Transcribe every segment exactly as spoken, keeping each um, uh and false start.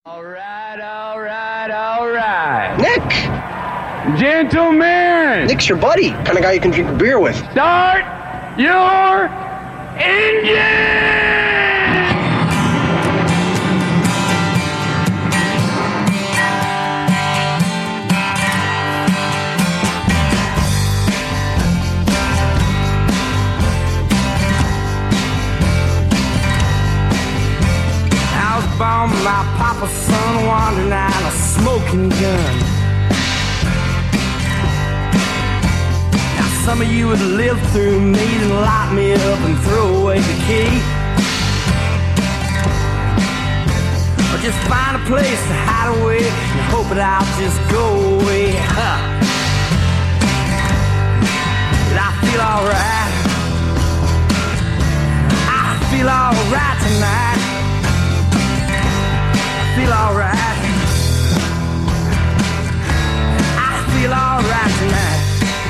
All right, all right, all right. Nick! Gentlemen! Nick's your buddy. Kind of guy you can drink a beer with. Start your engine! Bomb my papa's son wandering out a smoking gun. Now some of you would live through me and lock me up and throw away the key, or just find a place to hide away and hope that I'll just go away. Huh. But I feel alright. I feel alright tonight. Feel alright. I feel alright tonight.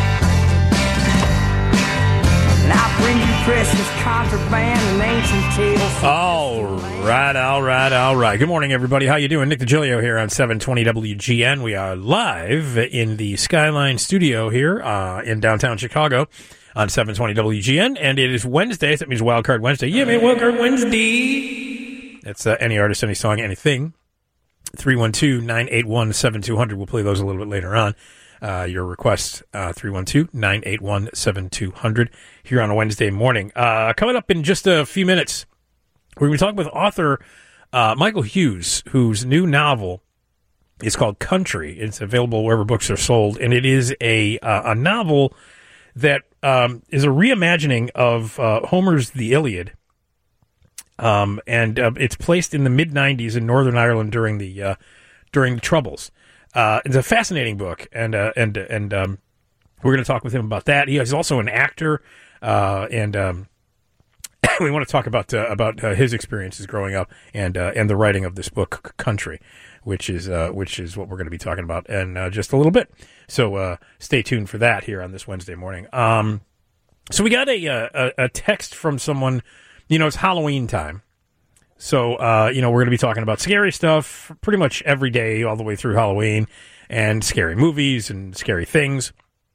And I bring you precious contraband and ancient tales. All right, all right, all right. Good morning, everybody. How you doing? Nick DiGilio here on seven twenty W G N. We are live in the Skyline studio here uh, in downtown Chicago on seven twenty W G N, and it is Wednesday. So that means Wildcard Wednesday. Yeah, man, Wildcard Wednesday. It's uh, any artist, any song, anything. three one two, nine eight one, seven two zero zero. We'll play those a little bit later on. Uh, your requests, uh, three one two, nine eight one, seven two zero zero here on a Wednesday morning. Uh, coming up in just a few minutes, we're going to be talking with author uh, Michael Hughes, whose new novel is called Country. It's available wherever books are sold, and it is a, uh, a novel that um, is a reimagining of uh, Homer's The Iliad. Um, and uh, it's placed in the mid nineties in Northern Ireland during the uh, during the Troubles. Uh, it's a fascinating book, and uh, and and um, we're going to talk with him about that. He is also an actor, uh, and um, we want to talk about uh, about uh, his experiences growing up and uh, and the writing of this book, Country, which is uh, which is what we're going to be talking about in uh, just a little bit. So uh, stay tuned for that here on this Wednesday morning. Um, so we got a, a a text from someone. You know, it's Halloween time. So, uh, you know, we're going to be talking about scary stuff pretty much every day all the way through Halloween, and scary movies and scary things.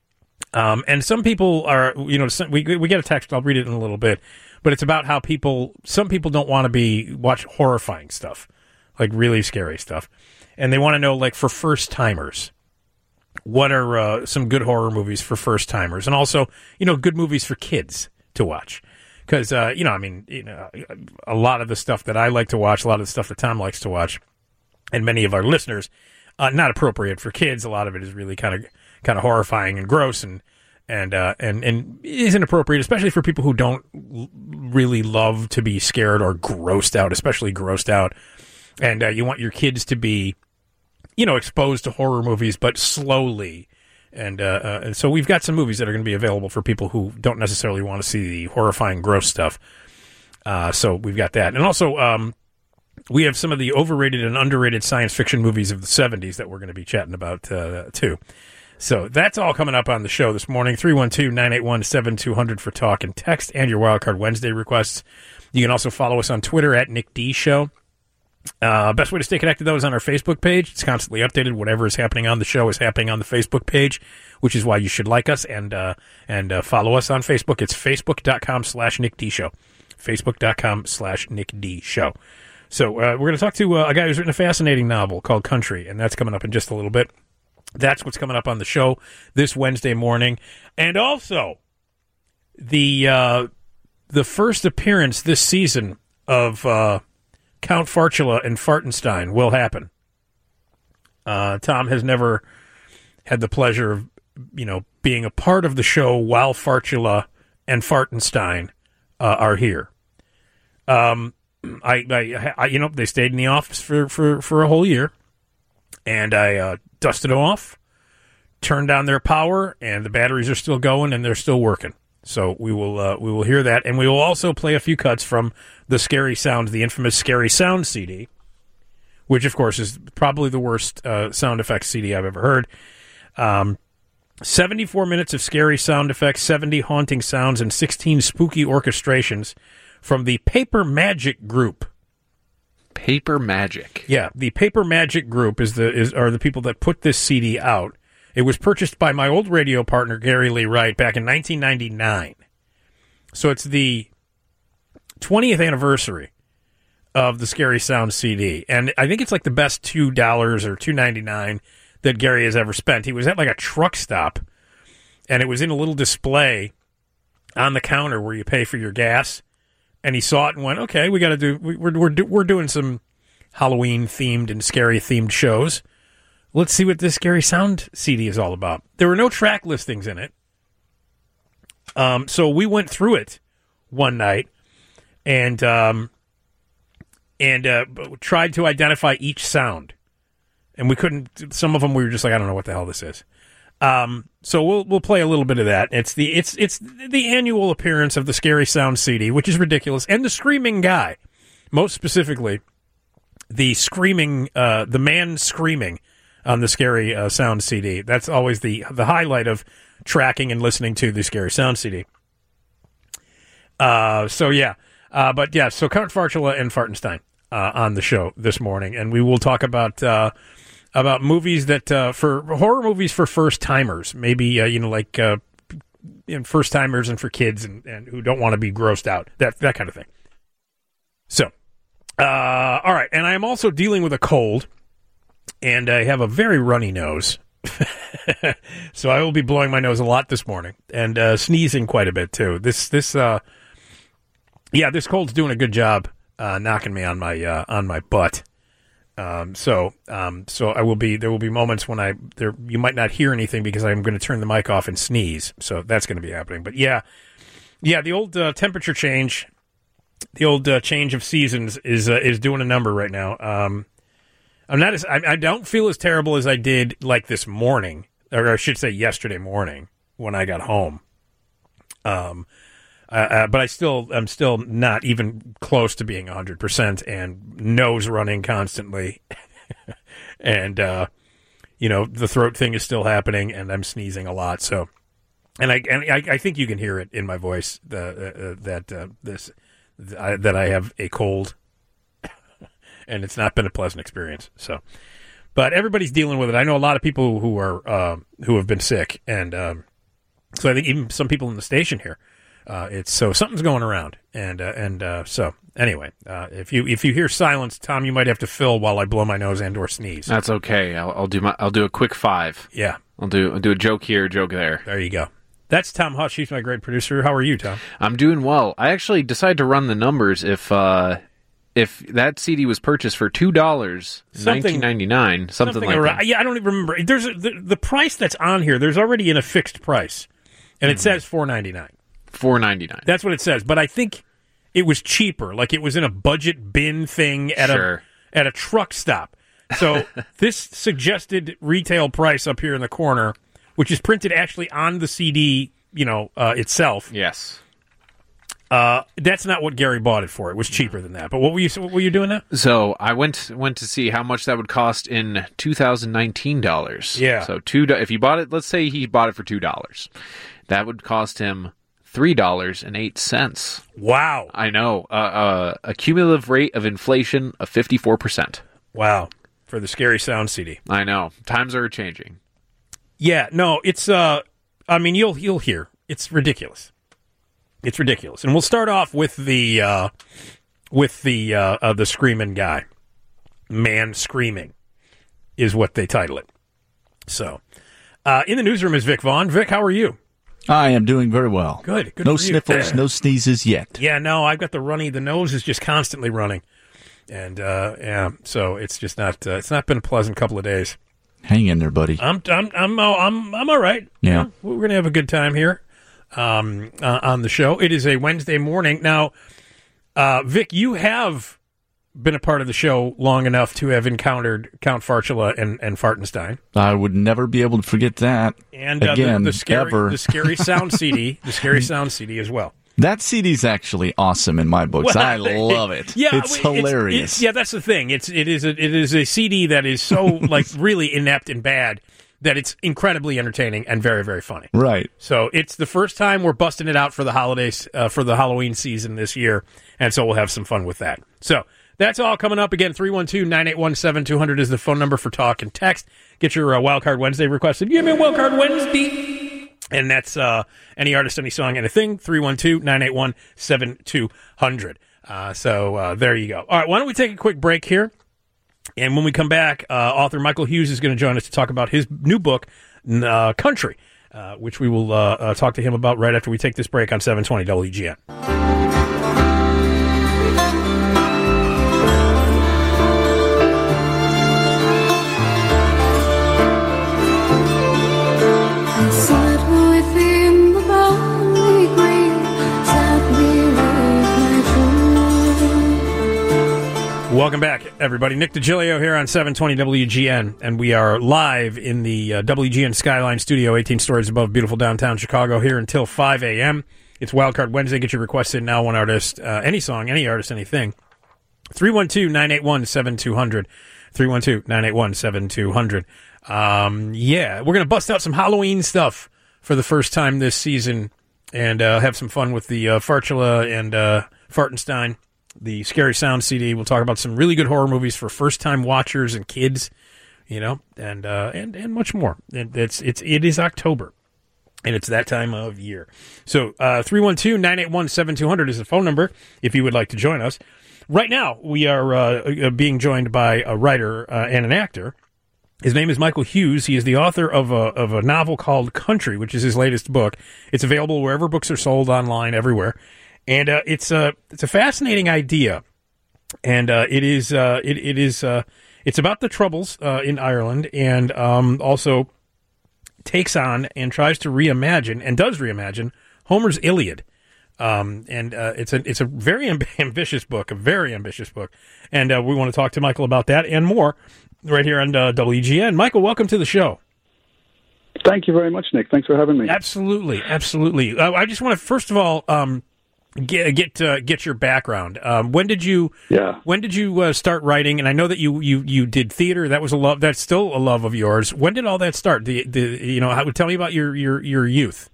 Um, and some people are, you know, some, we we get a text, I'll read it in a little bit, but it's about how people, some people don't want to be, watch horrifying stuff, like really scary stuff. And they want to know, like, for first-timers, what are uh, some good horror movies for first-timers? And also, you know, good movies for kids to watch. Because, uh, you know, I mean, you know, a lot of the stuff that I like to watch, a lot of the stuff that Tom likes to watch, and many of our listeners, uh, not appropriate for kids. A lot of it is really kind of kind of horrifying and gross, and and uh, and and isn't appropriate, especially for people who don't l- really love to be scared or grossed out, especially grossed out. And uh, you want your kids to be, you know, exposed to horror movies, but slowly. And, uh, uh, and so we've got some movies that are going to be available for people who don't necessarily want to see the horrifying, gross stuff. Uh, so we've got that. And also, um, we have some of the overrated and underrated science fiction movies of the seventies that we're going to be chatting about, uh, too. So that's all coming up on the show this morning. three one two, nine eight one, seven two zero zero for talk and text and your Wildcard Wednesday requests. You can also follow us on Twitter at Nick D Show. Uh, best way to stay connected, though, is on our Facebook page. It's constantly updated. Whatever is happening on the show is happening on the Facebook page, which is why you should like us and uh, and uh, follow us on Facebook. It's facebook.com slash Nick D Show. Facebook.com slash Nick D Show. So uh, we're going to talk to uh, a guy who's written a fascinating novel called Country, and that's coming up in just a little bit. That's what's coming up on the show this Wednesday morning. And also, the, uh, the first appearance this season of... Uh, Count Fartula and Fartenstein will happen. Uh, Tom has never had the pleasure of, you know, being a part of the show while Fartula and Fartenstein uh, are here. Um, I, I, I, you know, they stayed in the office for, for, for a whole year, and I uh, dusted them off, turned down their power, and the batteries are still going, and they're still working. So we will uh, we will hear that, and we will also play a few cuts from the Scary Sound, the infamous Scary Sound C D, which, of course, is probably the worst uh, sound effects C D I've ever heard. Um, seventy-four minutes of scary sound effects, seventy haunting sounds, and sixteen spooky orchestrations from the Paper Magic Group. Paper Magic. Yeah, the Paper Magic Group is the is are the people that put this C D out. It was purchased by my old radio partner Gary Lee Wright back in nineteen ninety-nine. So it's the twentieth anniversary of the Scary Sound C D, and I think it's like the best two dollars or two ninety-nine that Gary has ever spent. He was at like a truck stop, and it was in a little display on the counter where you pay for your gas. And he saw it and went, okay, we got to do, we, we're, we're, do, we're doing some Halloween themed and scary themed shows. Let's see what this Scary Sound C D is all about. There were no track listings in it. Um, so we went through it one night and, um, and, uh, tried to identify each sound. And we couldn't, some of them we were just like, I don't know what the hell this is. Um, so we'll we'll play a little bit of that. It's the it's it's the annual appearance of the Scary Sound C D, which is ridiculous, and the Screaming Guy, most specifically, the screaming uh, the man screaming on the Scary uh, Sound C D. That's always the the highlight of tracking and listening to the Scary Sound C D. Uh, so yeah, uh, but yeah, so Count Farchula and Fartenstein uh, on the show this morning, and we will talk about. Uh, About movies that, uh, for horror movies for first timers, maybe, uh, you know, like, uh, you know, first timers and for kids and, and who don't want to be grossed out, that, that kind of thing. So, uh, all right. And I am also dealing with a cold and I have a very runny nose. So I will be blowing my nose a lot this morning and, uh, sneezing quite a bit too. This, this, uh, yeah, this cold's doing a good job, uh, knocking me on my, uh, on my butt. Um, so, um, so I will be, there will be moments when I, there, you might not hear anything because I'm going to turn the mic off and sneeze. So that's going to be happening. But yeah, yeah, the old, uh, temperature change, the old, uh, change of seasons is, uh, is doing a number right now. Um, I'm not as, I, I don't feel as terrible as I did like this morning, or I should say yesterday morning when I got home. Um, Uh, uh, but I still, I'm still not even close to being one hundred percent and nose running constantly. and, uh, you know, the throat thing is still happening and I'm sneezing a lot. So, and I, and I, I think you can hear it in my voice, the, uh, that, uh, this, th- I, that I have a cold and it's not been a pleasant experience. So, but everybody's dealing with it. I know a lot of people who are, uh, who have been sick. And, um, so I think even some people in the station here, Uh, it's so something's going around, and uh, and uh, so anyway, uh, if you if you hear silence, Tom, you might have to fill while I blow my nose and or sneeze. That's okay. I'll, I'll do my I'll do a quick five. Yeah, I'll do I'll do a joke here, joke there. There you go. That's Tom Hush. He's my great producer. How are you, Tom? I'm doing well. I actually decided to run the numbers. If uh, if that C D was purchased for two dollars, nineteen ninety nine, something, something like around, that. Yeah, I don't even remember. There's a, the the price that's on here. There's already in a fixed price, and it mm. says four ninety nine. four ninety-nine. That's what it says, but I think it was cheaper. Like it was in a budget bin thing at sure. a at a truck stop. So this suggested retail price up here in the corner, which is printed actually on the C D, you know, uh, itself. Yes. Uh, that's not what Gary bought it for. It was cheaper than that. But what were you what were you doing now? So I went went to see how much that would cost in two thousand nineteen dollars. Yeah. So two if you bought it, let's say he bought it for two dollars, that would cost him three dollars and eight cents. Wow. I know. Uh, uh, a cumulative rate of inflation of fifty-four percent. Wow. For the Scary Sound C D. I know. Times are changing. Yeah, no, it's, uh, I mean, you'll you'll hear. It's ridiculous. It's ridiculous. And we'll start off with the, uh, with the, uh, uh, the Screaming Guy. Man Screaming is what they title it. So, uh, in the newsroom is Vic Vaughn. Vic, how are you? I am doing very well. Good. Good no for you. sniffles, no sneezes yet. Yeah, no, I've got the runny. The nose is just constantly running, and uh, yeah, so it's just not. Uh, it's not been a pleasant couple of days. Hang in there, buddy. I'm I'm I'm I'm I'm all right. Yeah, you know, we're gonna have a good time here um, uh, on the show. It is a Wednesday morning now. Uh, Vic, you have been a part of the show long enough to have encountered Count Farchula and, and Fartenstein. I would never be able to forget that. And uh, again, the, the scary, ever. the Scary Sound C D, the Scary Sound C D as well. That C D's actually awesome in my books. Well, I love it. Yeah, it's hilarious. It's, it's, yeah, that's the thing. It's it is a, it is a C D that is so like really inept and bad that it's incredibly entertaining and very very funny. Right. So it's the first time we're busting it out for the holidays uh, for the Halloween season this year, and so we'll have some fun with that. So that's all coming up. Again, three one two, nine eight one, seven two zero zero is the phone number for talk and text. Get your uh, Wildcard Wednesday requested. Give me a Wildcard Wednesday. And that's uh, any artist, any song, anything. three one two, nine eight one, seven two zero zero. Uh, so uh, there you go. All right, why don't we take a quick break here? And when we come back, uh, author Michael Hughes is going to join us to talk about his new book, uh, Country, uh, which we will uh, uh, talk to him about right after we take this break on seven twenty W G N. Welcome back, everybody. Nick DiGilio here on seven twenty W G N, and we are live in the uh, W G N Skyline Studio, eighteen stories above beautiful downtown Chicago, here until five a.m. It's Wildcard Wednesday. Get your requests in now. One artist, uh, any song, any artist, anything. three one two, nine eight one, seven two zero zero. three one two, nine eight one, seven two zero zero. Um, yeah, we're going to bust out some Halloween stuff for the first time this season and uh, have some fun with the uh, Fartula and uh, Fartenstein. The Scary Sound C D. We'll talk about some really good horror movies for first-time watchers and kids, you know, and uh, and and much more. And it's it's it is October, and it's that time of year. So uh, three one two, nine eight one, seven two zero zero is the phone number if you would like to join us. Right now, we are uh, being joined by a writer uh, and an actor. His name is Michael Hughes. He is the author of a of a novel called Country, which is his latest book. It's available wherever books are sold, online, everywhere. And uh, it's a it's a fascinating idea, and uh, it is uh, it it is uh, it's about the Troubles uh, in Ireland, and um, also takes on and tries to reimagine and does reimagine Homer's Iliad. Um, and uh, it's a it's a very amb- ambitious book, a very ambitious book, and uh, we want to talk to Michael about that and more right here on uh, W G N. Michael, welcome to the show. Thank you very much, Nick. Thanks for having me. Absolutely, absolutely. Uh, I just want to first of all. Um, Get get uh, get your background. Um, when did you? Yeah. When did you uh, start writing? And I know that you, you, you did theater. That was a love. That's still a love of yours. When did all that start? The the you know, how, tell me about your, your, your youth.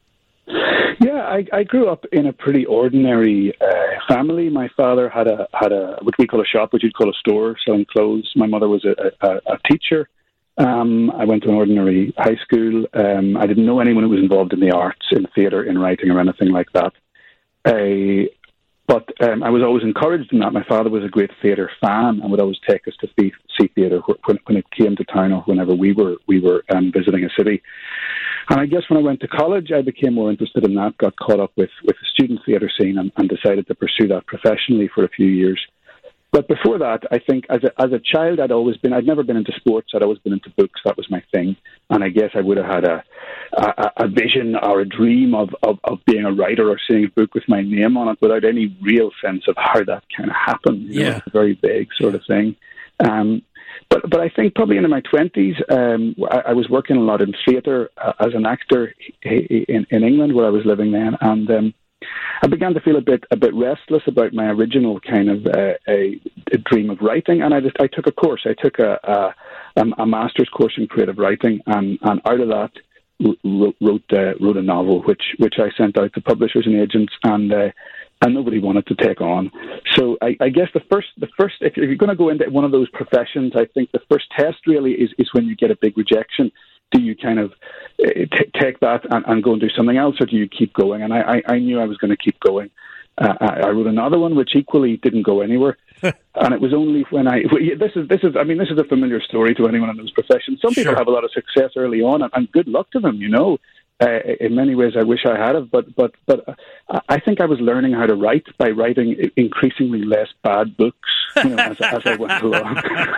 Yeah, I, I grew up in a pretty ordinary uh, family. My father had a had a what we call a shop, which you'd call a store, selling clothes. My mother was a, a, a teacher. Um, I went to an ordinary high school. Um, I didn't know anyone who was involved in the arts, in theater, in writing, or anything like that. Uh, but um, I was always encouraged in that. My father was a great theatre fan and would always take us to see, see theatre when, when it came to town or whenever we were we were um, visiting a city. And I guess when I went to college, I became more interested in that, got caught up with, with the student theatre scene and, and decided to pursue that professionally for a few years. But before that, I think as a, as a child, I'd always been, I'd never been into sports. I'd always been into books. That was my thing. And I guess I would have had a, a, a vision or a dream of, of, of being a writer or seeing a book with my name on it without any real sense of how that kind of happened. You yeah. know, it's a very vague sort of thing. Um, but but I think probably in my twenties, um, I, I was working a lot in theatre uh, as an actor in, in England where I was living then. And um, I began to feel a bit a bit restless about my original kind of uh, a, a dream of writing, and I just I took a course. I took a a, a master's course in creative writing, and, and out of that wrote wrote, uh, wrote a novel, which which I sent out to publishers and agents, and uh, and nobody wanted to take on. So I, I guess the first the first if you're going to go into one of those professions, I think the first test really is is when you get a big rejection. Do you kind of uh, t- take that and, and go and do something else, or do you keep going? And I, I, I knew I was going to keep going. Uh, I, I wrote another one which equally didn't go anywhere, and it was only when I this is this is I mean this is a familiar story to anyone in those professions. Some people Sure. have a lot of success early on, and, and good luck to them. You know, uh, in many ways I wish I had have, but but but uh, I think I was learning how to write by writing increasingly less bad books, you know, as, as I went along.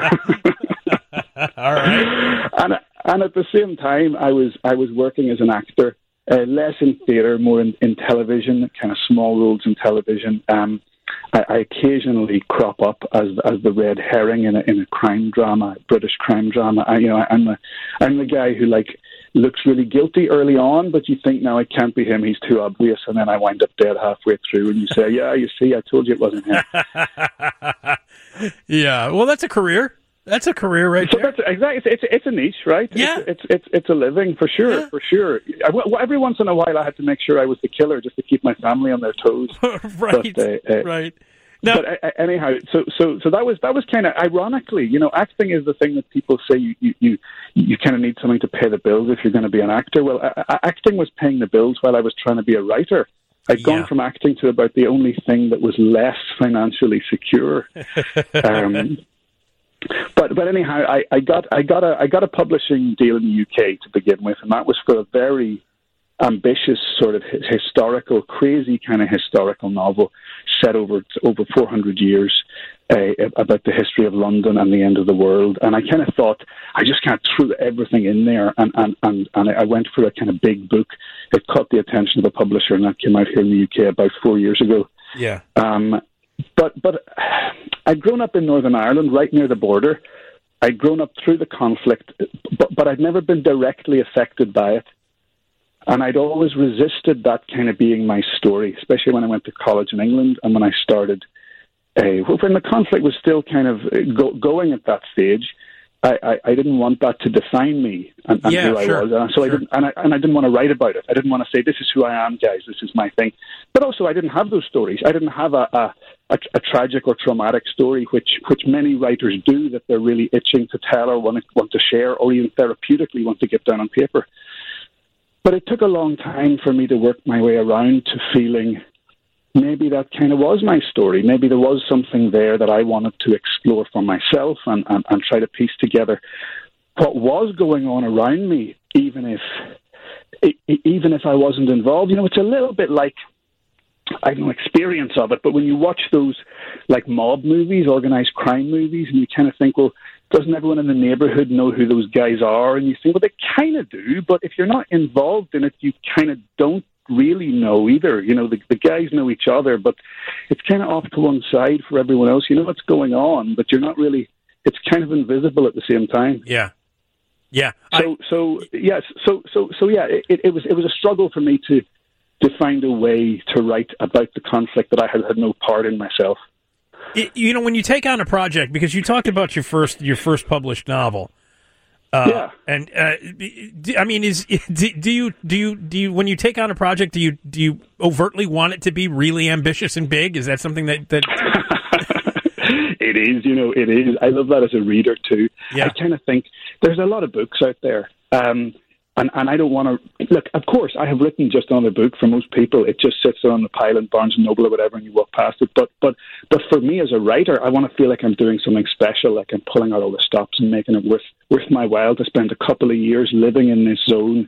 All right. And and at the same time, I was I was working as an actor, uh, less in theatre, more in, in television, kind of small roles in television. Um, I, I occasionally crop up as as the red herring in a in a crime drama, British crime drama. I, you know, I'm the I'm the guy who like looks really guilty early on, but you think, no, it can't be him. He's too obvious, and then I wind up dead halfway through, and you say, yeah, you see, I told you it wasn't him. Yeah. Well, that's a career. That's a career right so there. That's exactly. It's, it's it's a niche, right? Yeah. It's it's it's, it's a living for sure, Yeah. for sure. I, well, every once in a while, I had to make sure I was the killer just to keep my family on their toes. right. But, uh, uh, right. No. But uh, anyhow, so so so that was that was kind of ironically, you know, acting is the thing that people say you you you, you kind of need something to pay the bills if you're going to be an actor. Well, uh, acting was paying the bills while I was trying to be a writer. I'd yeah. gone from acting to about the only thing that was less financially secure. um, but but anyhow, I, I got I got a I got a publishing deal in the U K to begin with, and that was for a very ambitious sort of historical, crazy kind of historical novel set over over four hundred years uh, about the history of London and the end of the world. And I kind of thought, I just can't throw everything in there. And, and, and, and I went for a kind of big book. It caught the attention of a publisher, and that came out here in the U K about four years ago. Yeah. Um, but, but I'd grown up in Northern Ireland, right near the border. I'd grown up through the conflict, but, but I'd never been directly affected by it. And I'd always resisted that kind of being my story, especially when I went to college in England and when I started. Uh, when the conflict was still kind of go, going at that stage, I, I, I didn't want that to define me and, and yeah, who I sure, was. And so sure. I didn't, and I, and I didn't want to write about it. I didn't want to say, "This is who I am, guys. This is my thing." But also, I didn't have those stories. I didn't have a a, a, a tragic or traumatic story, which which many writers do, that they're really itching to tell or want to, want to share, or even therapeutically want to get down on paper. But it took a long time for me to work my way around to feeling maybe that kind of was my story. Maybe there was something there that I wanted to explore for myself and, and, and try to piece together what was going on around me, even if even if I wasn't involved. You know, it's a little bit like, I have no experience of it, but when you watch those like mob movies, organized crime movies, and you kind of think, well, doesn't everyone in the neighborhood know who those guys are? And you think, well, they kind of do, but if you're not involved in it, you kind of don't really know either. You know, the, the guys know each other, but it's kind of off to one side for everyone else. You know what's going on, but you're not really, it's kind of invisible at the same time. Yeah. Yeah. So, I, so, yes, so, so, so, yeah, it, it was, it was a struggle for me to, to find a way to write about the conflict that I had had no part in myself. It, you know, when you take on a project, because you talked about your first your first published novel, uh, yeah, and uh, I mean, is do, do you do you do you when you take on a project, do you do you overtly want it to be really ambitious and big? Is that something that that it is? You know, it is. I love that as a reader too. Yeah. I kind of think there's a lot of books out there. Um, And, and I don't want to... Look, of course, I have written just another book. For most people, it just sits there on the pile in Barnes and Noble or whatever, and you walk past it. But but but for me as a writer, I want to feel like I'm doing something special, like I'm pulling out all the stops and making it worth worth my while to spend a couple of years living in this zone.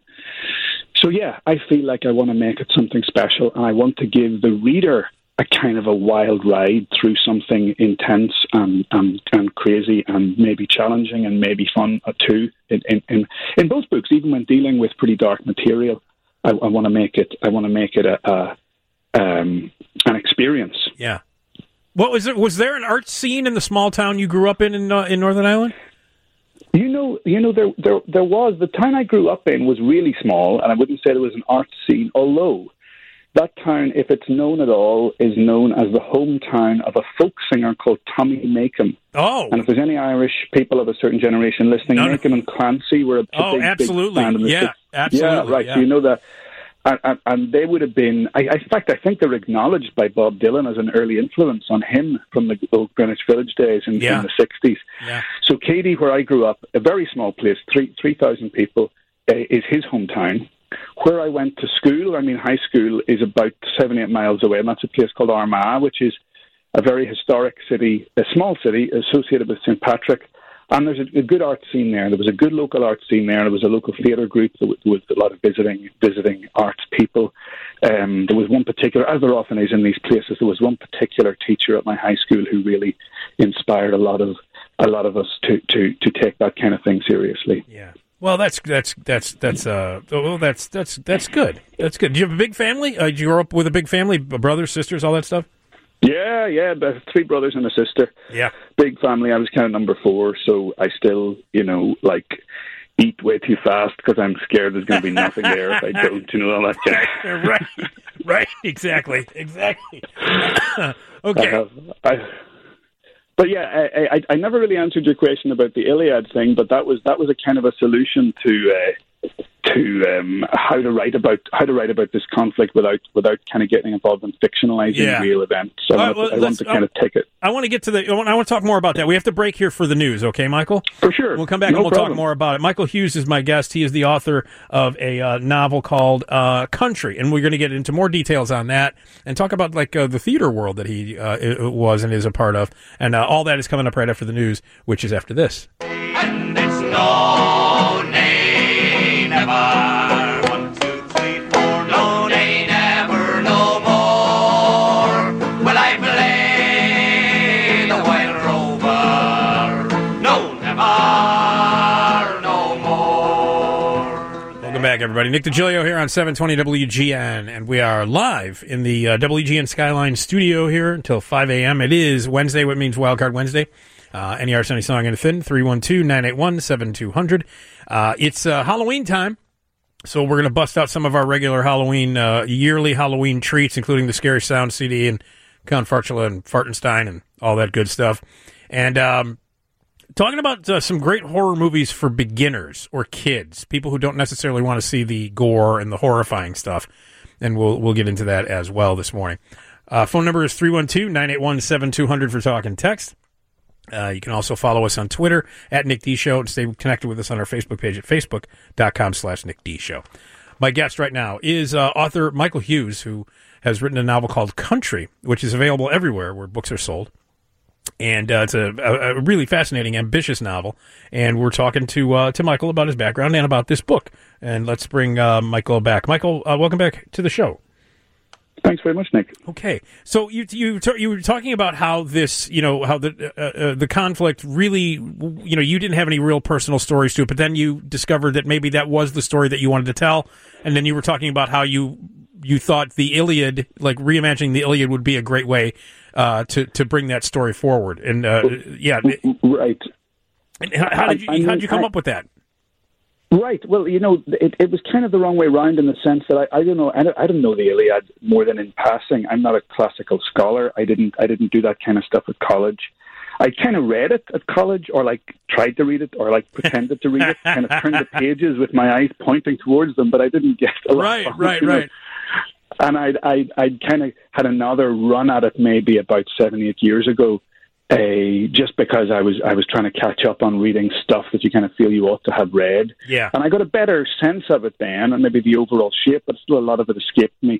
So, yeah, I feel like I want to make it something special, and I want to give the reader a kind of a wild ride through something intense and and, and crazy and maybe challenging and maybe fun too. In, in, in, in both books, even when dealing with pretty dark material, I, I want to make it. I want to make it a, a um, an experience. Yeah. What was it? Was there an art scene in the small town you grew up in in, uh, in Northern Ireland? You know, you know, there, there, there was the town I grew up in was really small, and I wouldn't say there was an art scene, although. That town, if it's known at all, is known as the hometown of a folk singer called Tommy Makem. Oh. And if there's any Irish people of a certain generation listening, no, Makem and Clancy were a, a oh, big, absolutely. big band in the yeah, sixties. absolutely. Yeah, right. Yeah. So you know that. And, and, and they would have been, I, in fact, I think they're acknowledged by Bob Dylan as an early influence on him from the old Greenwich Village days in, yeah. in the sixties. Yeah. So Cady, where I grew up, a very small place, three three thousand people, uh, is his hometown. Where I went to school, I mean, high school is about seven, eight miles away, and that's a place called Armagh, which is a very historic city, a small city associated with Saint Patrick. And there's a, a good art scene there. There was a good local art scene there. There was a local theatre group. There was, there was a lot of visiting visiting arts people. Um, there was one particular, as there often is in these places, there was one particular teacher at my high school who really inspired a lot of a lot of us to, to, to take that kind of thing seriously. Yeah. Well, that's that's that's that's uh well that's that's that's good. That's good. Do you have a big family? Uh, did you grow up with a big family, brothers, sisters, all that stuff? Yeah, yeah, three brothers and a sister. Yeah, big family. I was kind of number four, so I still, you know, like eat way too fast because I'm scared there's going to be nothing there if I don't. You know, all that jazz. Right, right, exactly, exactly. Okay. I have, I, But yeah, I, I, I never really answered your question about the Iliad thing, but that was that was a kind of a solution to uh, to um, how to write about how to write about this conflict without without kind of getting involved in fictionalizing yeah. real events. So I, right, want, well, to, I want to kind of take it. I want to get to the. I want, I want to talk more about that. We have to break here for the news, okay, Michael? For sure. We'll come back no and we'll problem. talk more about it. Michael Hughes is my guest. He is the author of a uh, novel called uh, Country, and we're going to get into more details on that and talk about like uh, the theater world that he uh, was and is a part of, and uh, all that is coming up right after the news, which is after this. And it's no nay, never. One, two, three, four. No nay, never, no more. Will I play the Wild Rover? No, never, no more. Welcome back, everybody. Nick DiGilio here on seven twenty W G N, and we are live in the uh, W G N Skyline studio here until five a.m. It is Wednesday, what means Wildcard Wednesday. Uh, Any Arts, Any Song, Anything, three one two, nine eight one, seven two zero zero. Uh, it's uh, Halloween time, so we're going to bust out some of our regular Halloween, uh, yearly Halloween treats, including the Scary Sound C D and Count Farchula and Fartenstein and all that good stuff. And um, talking about uh, some great horror movies for beginners or kids, people who don't necessarily want to see the gore and the horrifying stuff. And we'll we'll get into that as well this morning. Uh, phone number is three one two, nine eight one, seven two zero zero for talk and text. Uh, you can also follow us on Twitter at Nick D Show and stay connected with us on our Facebook page at facebook.com slash Nick D Show. My guest right now is uh, author Michael Hughes, who has written a novel called Country, which is available everywhere where books are sold. And uh, it's a, a, a really fascinating, ambitious novel. And we're talking to uh, to Michael about his background and about this book. And let's bring uh, Michael back. Michael, uh, welcome back to the show. Thanks very much, Nick. Okay, so you you you were talking about how this, you know, how the uh, uh, the conflict really, you know, you didn't have any real personal stories to it, but then you discovered that maybe that was the story that you wanted to tell, and then you were talking about how you you thought the Iliad, like reimagining the Iliad, would be a great way uh, to to bring that story forward, and uh, yeah, right. And how, how did you I mean, how did you come I, up with that? Right. Well, you know, it, it was kind of the wrong way around in the sense that I, I don't know, I don't, I don't know the Iliad more than in passing. I'm not a classical scholar. I didn't, I didn't do that kind of stuff at college. I kind of read it at college, or like tried to read it, or like pretended to read it. Kind of turned the pages with my eyes pointing towards them, but I didn't get a lot. Right, from right, it, right. Know? And I, I, I kind of had another run at it maybe about seven, eight years ago. Uh, just because I was I was trying to catch up on reading stuff that you kind of feel you ought to have read. Yeah. And I got a better sense of it then, and maybe the overall shape, but still a lot of it escaped me.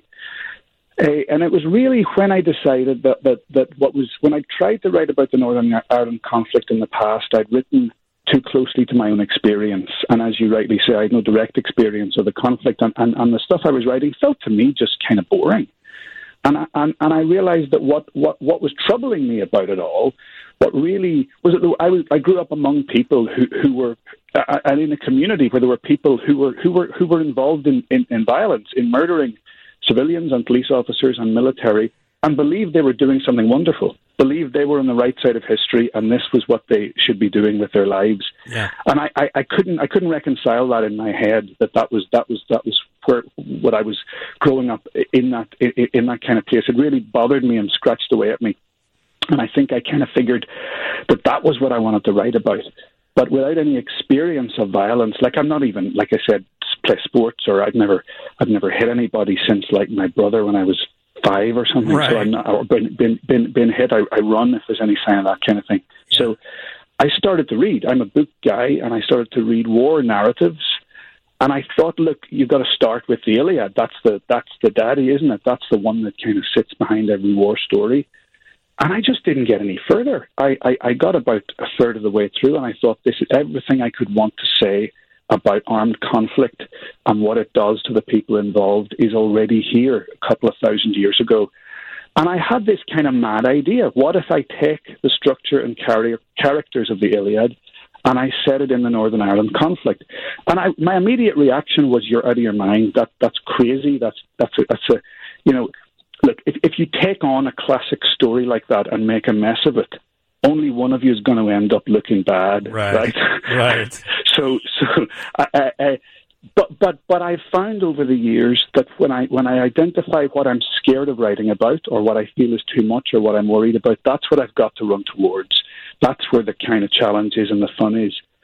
Uh, and it was really when I decided that, that, that what was, when I tried to write about the Northern Ireland conflict in the past, I'd written too closely to my own experience. And as you rightly say, I had no direct experience of the conflict, and, and, and the stuff I was writing felt to me just kind of boring. And I, and, and I realized that what, what, what was troubling me about it all, what really was that I was I grew up among people who, who were uh, and in a community where there were people who were who were who were involved in, in, in violence, in murdering civilians and police officers and military, and believed they were doing something wonderful, believed they were on the right side of history, and this was what they should be doing with their lives. Yeah. And I, I, I couldn't I couldn't reconcile that in my head, that that was that was that was where what I was growing up in that in, in that kind of place. It really bothered me and scratched away at me. And I think I kind of figured that that was what I wanted to write about. But without any experience of violence, like I'm not even, like I said, play sports, or I've never, I've never hit anybody since like my brother when I was five or something. Right. So I'm not, or been been been, been hit. I, I run if there's any sign of that kind of thing. So I started to read. I'm a book guy, and I started to read war narratives. And I thought, look, you've got to start with the Iliad. That's the that's the daddy, isn't it? That's the one that kind of sits behind every war story. And I just didn't get any further. I, I, I got about a third of the way through, and I thought, this is everything I could want to say about armed conflict and what it does to the people involved is already here a couple of thousand years ago. And I had this kind of mad idea. What if I take the structure and char- characters of the Iliad and I set it in the Northern Ireland conflict? And I, my immediate reaction was, you're out of your mind. That That's crazy. That's, that's, a, that's a, you know... Look, if, if you take on a classic story like that and make a mess of it, only one of you is going to end up looking bad, right? Right. right. so, so, I, I, I, but, but, but I've found over the years that when I when I identify what I'm scared of writing about, or what I feel is too much, or what I'm worried about, that's what I've got to run towards. That's where the kind of challenge is and the fun is.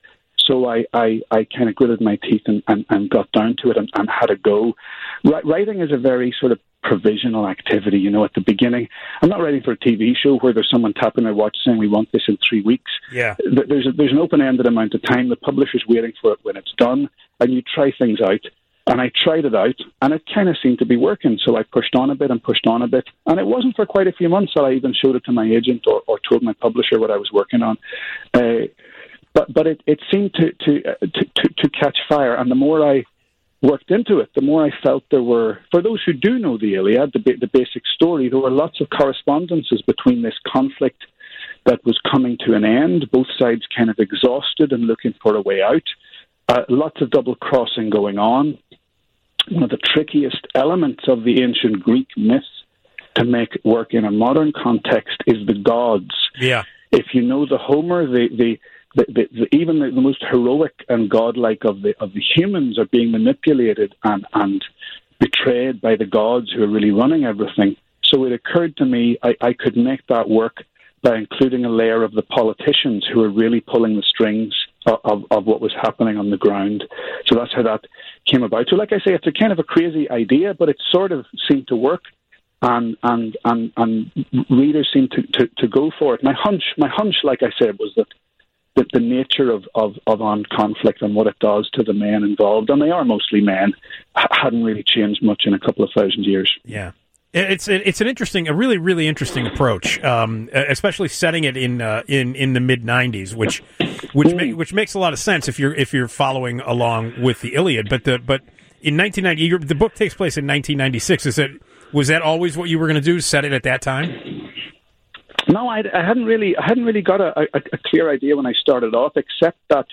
so I, I, I kind of gritted my teeth and, and, and got down to it and, and had a go. Writing is a very sort of provisional activity, you know, at the beginning. I'm not writing for a T V show where there's someone tapping their watch saying we want this in three weeks. Yeah. There's, a, there's an open-ended amount of time. The publisher's waiting for it when it's done, and you try things out. And I tried it out, and it kind of seemed to be working. So I pushed on a bit and pushed on a bit. And it wasn't for quite a few months that I even showed it to my agent or, or told my publisher what I was working on. Uh, but but it, it seemed to to, uh, to to to catch fire. And the more I worked into it, the more I felt there were, for those who do know the Iliad, the, the basic story, there were lots of correspondences between this conflict that was coming to an end, both sides kind of exhausted and looking for a way out. Uh, lots of double-crossing going on. One of the trickiest elements of the ancient Greek myth to make it work in a modern context is the gods. Yeah. If you know the Homer, the, the, the, the, the even the, the most heroic and godlike of the of the humans are being manipulated and, and betrayed by the gods who are really running everything. So it occurred to me I, I could make that work by including a layer of the politicians who are really pulling the strings of, of, of what was happening on the ground. So that's how that came about. So like I say, it's a kind of a crazy idea, but it sort of seemed to work, and and and, and readers seemed to, to, to go for it. My hunch, my hunch, like I said, was that, that the nature of, of, of armed conflict and what it does to the men involved, and they are mostly men, hadn't really changed much in a couple of thousand years. Yeah. It's it's an interesting, a really really interesting approach, um, especially setting it in uh, in in the mid nineties, which which ma- which makes a lot of sense if you're if you're following along with the Iliad. But the but in nineteen ninety, the book takes place in nineteen ninety-six. Is it was that always what you were going to do? Set it at that time? No, I, I hadn't really I hadn't really got a, a, a clear idea when I started off, except that.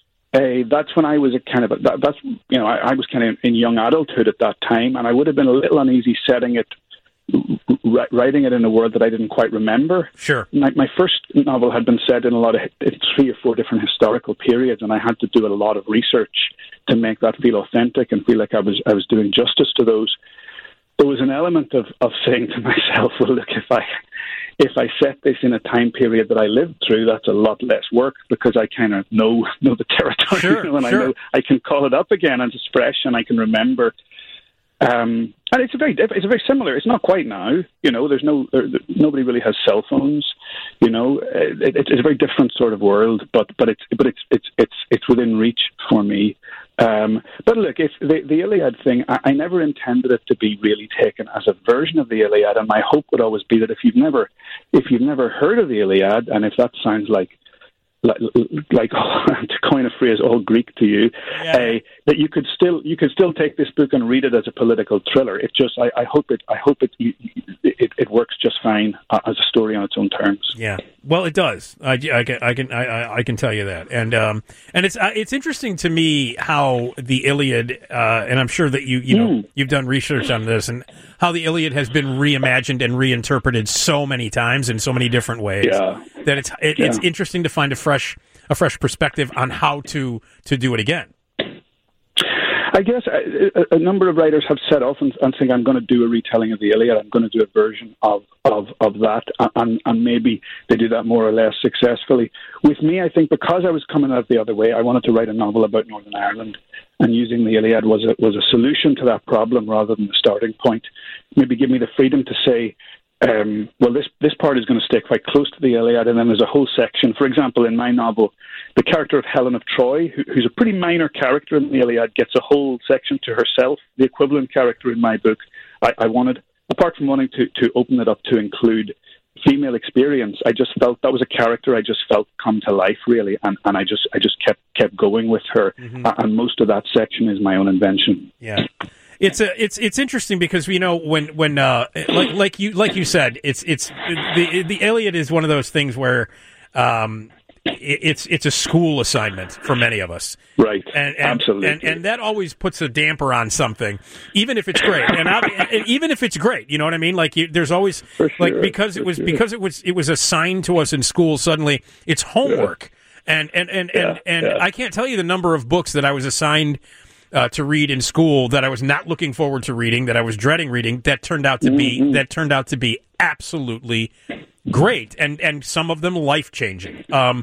Uh, that's when I was a kind of a, that, that's you know I, I was kind of in young adulthood at that time, and I would have been a little uneasy setting it. Writing it in a world that I didn't quite remember. Sure. My, my first novel had been set in a lot of in three or four different historical periods, and I had to do a lot of research to make that feel authentic and feel like I was I was doing justice to those. There was an element of, of saying to myself, well, look, if I if I set this in a time period that I lived through, that's a lot less work because I kind of know know the territory, sure, you know, and sure. I know I can call it up again and it's fresh and I can remember. Um, and it's a very, it's a very similar. It's not quite now, you know. There's no, there, nobody really has cell phones, you know. It, it, it's a very different sort of world, but but it's but it's it's it's it's within reach for me. Um, but look, if the, the Iliad thing, I, I never intended it to be really taken as a version of the Iliad, and my hope would always be that if you've never, if you've never heard of the Iliad, and if that sounds like like, like to coin a phrase, all Greek to you, yeah. uh, that you could still you could still take this book and read it as a political thriller. It just I, I hope it I hope it it, it works just fine uh, as a story on its own terms. Yeah, well, it does. I, I can I can I, I can tell you that, and um and it's uh, it's interesting to me how the Iliad, uh, and I'm sure that you you know mm. you've done research on this, and how the Iliad has been reimagined and reinterpreted so many times in so many different ways. Yeah. That it's it, yeah. it's interesting to find a fresh a fresh perspective on how to to do it again. I guess a, a number of writers have set off and, and think I'm going to do a retelling of the Iliad. I'm going to do a version of of, of that, and, and maybe they do that more or less successfully. With me, I think because I was coming out the other way, I wanted to write a novel about Northern Ireland, and using the Iliad was a, was a solution to that problem rather than the starting point. Maybe give me the freedom to say, Um, well, this this part is going to stay quite close to the Iliad, and then there's a whole section. For example, in my novel, the character of Helen of Troy, who, who's a pretty minor character in the Iliad, gets a whole section to herself. The equivalent character in my book, I, I wanted, apart from wanting to, to open it up to include female experience, I just felt that was a character I just felt come to life, really, and, and I just I just kept kept going with her, mm-hmm. and most of that section is my own invention. Yeah. It's a, it's it's interesting because you know when when uh, like like you like you said it's it's the the Iliad is one of those things where um, it's it's a school assignment for many of us, right? And, and absolutely, and, and that always puts a damper on something, even if it's great, and, I, and even if it's great, you know what I mean? Like you, there's always sure, like because it was sure. because it was it was assigned to us in school. Suddenly, it's homework, yeah. and and and yeah, and, and yeah. I can't tell you the number of books that I was assigned. Uh, to read in school that I was not looking forward to reading, that I was dreading reading, that turned out to be mm-hmm. that turned out to be absolutely great, and and some of them life changing. Um,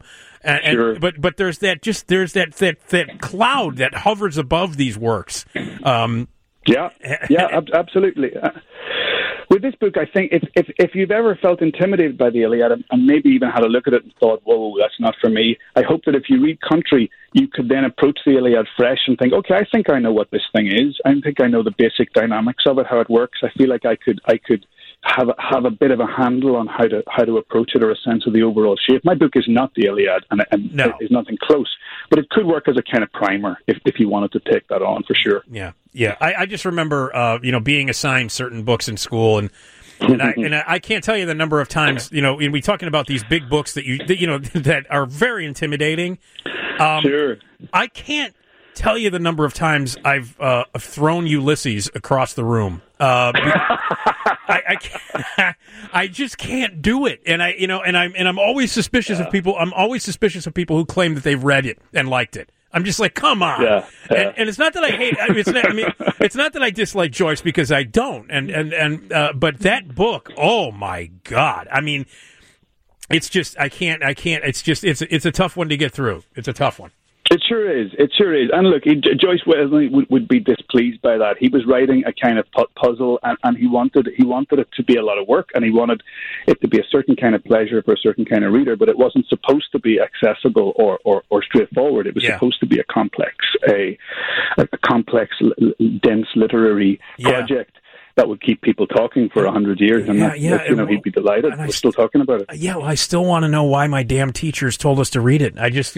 And, and, Sure. But but there's that just there's that that that cloud that hovers above these works. Um, Yeah, yeah, ab- absolutely. Uh, with this book, I think if, if if you've ever felt intimidated by the Iliad and, and maybe even had a look at it and thought, whoa, that's not for me, I hope that if you read Country, you could then approach the Iliad fresh and think, okay, I think I know what this thing is. I think I know the basic dynamics of it, how it works. I feel like I could I could have a, have a bit of a handle on how to how to approach it or a sense of the overall shape. My book is not the Iliad, and, and no. it is nothing close, but it could work as a kind of primer if, if you wanted to take that on for sure. Yeah, yeah. I, I just remember, uh, you know, being assigned certain books in school, and and, I, and I can't tell you the number of times, you know, we talking about these big books that you that, you know that are very intimidating. Um, Sure, I can't tell you the number of times I've uh, thrown Ulysses across the room. Uh, I, I, can't, I just can't do it, and I, you know, and I'm and I'm always suspicious yeah. of people. I'm always suspicious of people who claim that they've read it and liked it. I'm just like, come on, yeah, yeah. And, and it's not that I hate. I mean, it's not, I mean, it's not that I dislike Joyce because I don't. And and and uh, but that book, oh my God, I mean, it's just I can't, I can't. It's just it's it's a tough one to get through. It's a tough one. It sure is. It sure is. And look, he, Joyce Wesley would, would be displeased by that. He was writing a kind of pu- puzzle, and, and he wanted he wanted it to be a lot of work, and he wanted it to be a certain kind of pleasure for a certain kind of reader. But it wasn't supposed to be accessible or, or, or straightforward. It was yeah. supposed to be a complex, a a complex, dense literary yeah. project that would keep people talking for a hundred years, and yeah, that, yeah, that, you know, he'd be delighted. We're st- still talking about it. Yeah, well, I still want to know why my damn teachers told us to read it. I just,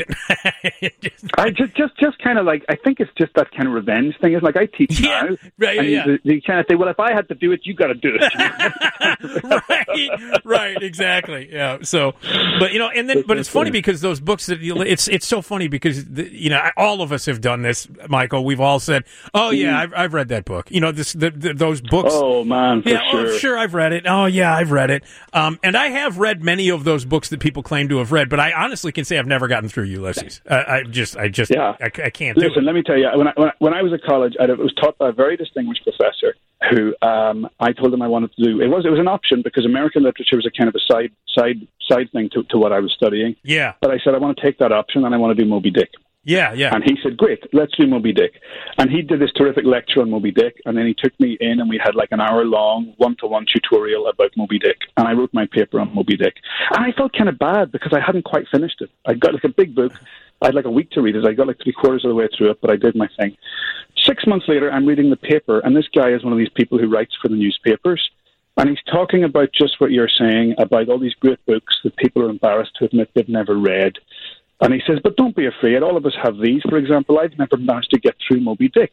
I just, just, just kind of like, I think it's just that kind of revenge thing. It's like I teach yeah, now, right, and yeah. you, you kind of say, well, if I had to do it, you got to do it. right, right, exactly. Yeah. So, but you know, and then, but it's funny because those books that you, it's it's so funny because the, you know all of us have done this, Michael. We've all said, oh yeah, I've I've read that book. You know, this the, the, those books. Oh man. For yeah, sure. oh, sure, I've read it. Oh, yeah, I've read it. Um, and I have read many of those books that people claim to have read, but I honestly can say I've never gotten through Ulysses. Uh, I just, I just, yeah. I, I can't Listen, do it. let me tell you, when I, when I, when I was at college, I was taught by a very distinguished professor who um, I told him I wanted to do. It was it was an option because American literature was a kind of a side side side thing to, to what I was studying. Yeah. But I said I want to take that option and I want to do Moby Dick. Yeah, yeah. And he said, great, let's do Moby Dick. And he did this terrific lecture on Moby Dick, and then he took me in and we had like an hour-long one-to-one tutorial about Moby Dick. And I wrote my paper on Moby Dick. And I felt kind of bad because I hadn't quite finished it. I got like a big book. I had like a week to read it. I got like three-quarters of the way through it, but I did my thing. Six months later, I'm reading the paper, and this guy is one of these people who writes for the newspapers. And he's talking about just what you're saying, about all these great books that people are embarrassed to admit they've never read. And he says, but don't be afraid. All of us have these. For example, I've never managed to get through Moby Dick.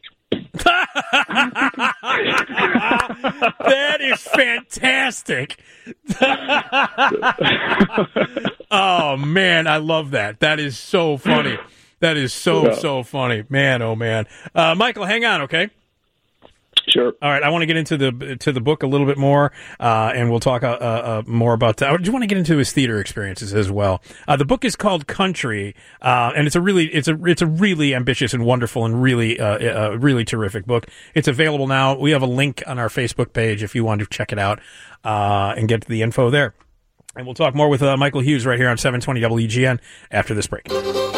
That is fantastic. Oh, man, I love that. That is so funny. That is so, yeah. so funny. Man, oh, man. Uh, Michael, hang on, okay? Sure. All right, I want to get into the to the book a little bit more, uh, and we'll talk uh, uh, more about that. I do want to get into his theater experiences as well. Uh, the book is called Country, uh, and it's a really it's a it's a really ambitious and wonderful and really uh, a really terrific book. It's available now. We have a link on our Facebook page if you want to check it out uh, and get the info there. And we'll talk more with uh, Michael Hughes right here on seven twenty W G N after this break.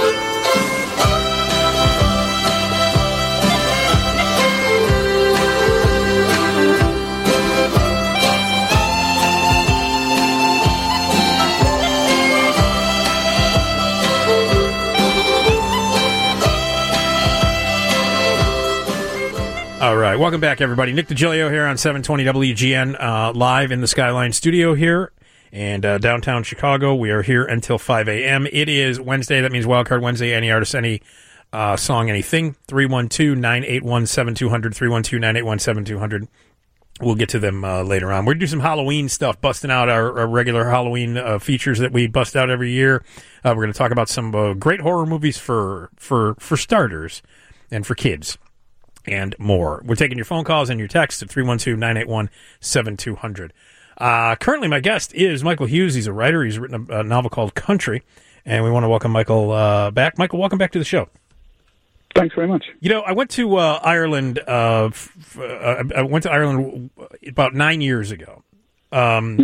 All right, welcome back, everybody. Nick DiGilio here on seven twenty W G N, uh, live in the Skyline studio here in uh, downtown Chicago. We are here until five a.m. It is Wednesday. That means Wildcard Wednesday. Any artist, any uh, song, anything. three one two, nine eight one, seven two zero zero, three one two, nine eight one, seven two zero zero. We'll get to them uh, later on. We're going to do some Halloween stuff, busting out our, our regular Halloween uh, features that we bust out every year. Uh, we're going to talk about some uh, great horror movies for, for, for starters and for kids. And more. We're taking your phone calls and your texts at three one two, nine eight one, seven two zero zero. Uh, currently, my guest is Michael Hughes. He's a writer. He's written a, a novel called Country, and we want to welcome Michael uh, back. Michael, welcome back to the show. Thanks very much. You know, I went to uh, Ireland. Uh, f- uh, I went to Ireland about nine years ago, um, mm-hmm.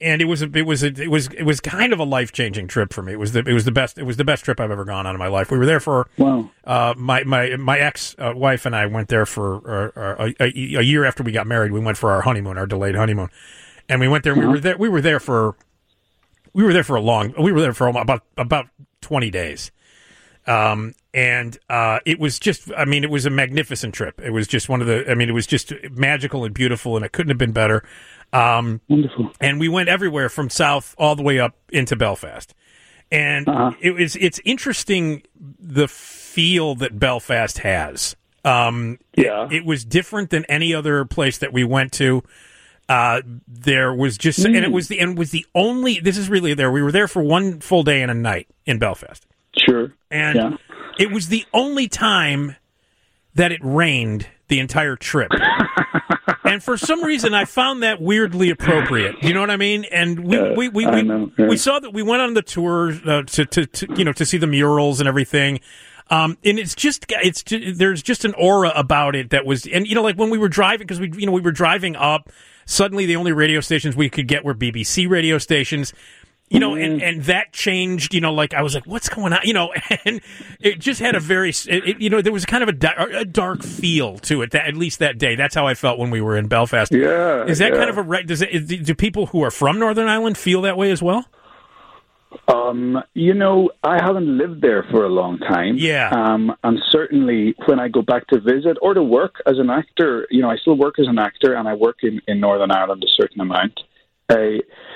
and it was a, it was a, it was it was kind of a life changing trip for me. It was the it was the best it was the best trip I've ever gone on in my life. We were there for wow. uh, my my my ex uh, wife and I went there for uh, a, a, a year after we got married. We went for our honeymoon, our delayed honeymoon, and we went there. And uh-huh. We were there. We were there for we were there for a long. We were there for about about twenty days. Um, and, uh, it was just, I mean, it was a magnificent trip. It was just one of the, I mean, it was just magical and beautiful, and it couldn't have been better. Um, Wonderful. And we went everywhere from south all the way up into Belfast. And uh-huh. it was, it's interesting the feel that Belfast has. Um, yeah. it, it was different than any other place that we went to. Uh, there was just, mm. and it was the, and it was the only, this is really there. We were there for one full day and a night in Belfast. Sure. And yeah. it was the only time that it rained the entire trip. And for some reason, I found that weirdly appropriate. You know what I mean? And we uh, we we, we, we, yeah. we saw that we went on the tour uh, to, to, to you know to see the murals and everything. Um, and it's just it's there's just an aura about it that was, and you know, like when we were driving, because we you know we were driving up. Suddenly, the only radio stations we could get were B B C radio stations. You know, and, and that changed, you know, like, I was like, what's going on? You know, and it just had a very, it, it, you know, there was kind of a, di- a dark feel to it, that, at least that day. That's how I felt when we were in Belfast. Yeah. Is that yeah. kind of a, does it, do people who are from Northern Ireland feel that way as well? Um, you know, I haven't lived there for a long time. Yeah. Um, and certainly when I go back to visit or to work as an actor, you know, I still work as an actor, and I work in, in Northern Ireland a certain amount. I,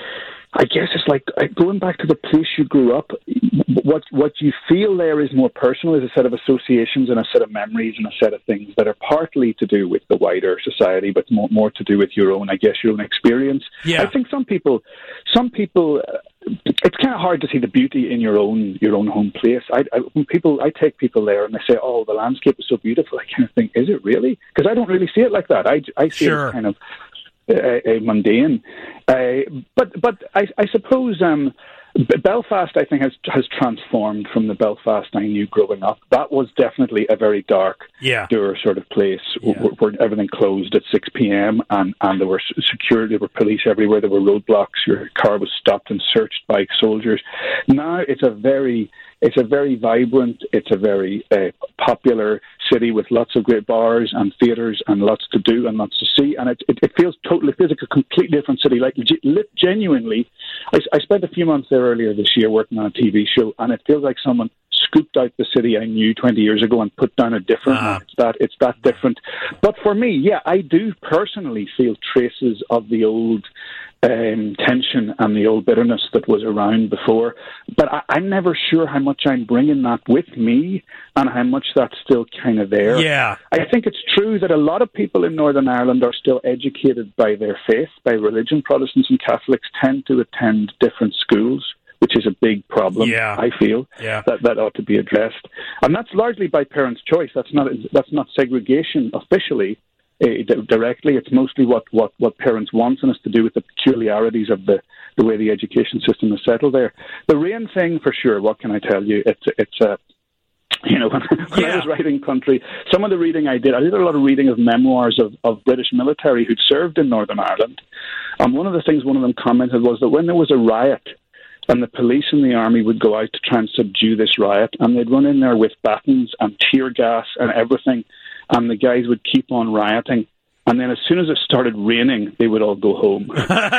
I guess it's like going back to the place you grew up. What what you feel there is more personal, is a set of associations and a set of memories and a set of things that are partly to do with the wider society, but more, more to do with your own, I guess, your own experience. Yeah. I think some people, some people, uh, it's kind of hard to see the beauty in your own your own home place. I, I when people, I take people there and they say, "Oh, the landscape is so beautiful." I kind of think, "Is it really?" Because I don't really see it like that. I I see sure. it as kind of Uh, uh, mundane, uh, but but I, I suppose um, Belfast, I think, has has transformed from the Belfast I knew growing up. That was definitely a very dark, yeah. dour sort of place yeah. where, where everything closed at six p.m. and and there were security, there were police everywhere, there were roadblocks. Your car was stopped and searched by soldiers. Now it's a very It's a very vibrant, it's a very uh, popular city with lots of great bars and theatres and lots to do and lots to see. And it, it, it feels totally, it feels like a completely different city. Like, genuinely, I, I spent a few months there earlier this year working on a T V show, and it feels like someone scooped out the city I knew twenty years ago and put down a different uh, one. It's that, it's that different. But for me, yeah, I do personally feel traces of the old Um, tension and the old bitterness that was around before. But I, I'm never sure how much I'm bringing that with me and how much that's still kind of there. Yeah. I think it's true that a lot of people in Northern Ireland are still educated by their faith, by religion. Protestants and Catholics tend to attend different schools, which is a big problem, yeah. I feel, yeah. that, that ought to be addressed. And that's largely by parents' choice. That's not, that's not segregation officially. Uh, directly, it's mostly what, what, what parents want and us to do with the peculiarities of the, the way the education system is settled there. The rain thing, for sure, what can I tell you? It's it's a, uh, you know, when, when yeah. I was writing country, some of the reading I did, I did a lot of reading of memoirs of, of British military who'd served in Northern Ireland. And one of the things one of them commented was that when there was a riot, and the police and the army would go out to try and subdue this riot, and they'd run in there with batons and tear gas and everything, and the guys would keep on rioting. And then as soon as it started raining, they would all go home.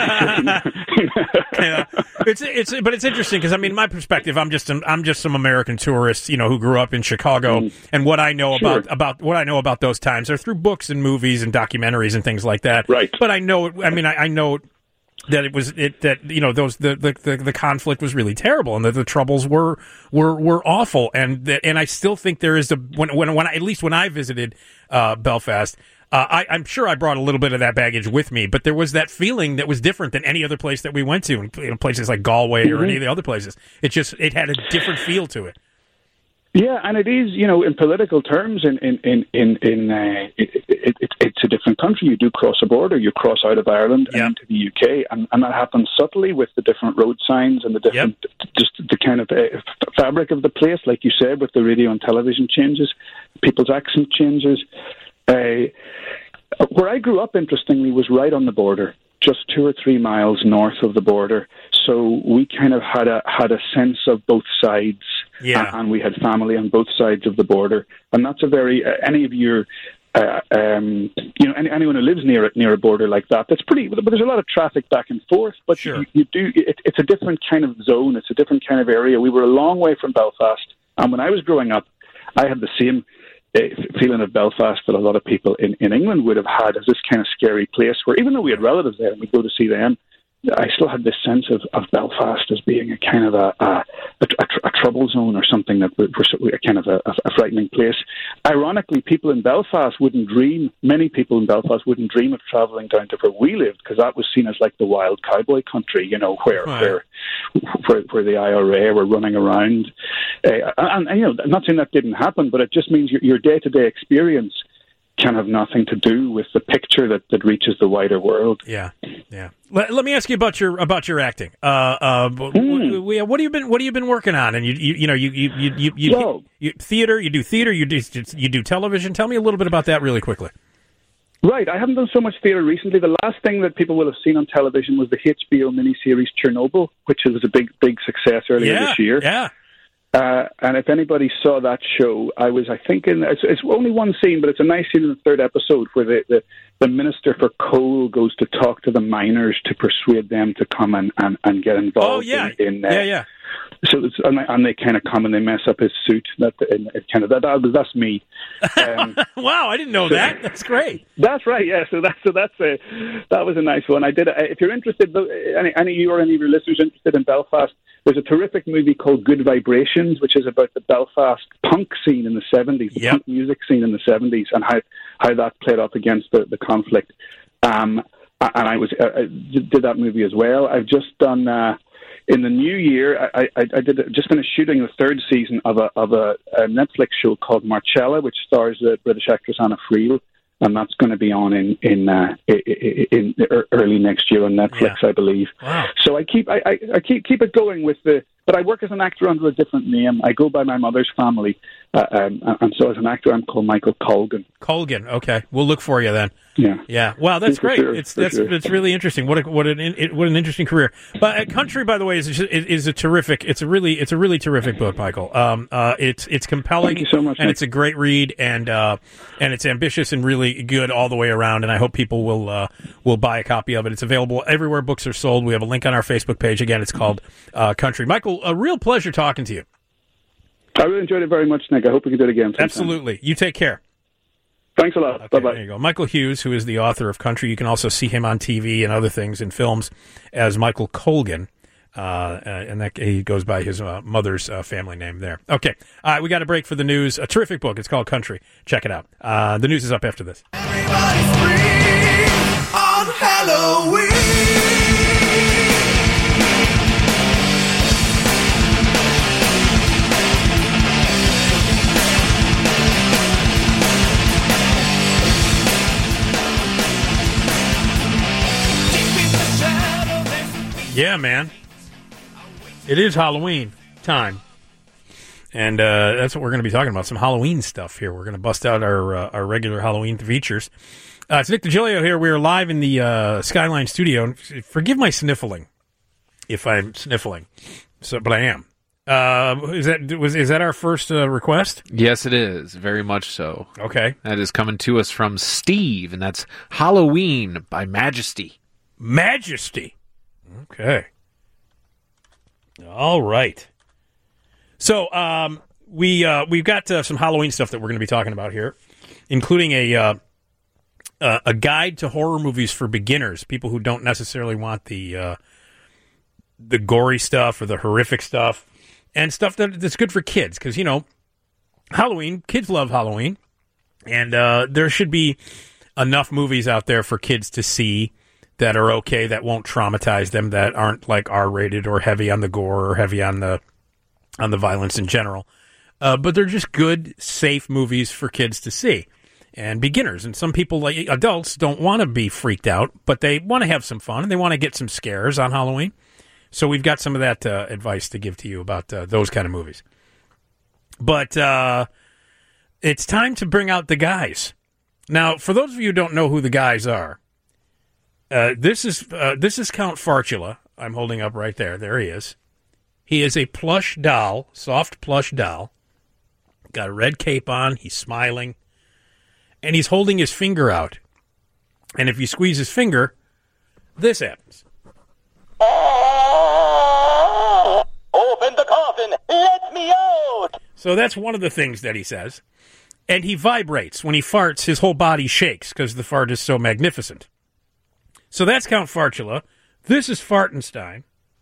yeah. It's it's but it's interesting because I mean, my perspective, I'm just an, I'm just some American tourist, you know, who grew up in Chicago, mm. and what I know sure. about about what I know about those times are through books and movies and documentaries and things like that. Right. But I know, I mean, I, I know. That it was it that you know those the, the, the, the conflict was really terrible and that the troubles were were were awful and that, and I still think there is a when when when I, at least when I visited uh, Belfast uh, I, I'm sure I brought a little bit of that baggage with me, but there was that feeling that was different than any other place that we went to, in, you know, places like Galway mm-hmm. or any of the other places. It just it had a different feel to it. Yeah, and it is, you know, in political terms, in in in in, in uh, it, it, it, it's a different country. You do cross a border, you cross out of Ireland yep. and into the U K, and, and that happens subtly with the different road signs and the different, yep. just the kind of uh, fabric of the place, like you said, with the radio and television changes, people's accent changes. Uh, where I grew up, interestingly, was right on the border. just two or three miles north of the border. So we kind of had a had a sense of both sides, yeah. and, and we had family on both sides of the border. And that's a very uh, any of your uh, um, you know any, anyone who lives near near a border like that. That's pretty. But there's a lot of traffic back and forth. But sure. you, you do. It, it's a different kind of zone. It's a different kind of area. We were a long way from Belfast, and when I was growing up, I had the same uh, feeling of Belfast that a lot of people in, in England would have had as this kind of scary place where, even though we had relatives there and we'd go to see them, I still had this sense of, of Belfast as being a kind of a a, a, a trouble zone or something that was a kind of a, a frightening place. Ironically, people in Belfast wouldn't dream, many people in Belfast wouldn't dream of travelling down to where we lived, because that was seen as like the wild cowboy country, you know, where right. where, where where the I R A were running around. Uh, and, and, you know, I'm not saying that didn't happen, but it just means your, your day-to-day experience can have nothing to do with the picture that, that reaches the wider world. Yeah, yeah. Let, let me ask you about your about your acting. Uh, uh, mm. what, what have you been What have you been working on? And you you, you know you you you you, you, well, you theater. You do theater. You do you do television. Tell me a little bit about that really quickly. Right, I haven't done so much theatre recently. The last thing that people will have seen on television was the H B O miniseries Chernobyl, which was a big big success earlier yeah, this year. Yeah. Uh, and if anybody saw that show, I was, I think, in, it's, it's only one scene, but it's a nice scene in the third episode where the, the, the Minister for Coal goes to talk to the miners to persuade them to come and, and, and get involved. Oh, yeah. in, in uh, yeah, yeah. So it's, and, and they kind of come and they mess up his suit. That and it kind of that, that that's me. Um, wow, I didn't know so, that. That's great. That's right. Yeah. So that's so that's a that was a nice one. I did. If you're interested, any any of you or any of your listeners interested in Belfast, there's a terrific movie called Good Vibrations, which is about the Belfast punk scene in the seventies, the yep. punk music scene in the seventies, and how how that played up against the the conflict. Um, and I was uh, I did that movie as well. I've just done. Uh, In the new year, I, I, I did just finished shooting the third season of a of a, a Netflix show called Marcella, which stars the British actress Anna Friel, and that's going to be on in in, uh, in, in early next year on Netflix, yeah. I believe. Wow. So I keep I, I, I keep keep it going with the. But I work as an actor under a different name. I go by my mother's family, uh, um, and so as an actor, I'm called Michael Colgan. Colgan. Okay, we'll look for you then. Yeah, yeah. Wow, that's for great. Sure, it's that's sure. it's really interesting. What a, what an it, what an interesting career. But uh, Country, by the way, is a, is a terrific. It's a really it's a really terrific book, Michael. Um, uh, it's it's compelling. Thank you so much, and Nick. It's a great read, and uh, and it's ambitious and really good all the way around. And I hope people will uh, will buy a copy of it. It's available everywhere books are sold. We have a link on our Facebook page. Again, it's called uh, Country. Michael, a real pleasure talking to you. I really enjoyed it very much, Nick. I hope we can do it again sometime. Absolutely. You take care. Thanks a lot. Okay, Bye-bye. There you go. Michael Hughes, who is the author of Country. You can also see him on T V and other things in films as Michael Colgan. Uh, and that he goes by his uh, mother's uh, family name there. Okay. All right, we got a break for the news. A terrific book. It's called Country. Check it out. Uh, the news is up after this. Everybody's free on Halloween. Yeah, man. It is Halloween time. And uh, that's what we're going to be talking about, some Halloween stuff here. We're going to bust out our uh, our regular Halloween features. Uh, it's Nick DiGilio here. We are live in the uh, Skyline studio. Forgive my sniffling if I'm sniffling, so but I am. Uh, is that was is that our first uh, request? Yes, it is. Very much so. Okay. That is coming to us from Steve, and that's Halloween by Majesty. Majesty. Okay. All right. So um, we uh, we've got uh, some Halloween stuff that we're going to be talking about here, including a uh, uh, a guide to horror movies for beginners, people who don't necessarily want the uh, the gory stuff or the horrific stuff, and stuff that, that's good for kids because you know Halloween, kids love Halloween, and uh, there should be enough movies out there for kids to see that are okay, that won't traumatize them, that aren't like R-rated or heavy on the gore or heavy on the on the violence in general. Uh, but they're just good, safe movies for kids to see and beginners. And some people, like adults, don't want to be freaked out, but they want to have some fun and they want to get some scares on Halloween. So we've got some of that uh, advice to give to you about uh, those kind of movies. But uh, it's time to bring out the guys. Now, for those of you who don't know who the guys are, Uh, this is uh, this is Count Fartula. I'm holding up right there. There he is. He is a plush doll, soft plush doll. Got a red cape on. He's smiling. And he's holding his finger out. And if you squeeze his finger, this happens. Oh, open the coffin. Let me out. So that's one of the things that he says. And he vibrates. When he farts, his whole body shakes because the fart is so magnificent. So that's Count Fartula. This is Fartenstein.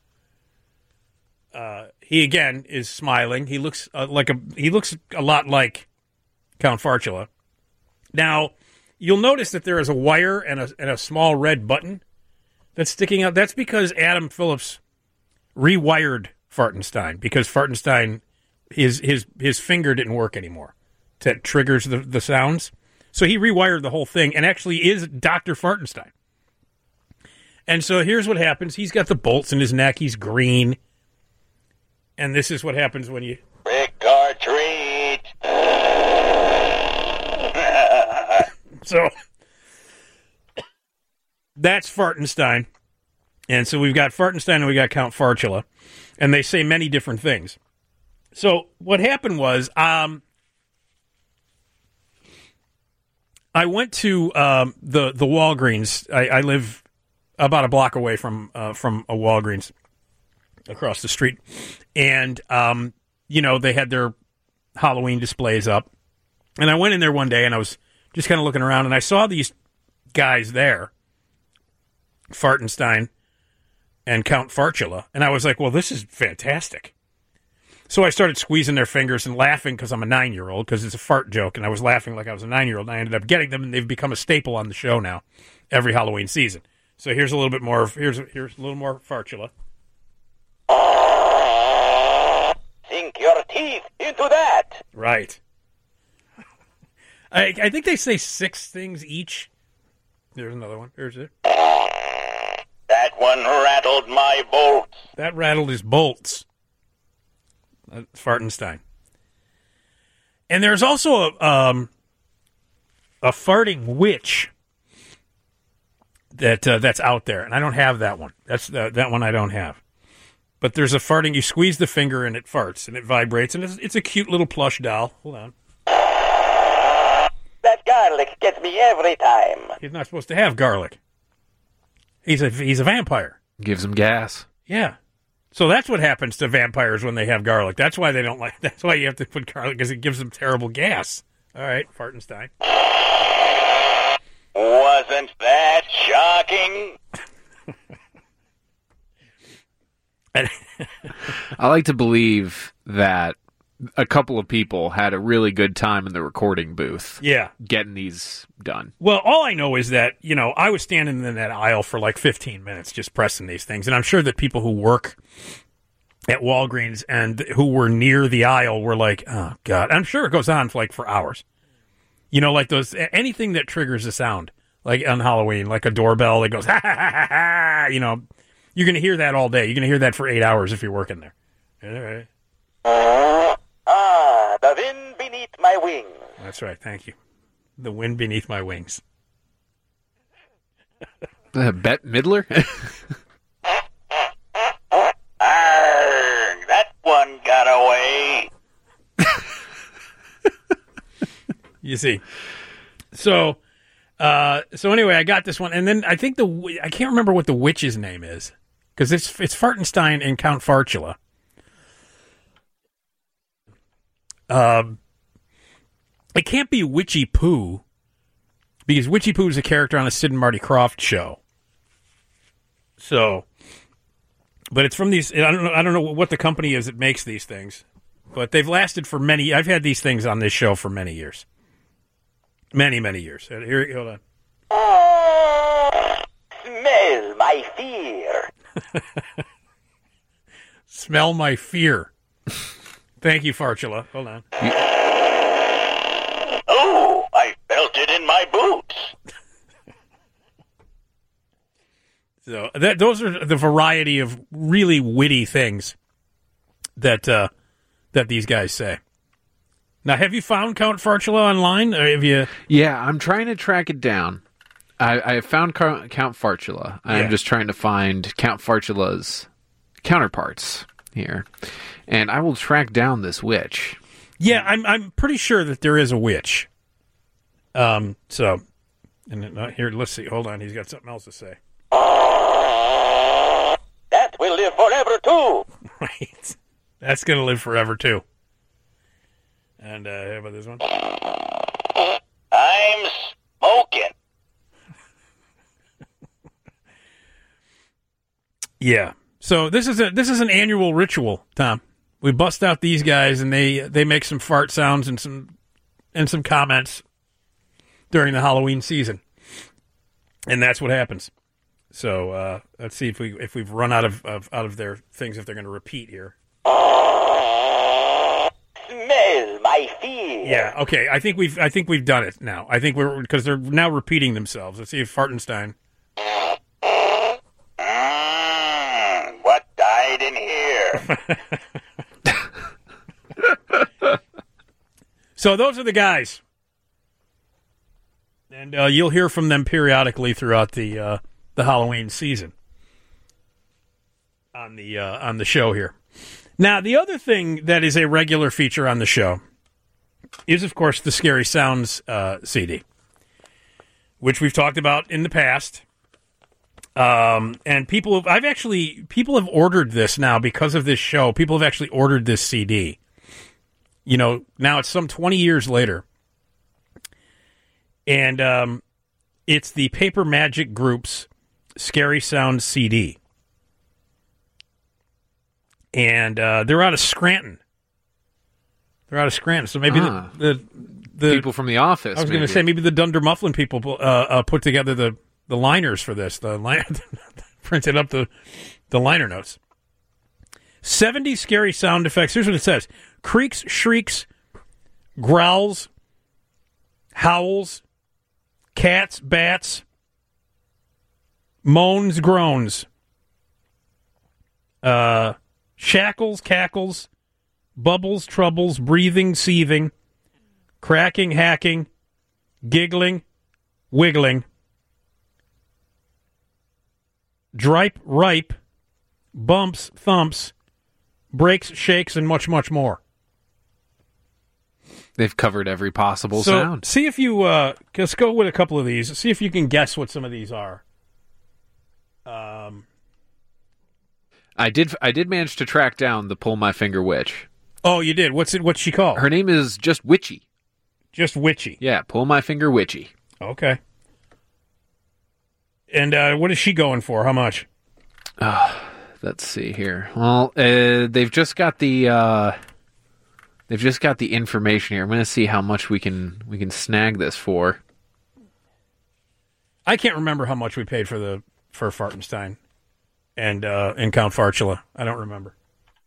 Uh, he again is smiling. He looks uh, like a he looks a lot like Count Fartula. Now, you'll notice that there is a wire and a and a small red button that's sticking out. That's because Adam Phillips rewired Fartenstein because Fartenstein his his his finger didn't work anymore. That triggers the, the sounds. So he rewired the whole thing and actually is Doctor Fartenstein. And so here's what happens. He's got the bolts in his neck. He's green. And this is what happens when you... Trick or treat. So that's Fartenstein. And so we've got Fartenstein and we got Count Fartula. And they say many different things. So what happened was... um. I went to um, the the Walgreens. I, I live about a block away from uh, from a Walgreens across the street, and um, you know they had their Halloween displays up. And I went in there one day, and I was just kind of looking around, and I saw these guys there, Fartenstein and Count Fartula, and I was like, "Well, this is fantastic." So I started squeezing their fingers and laughing because I'm a nine-year-old, because it's a fart joke, and I was laughing like I was a nine-year-old, and I ended up getting them, and they've become a staple on the show now every Halloween season. So here's a little bit more, here's here's a little more Fartula. Sink your teeth into that. Right. I, I think they say six things each. There's another one. Here's it. That one rattled my bolts. That rattled his bolts. Uh, Fartenstein. And there's also a um, a farting witch that uh, that's out there, and I don't have that one. That's uh, that one I don't have. But there's a farting. You squeeze the finger and it farts and it vibrates, and it's, it's a cute little plush doll. Hold on. That garlic gets me every time. He's not supposed to have garlic. He's a he's a vampire. Gives him gas. Yeah. So that's what happens to vampires when they have garlic. That's why they don't like. That's why you have to put garlic, because it gives them terrible gas. All right, Fartenstein. Wasn't that shocking? I like to believe that a couple of people had a really good time in the recording booth. Yeah, getting these done. Well, all I know is that, you know, I was standing in that aisle for like fifteen minutes just pressing these things. And I'm sure that people who work at Walgreens and who were near the aisle were like, oh, God. I'm sure it goes on for like for hours. You know, like those, anything that triggers a sound, like on Halloween, like a doorbell that goes, ha, ha, ha, ha, ha. You know, you're going to hear that all day. You're going to hear that for eight hours if you're working there. All right. Uh, ah, the wind beneath my wings. That's right. Thank you. The wind beneath my wings. uh, Bette Midler? Arrgh, that one got away. You see. So, uh, so anyway, I got this one. And then I think the, I can't remember what the witch's name is. Because it's, it's Fartenstein and Count Fartula. Um, it can't be Witchy Poo, because Witchy Poo is a character on a Sid and Marty Krofft show. So, but it's from these. I don't know. I don't know what the company is that makes these things, but they've lasted for many. I've had these things on this show for many years, many many years. Here, hold on. Oh, smell my fear. Smell my fear. Thank you, Fartula. Hold on. Oh, I felt it in my boots. So that those are the variety of really witty things that uh, that these guys say. Now, have you found Count Fartula online? Or have you? Yeah, I'm trying to track it down. I, I found Car- Count Farchula. I'm Yeah. just trying to find Count Farchula's counterparts here, and I will track down this witch. Yeah, I'm I'm pretty sure that there is a witch. Um. So, and then, uh, here, let's see. Hold on. He's got something else to say. That will live forever, too. Right. That's gonna live forever too. And uh, how about this one? I'm smoking. Yeah. So this is a this is an annual ritual, Tom. We bust out these guys, and they they make some fart sounds and some and some comments during the Halloween season, and that's what happens. So uh, let's see if we if we've run out of, of out of their things, if they're going to repeat here. Smell my fear. Yeah. Okay. I think we've I think we've done it now. I think we're because they're now repeating themselves. Let's see if Fartenstein. Mm, what died in here? So those are the guys, and uh, you'll hear from them periodically throughout the uh, the Halloween season on the uh, on the show here. Now, the other thing that is a regular feature on the show is, of course, the Scary Sounds uh, C D, which we've talked about in the past. Um, and people have, I've actually, people have ordered this now because of this show. People have actually ordered this C D. You know, now it's some twenty years later. And um, it's the Paper Magic Group's Scary Sounds C D. And uh, they're out of Scranton. They're out of Scranton. So maybe Ah. the, the, the... People from the office. I was going to maybe. say, maybe the Dunder Mifflin people uh, uh, put together the, the liners for this. The line, printed up the, the liner notes. seventy scary sound effects. Here's what it says. Creaks, shrieks, growls, howls, cats, bats, moans, groans, uh, shackles, cackles, bubbles, troubles, breathing, seething, cracking, hacking, giggling, wiggling, dripe, ripe, bumps, thumps, breaks, shakes, and much, much more. They've covered every possible So, sound. see if you, uh, let's go with a couple of these. See if you can guess what some of these are. Um, I did. I did manage to track down the Pull My Finger Witch. oh, you did. What's it? What's she called? Her name is just Witchy. Just Witchy. Yeah, Pull My Finger Witchy. Okay. And uh, what is she going for? How much? Let's see here. Well, uh, they've just got the uh, they've just got the information here. I'm going to see how much we can we can snag this for. I can't remember how much we paid for the for Fartenstein and uh, and Count Farchula. I don't remember.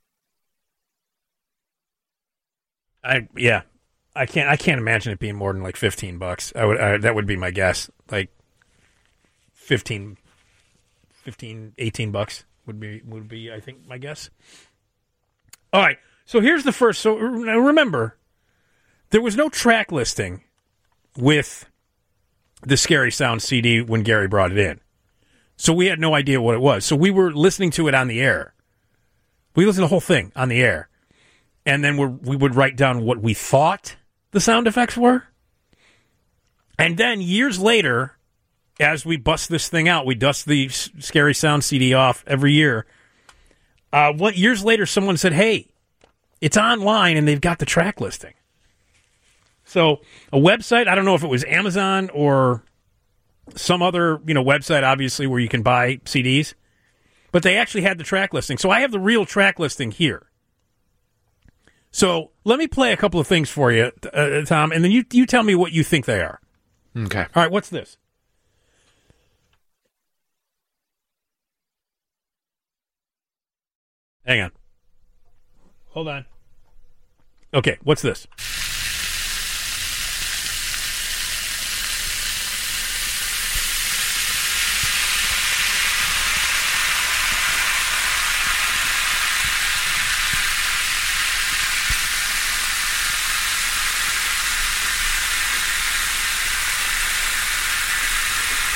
I yeah, I can't I can't imagine it being more than like fifteen bucks. I would I, that would be my guess. Like fifteen, fifteen, eighteen bucks would be would be I think my guess. All right, so here's the first. So now remember, there was no track listing with the Scary Sound C D when Gary brought it in. So we had no idea what it was. So we were listening to it on the air. We listened to the whole thing on the air. And then we're, we would write down what we thought the sound effects were. And then years later, as we bust this thing out, we dust the S- Scary Sound C D off every year. Uh, what years later, someone said, hey, it's online and they've got the track listing. So a website, I don't know if it was Amazon or some other, you know, website, obviously, where you can buy C Ds, but they actually had the track listing. So I have the real track listing here. So let me play a couple of things for you, uh, Tom, and then you you tell me what you think they are. Okay. All right, what's this? Hang on. Hold on. Okay, what's this?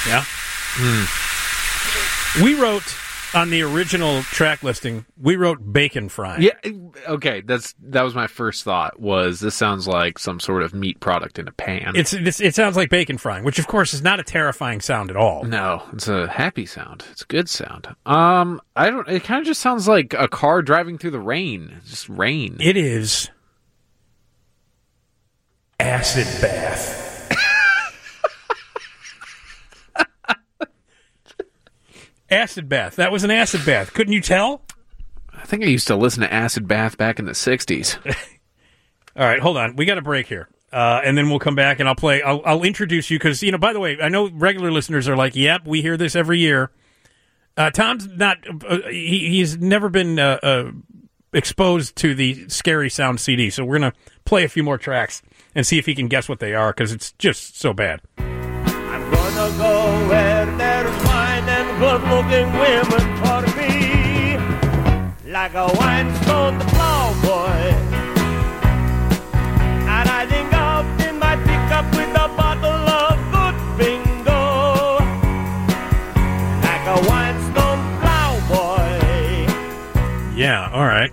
Yeah. We wrote on the original track listing, we wrote bacon frying. Yeah, okay. That's that was my first thought. Was this sounds like some sort of meat product in a pan? It's, it's it sounds like bacon frying, which of course is not a terrifying sound at all. No, it's a happy sound. It's a good sound. Um, I don't. It kind of just sounds like a car driving through the rain. Just rain. It is acid bath. Acid bath. That was an acid bath. Couldn't you tell? I think I used to listen to Acid Bath back in the sixties. All right, hold on. We got a break here. Uh, and then we'll come back and I'll play. I'll, I'll introduce you because, you know, by the way, I know regular listeners are like, yep, we hear this every year. Uh, Tom's not, uh, he, he's never been uh, uh, exposed to the Scary Sound C D. So we're going to play a few more tracks and see if he can guess what they are because it's just so bad. I'm gonna go where there's wine and good-looking women for me, like a wine-stoned plowboy. And I think up in my pickup with a bottle of good bingo, like a wine-stoned plowboy. Yeah, all right.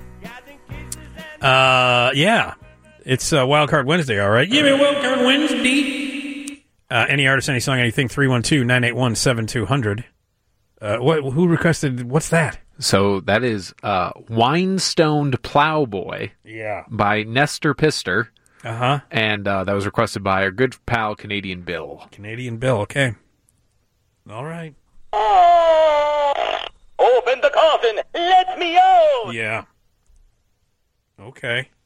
Uh, yeah. It's uh, Wild Card Wednesday, all right. Give me a Wild Card Wednesday. Uh, any artist, any song, anything, three one two, nine eight one, seven two zero zero. Uh, what, who requested, what's that? So that is uh, Wine-Stoned Plowboy Yeah. by Nestor Pister. Uh-huh. And uh, that was requested by our good pal, Canadian Bill. Canadian Bill, okay. All right. Open the coffin. Let me out. Yeah. Okay.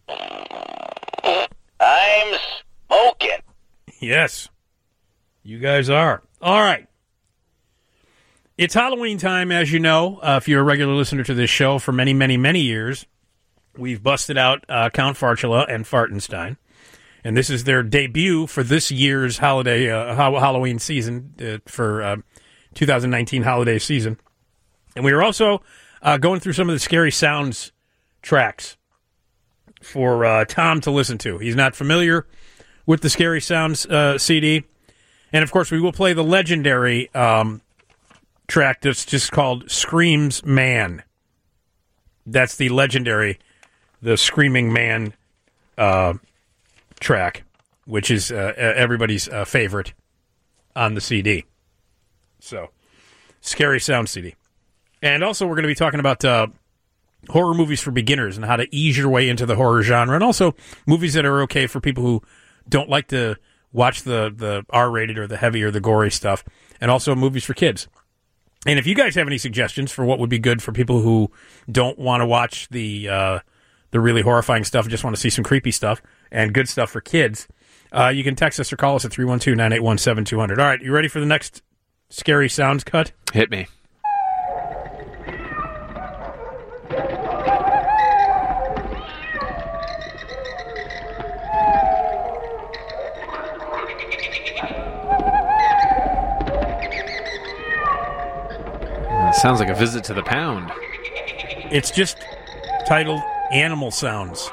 I'm smoking. Yes. You guys are. All right. It's Halloween time, as you know. Uh, if you're a regular listener to this show for many, many, many years, we've busted out uh, Count Farchula and Fartenstein. And this is their debut for this year's holiday uh, ha- Halloween season, uh, for uh, two thousand nineteen holiday season. And we were also uh, going through some of the Scary Sounds tracks for uh, Tom to listen to. He's not familiar with the Scary Sounds uh, C D. And, of course, we will play the legendary um, track that's just called Screams Man. That's the legendary, the Screaming Man uh, track, which is uh, everybody's uh, favorite on the C D. So, Scary Sound C D. And also, we're going to be talking about uh, horror movies for beginners and how to ease your way into the horror genre. And also, movies that are okay for people who don't like to watch the, the R-rated or the heavy or the gory stuff, and also movies for kids. And if you guys have any suggestions for what would be good for people who don't want to watch the uh, the really horrifying stuff, just want to see some creepy stuff and good stuff for kids, uh, you can text us or call us at three one two, nine eight one, seven two zero zero. All right, you ready for the next Scary Sounds cut? Hit me. Sounds like a visit to the pound. It's just titled Animal Sounds.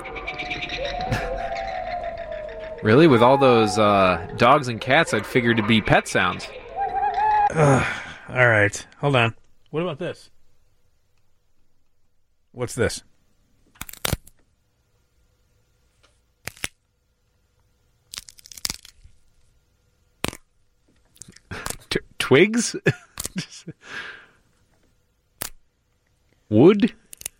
Really? With all those uh, dogs and cats, I'd figured to be pet sounds. Ugh. All right. Hold on. What about this? What's this? T- twigs? Wood?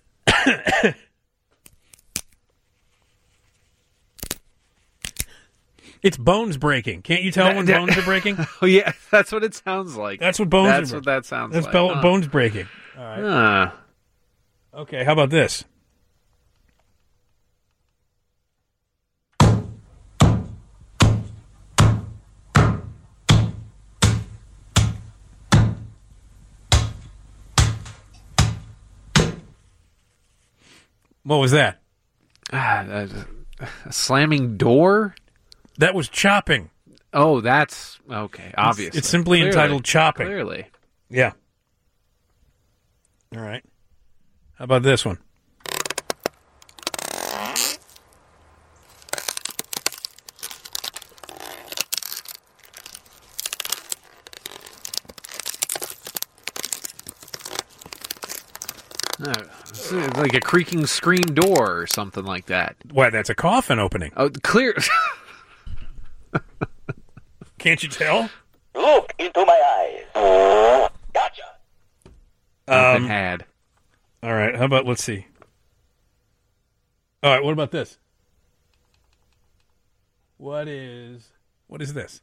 It's bones breaking. Can't you tell when bones are breaking? Oh, yeah, that's what it sounds like. That's what bones That's are what that sounds That's like. bo- Huh. bones breaking. All right. Huh. Okay, how about this? What was that? Ah, a, a slamming door? That was chopping. Oh, that's okay. Obviously, it's simply Clearly. entitled chopping. Clearly, Yeah. All right. How about this one? Uh, it's like a creaking screen door or something like that. Why, that's a coffin opening. Oh, clear. Can't you tell? Look into my eyes. Gotcha. Nothing Um, had. All right, how about, let's see. All right, what about this? What is, what is this?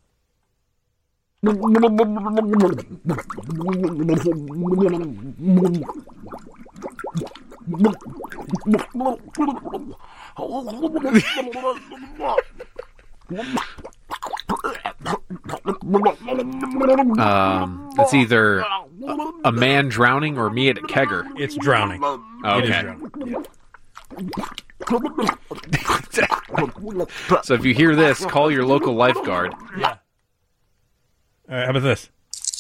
Um, it's either a, a man drowning or me at a kegger. It's drowning. It is Okay. drowning. So if you hear this, call your local lifeguard. Yeah. All right, how about this?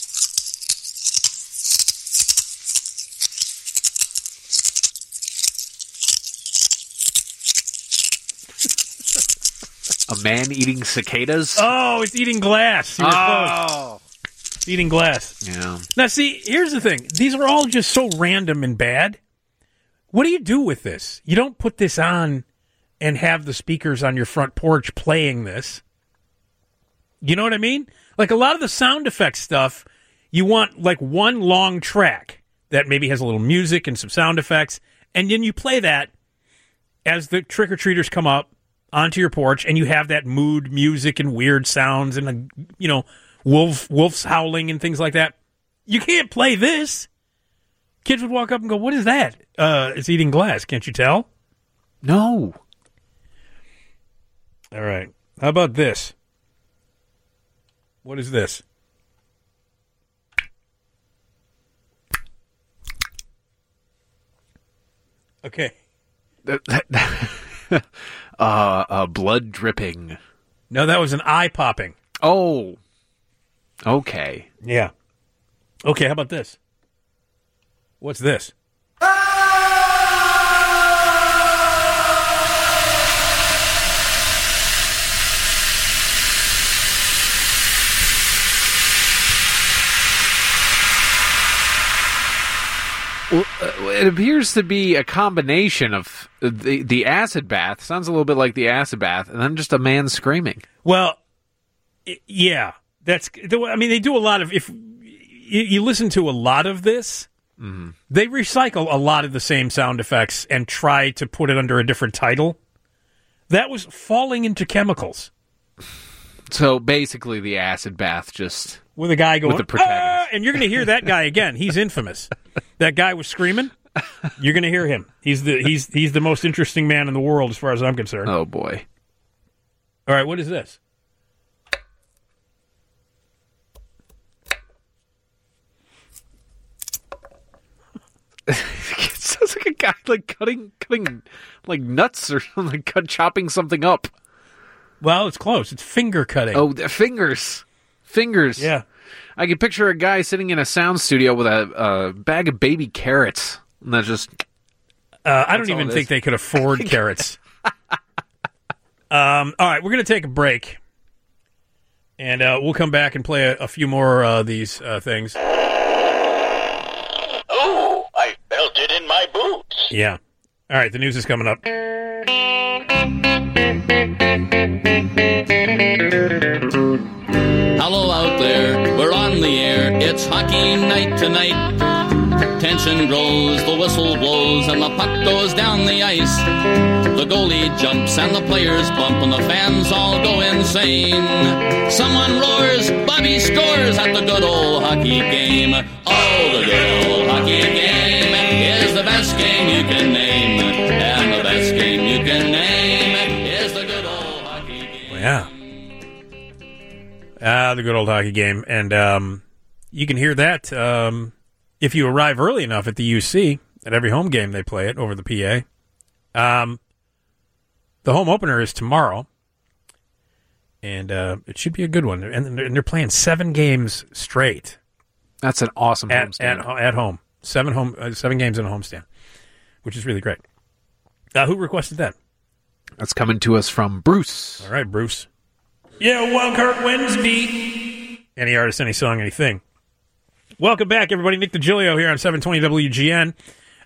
A man eating cicadas? Oh, it's eating glass. You were close. Oh. It's eating glass. Yeah. Now, see, here's the thing. These are all just so random and bad. What do you do with this? You don't put this on and have the speakers on your front porch playing this. You know what I mean? Like a lot of the sound effects stuff, you want like one long track that maybe has a little music and some sound effects, and then you play that as the trick-or-treaters come up onto your porch, and you have that mood music and weird sounds and, uh, you know, wolf wolves howling and things like that. You can't play this. Kids would walk up and go, what is that? Uh, it's eating glass. Can't you tell? No. All right. How about this? What is this? Okay. uh, uh, blood dripping. No, that was an eye popping. Oh. Okay. Yeah. Okay, how about this? What's this? Well, uh, it appears to be a combination of the the acid bath. Sounds a little bit like the acid bath, and then just a man screaming. Well, i- yeah, that's. I mean, they do a lot of. If you, you listen to a lot of this, Mm-hmm. they recycle a lot of the same sound effects and try to put it under a different title. That was Falling into Chemicals. So basically, the acid bath just With a guy going, with the protagonist. "Ah!" And you're going to hear that guy again. He's infamous. That guy was screaming. You're going to hear him. He's the he's he's the most interesting man in the world, as far as I'm concerned. Oh boy! All right, what is this? It sounds like a guy like cutting cutting like nuts or something, cut chopping something up. Well, it's close. It's finger cutting. Oh, the fingers, fingers. Yeah. I can picture a guy sitting in a sound studio with a, a bag of baby carrots, and that's just. Uh, I don't That's all even it think is. they could afford carrots. Um, all right, we're going to take a break, and uh, we'll come back and play a, a few more of uh, these uh, things. Oh, I felt it in my boots. Yeah. All right, the news is coming up. Hello out there, we're on the air. It's hockey night tonight. Tension grows, the whistle blows, and the puck goes down the ice. The goalie jumps and the players bump, and the fans all go insane. Someone roars, Bobby scores at the good old hockey game. Oh, the good old hockey game is the best game you can name. And the best game you can name is the good old hockey game. Yeah. Ah, the good old hockey game. And um, you can hear that um, if you arrive early enough at the U C. At every home game, they play it over the P A. Um, the home opener is tomorrow. And uh, it should be a good one. And they're, and they're playing seven games straight. That's an awesome at, homestand. At, at home. Seven home, uh, seven games in a homestand, which is really great. Uh, who requested that? That's coming to us from Bruce. All right, Bruce. Yeah, well, Kurt Wednesday. Any artist, any song, anything. Welcome back, everybody. Nick DiGilio here on seven twenty W G N.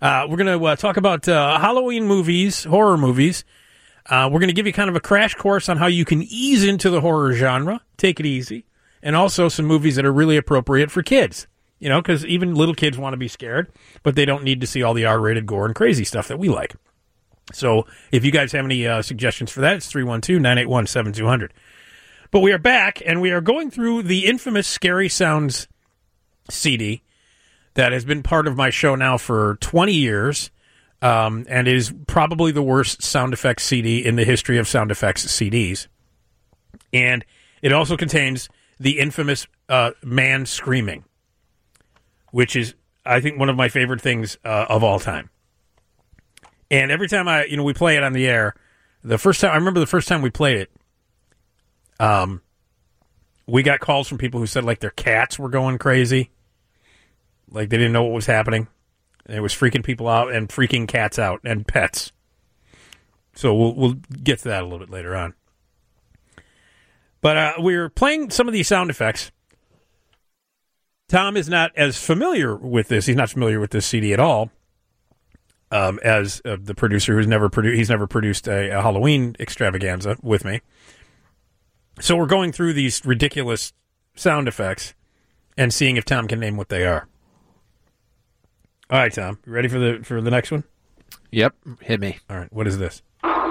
Uh, we're going to uh, talk about uh, Halloween movies, horror movies. Uh, we're going to give you kind of a crash course on how you can ease into the horror genre, take it easy, and also some movies that are really appropriate for kids. You know, because even little kids want to be scared, but they don't need to see all the R-rated gore and crazy stuff that we like. So if you guys have any uh, suggestions for that, it's three one two, nine eight one, seven two zero zero. But we are back, and we are going through the infamous Scary Sounds C D that has been part of my show now for twenty years. Um, and it is probably the worst sound effects C D in the history of sound effects C Ds. And it also contains the infamous uh, man screaming, which is, I think, one of my favorite things uh, of all time. And every time I, you know, we play it on the air, the first time, I remember the first time we played it, um, we got calls from people who said, like, their cats were going crazy. Like, they didn't know what was happening. And it was freaking people out and freaking cats out and pets. So we'll we'll get to that a little bit later on. But uh, we're playing some of these sound effects. Tom is not as familiar with this. He's not familiar with this C D at all. Um, as uh, the producer who's never produced, he's never produced a, a Halloween extravaganza with me. So we're going through these ridiculous sound effects and seeing if Tom can name what they are. All right, Tom, you ready for the for the next one? Yep, hit me. All right, what is this?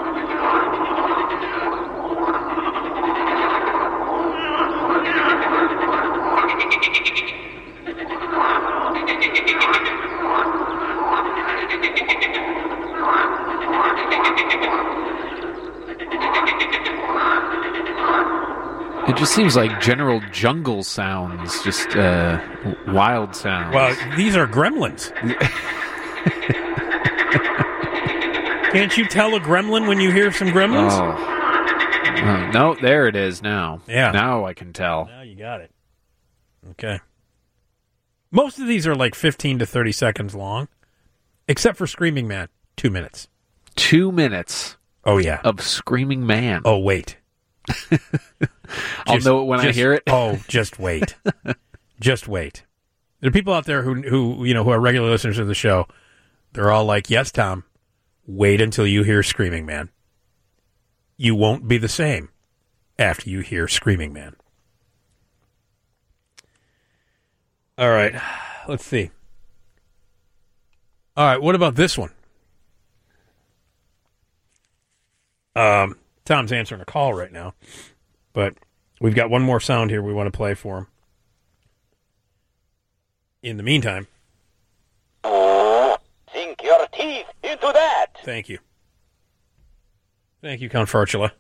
It just seems like general jungle sounds, just uh, wild sounds. Well, these are gremlins. Can't you tell a gremlin when you hear some gremlins? Oh. Oh, no, there it is now. Yeah. Now I can tell. Now you got it. Okay. Most of these are like fifteen to thirty seconds long, except for Screaming Man, two minutes. Two minutes. Oh, yeah. Of Screaming Man. Oh, wait. I'll Just- know it when I just- hear it. Oh, just wait. Just wait. There are people out there who, who, you know, who are regular listeners of the show. They're all like, yes, Tom, wait until you hear Screaming Man. You won't be the same after you hear Screaming Man. All right. Let's see. All right. What about this one? Um, Tom's answering a call right now, but we've got one more sound here we want to play for him. In the meantime, Sink your teeth into that. thank you. Thank you, Count Farchula.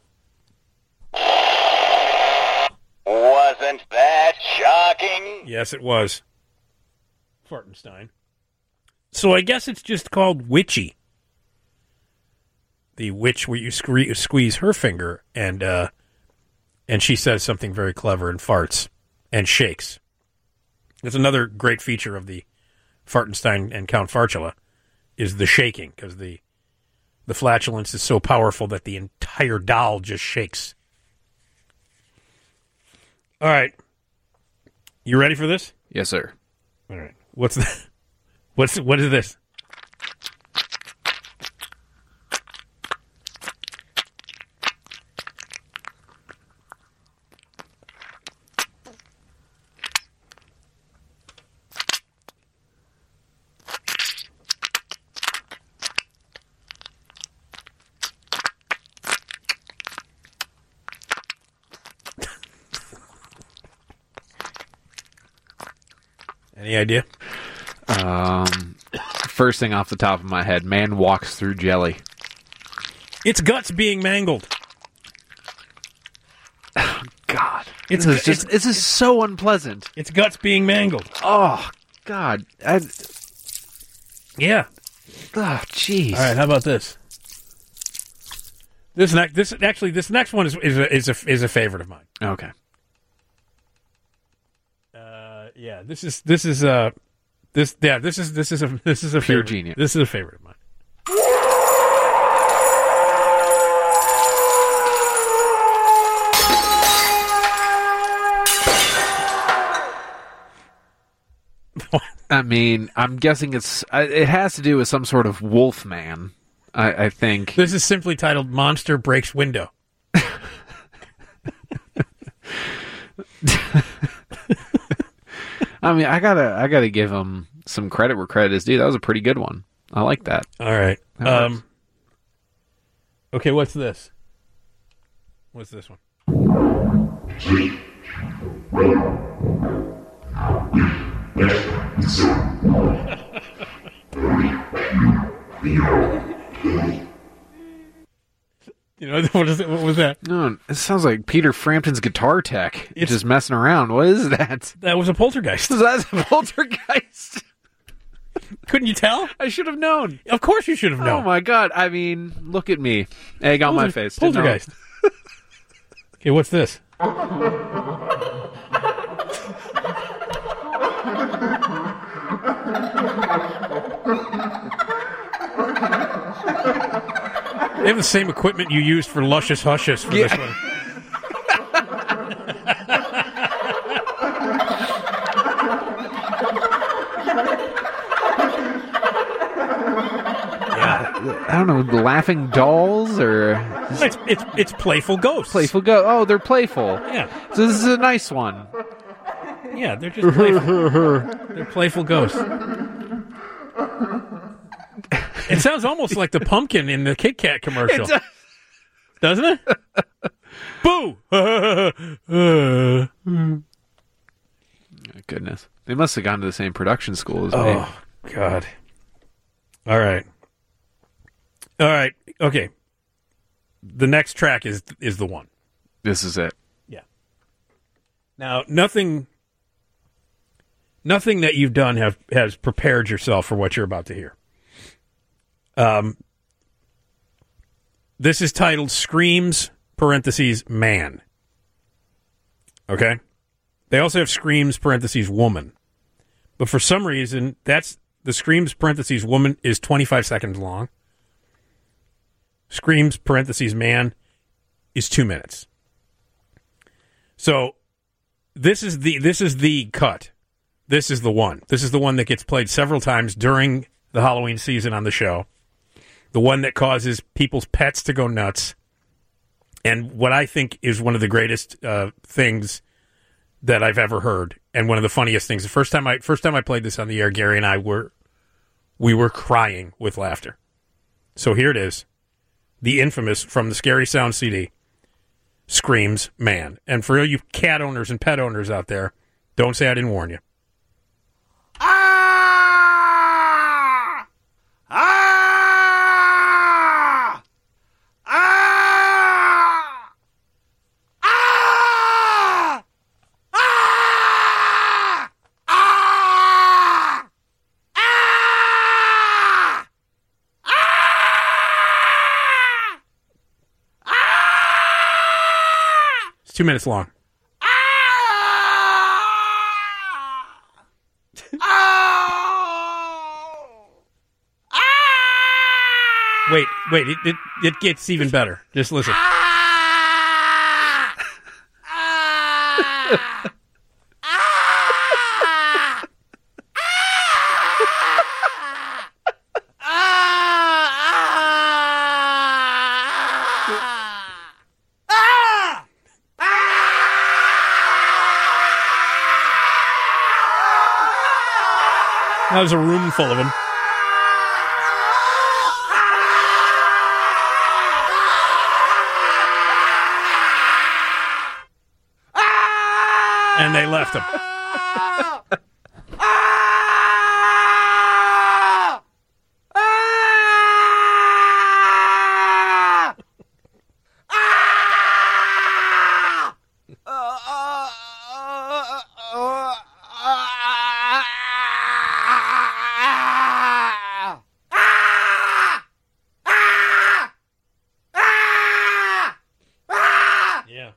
Wasn't that shocking? Yes, it was. Fartenstein. So I guess it's just called Witchy. The witch where you scree- squeeze her finger and uh, and she says something very clever and farts and shakes. That's another great feature of the Fartenstein and Count Farchula is the shaking, because the the flatulence is so powerful that the entire doll just shakes. All right. You ready for this? Yes, sir. All right. What's that? What's what is this? Any idea? Um, first thing off the top of my head, man walks through jelly. It's guts being mangled. God, It's this is gu- just this is so unpleasant. It's guts being mangled. Oh God, I, Yeah. oh jeez. All right. How about this? This next, this actually, this next one is is a, is a is a favorite of mine. Okay. Uh, yeah. This is this is uh this yeah this is this is a this is a Pure favorite. genius. This is a favorite of mine. I mean, I'm guessing it's uh, it has to do with some sort of wolf man. I, I think This is simply titled "Monster Breaks Window." I mean, I gotta I gotta give him some credit where credit is due. That was a pretty good one. I like that. All right. That Um, works. okay, what's this? What's this one? You know, what, is it, what was that? No, it sounds like Peter Frampton's guitar tech. It's- just messing around. What is that? That was a poltergeist. That's a poltergeist. Couldn't you tell? I should have known. Of course you should have known. Oh my god! I mean, look at me, egg on my Polter- face. Didn't know. Poltergeist. Okay, what's this? They have the same equipment you used for Luscious Hushes for this one. I don't know, laughing dolls or It's it's it's playful ghosts. playful go. Oh, they're playful. Yeah, So this is a nice one. yeah, they're just playful. They're playful ghosts. It sounds almost like the pumpkin in the Kit Kat commercial, It's a- doesn't it? Boo! Goodness, they must have gone to the same production school as me. Oh God! All right, all right, okay. The next track is is the one. This is it. Yeah. Now, nothing, nothing that you've done have has prepared yourself for what you're about to hear. Um, this is titled "Screams" (parentheses man). Okay. They also have "Screams" parentheses woman, but for some reason, that's the "Screams" parentheses woman is twenty-five seconds long. "Screams" parentheses man is two minutes. So this is the this is the cut. This is the one. This is the one that gets played several times during the Halloween season on the show. The one that causes people's pets to go nuts. And what I think is one of the greatest uh, things that I've ever heard, and one of the funniest things. The first time I first time I played this on the air, Gary and I were we were crying with laughter. So here it is. The infamous, from the Scary Sound C D, "Screams Man." And for all you cat owners and pet owners out there, don't say I didn't warn you. Ah! Ah! Ah! Ah! Ah! Ah! Ah! It's two minutes long. Wait, wait, it, it it gets even better. Just listen. Now there's a room full of them. And they left him. Yeah.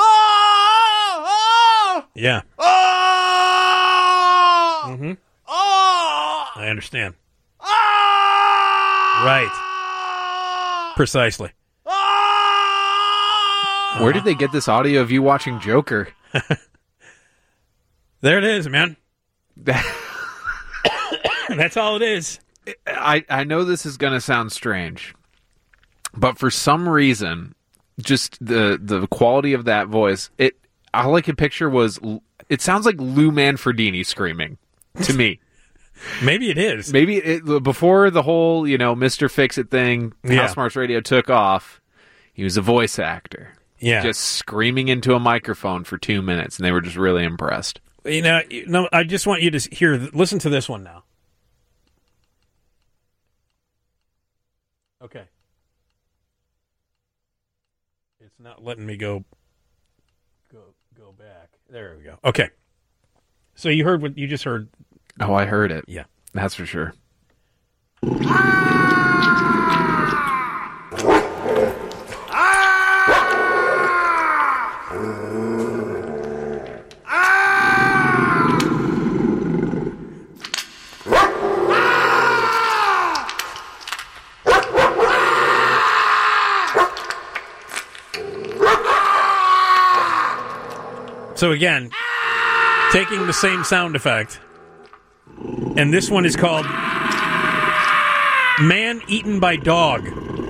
Yeah. Mm-hmm. I understand. Right. Precisely. Where did they get this audio of you watching Joker? There it is, man. That's all it is. I, I know this is going to sound strange, but for some reason, just the the quality of that voice, it all I could picture was, it sounds like Lou Manfredini screaming to me. Maybe it is. Maybe it, before the whole, you know, Mister Fix-It thing, Yeah. House Smarts Radio took off, he was a voice actor. Yeah. Just screaming into a microphone for two minutes, and they were just really impressed. You know, you know, I just want you to hear, listen to this one now. Okay. It's not letting me go go go back. There we go. Okay. So you heard what you just heard. Oh, I heard it. Yeah. That's for sure. So again, taking the same sound effect, and this one is called Man Eaten by Dog.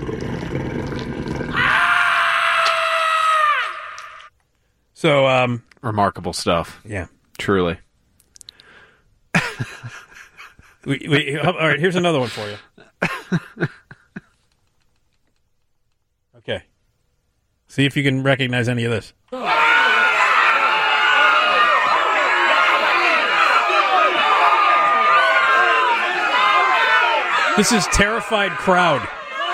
So, um... remarkable stuff. Yeah. Truly. we, we, all right, here's another one for you. Okay. See if you can recognize any of this. This is Terrified Crowd.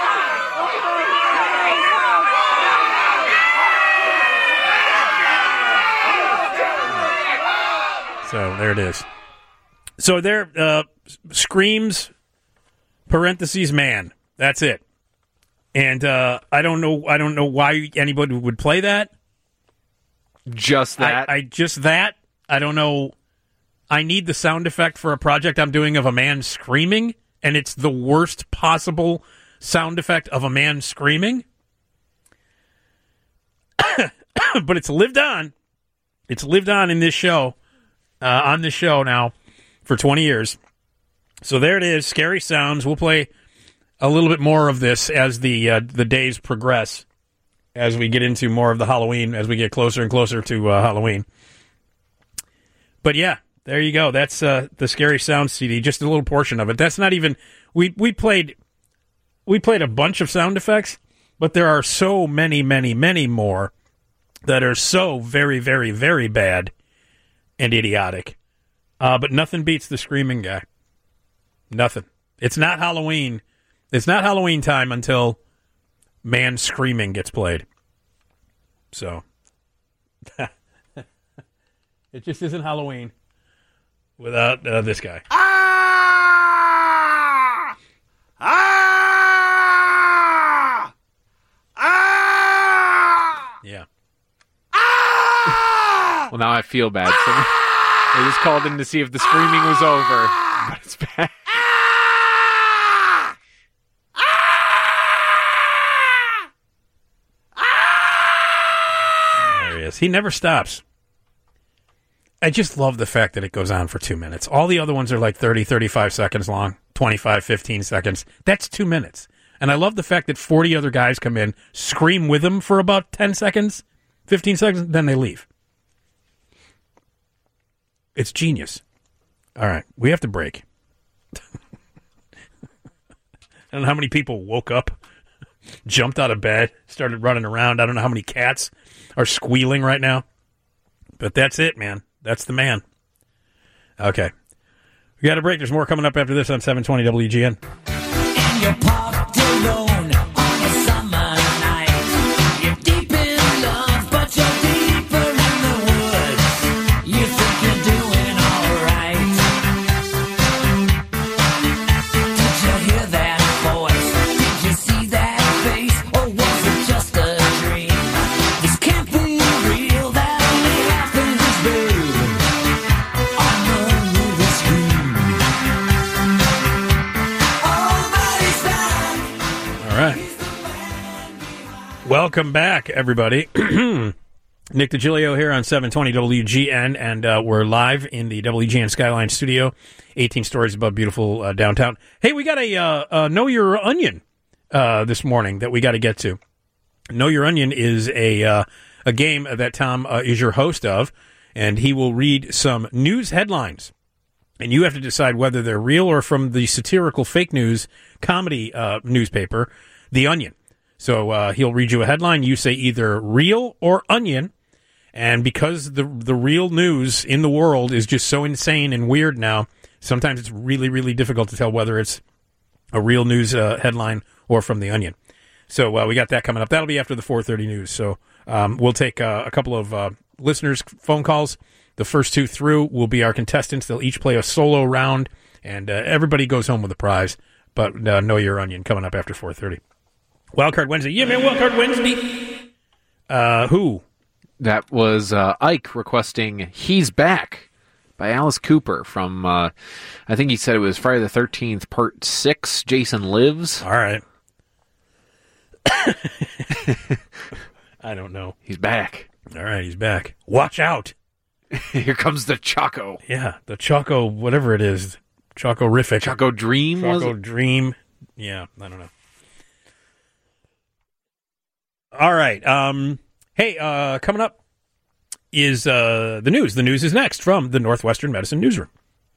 So there it is. So there, uh, screams, parentheses, man. That's it. And uh, I don't know. I don't know why anybody would play that. Just that. I, I just that. I don't know. I need the sound effect for a project I'm doing of a man screaming, and it's the worst possible sound effect of a man screaming. But it's lived on. It's lived on in this show, uh, on this show now for twenty years. So there it is, Scary Sounds. We'll play a little bit more of this as the uh, the days progress, as we get into more of the Halloween, as we get closer and closer to uh, Halloween. But yeah, there you go. That's uh, the Scary Sounds C D, just a little portion of it. That's not even we we played we played a bunch of sound effects, but there are so many, many, many more that are so very, very, very bad and idiotic. Uh, but nothing beats the screaming guy. Nothing. It's not Halloween. It's not Halloween time until man screaming gets played. So it just isn't Halloween without uh, this guy. Ah! Ah! Ah! Yeah. Ah! Well, now I feel bad. So I just called in to see if the screaming was over. But it's bad. There he is. He never stops. I just love the fact that it goes on for two minutes. All the other ones are like thirty, thirty-five seconds long, twenty-five, fifteen seconds. That's two minutes. And I love the fact that forty other guys come in, scream with him for about ten seconds, fifteen seconds, then they leave. It's genius. All right, we have to break. I don't know how many people woke up, jumped out of bed, started running around. I don't know how many cats are squealing right now. But that's it, man. That's the man. Okay. We got a break. There's more coming up after this on seven twenty W G N. And you're parked alone on a summer night. You're deep in love, but you're deeper in the woods. You think you're doing alright. Did you hear that voice? Did you see that face? Or was it just a dream? This can't be real. That only happens, babe, on the movie screen. All right. Welcome back, everybody. Nick DiGilio here on seven twenty W G N, and uh, we're live in the W G N Skyline studio, eighteen stories above beautiful uh, downtown. Hey, we got a uh, uh, Know Your Onion uh, this morning that we got to get to. Know Your Onion is a uh, a game that Tom uh, is your host of, and he will read some news headlines, and you have to decide whether they're real or from the satirical fake news comedy uh, newspaper, The Onion. So uh, he'll read you a headline. You say either real or onion. And because the the real news in the world is just so insane and weird now, sometimes it's really, really difficult to tell whether it's a real news uh, headline or from The Onion. So uh, we got that coming up. That'll be after the four thirty news. So um, we'll take uh, a couple of uh, listeners' phone calls. The first two through will be our contestants. They'll each play a solo round, and uh, everybody goes home with a prize. But uh, Know Your Onion coming up after four thirty. Wildcard Wednesday. Yeah, man, Wildcard Wednesday. Uh, who? That was uh, Ike requesting He's Back by Alice Cooper from, uh, I think he said it was Friday the thirteenth, Part six, Jason Lives. All right. I don't know. He's back. All right, he's back. Watch out. Here comes the Choco. Yeah, the Choco, whatever it is. Choco-rific. Choco Dream, was Choco it? Dream. Yeah, I don't know. All right. Um... Hey, uh, coming up is uh, the news. The news is next from the Northwestern Medicine Newsroom.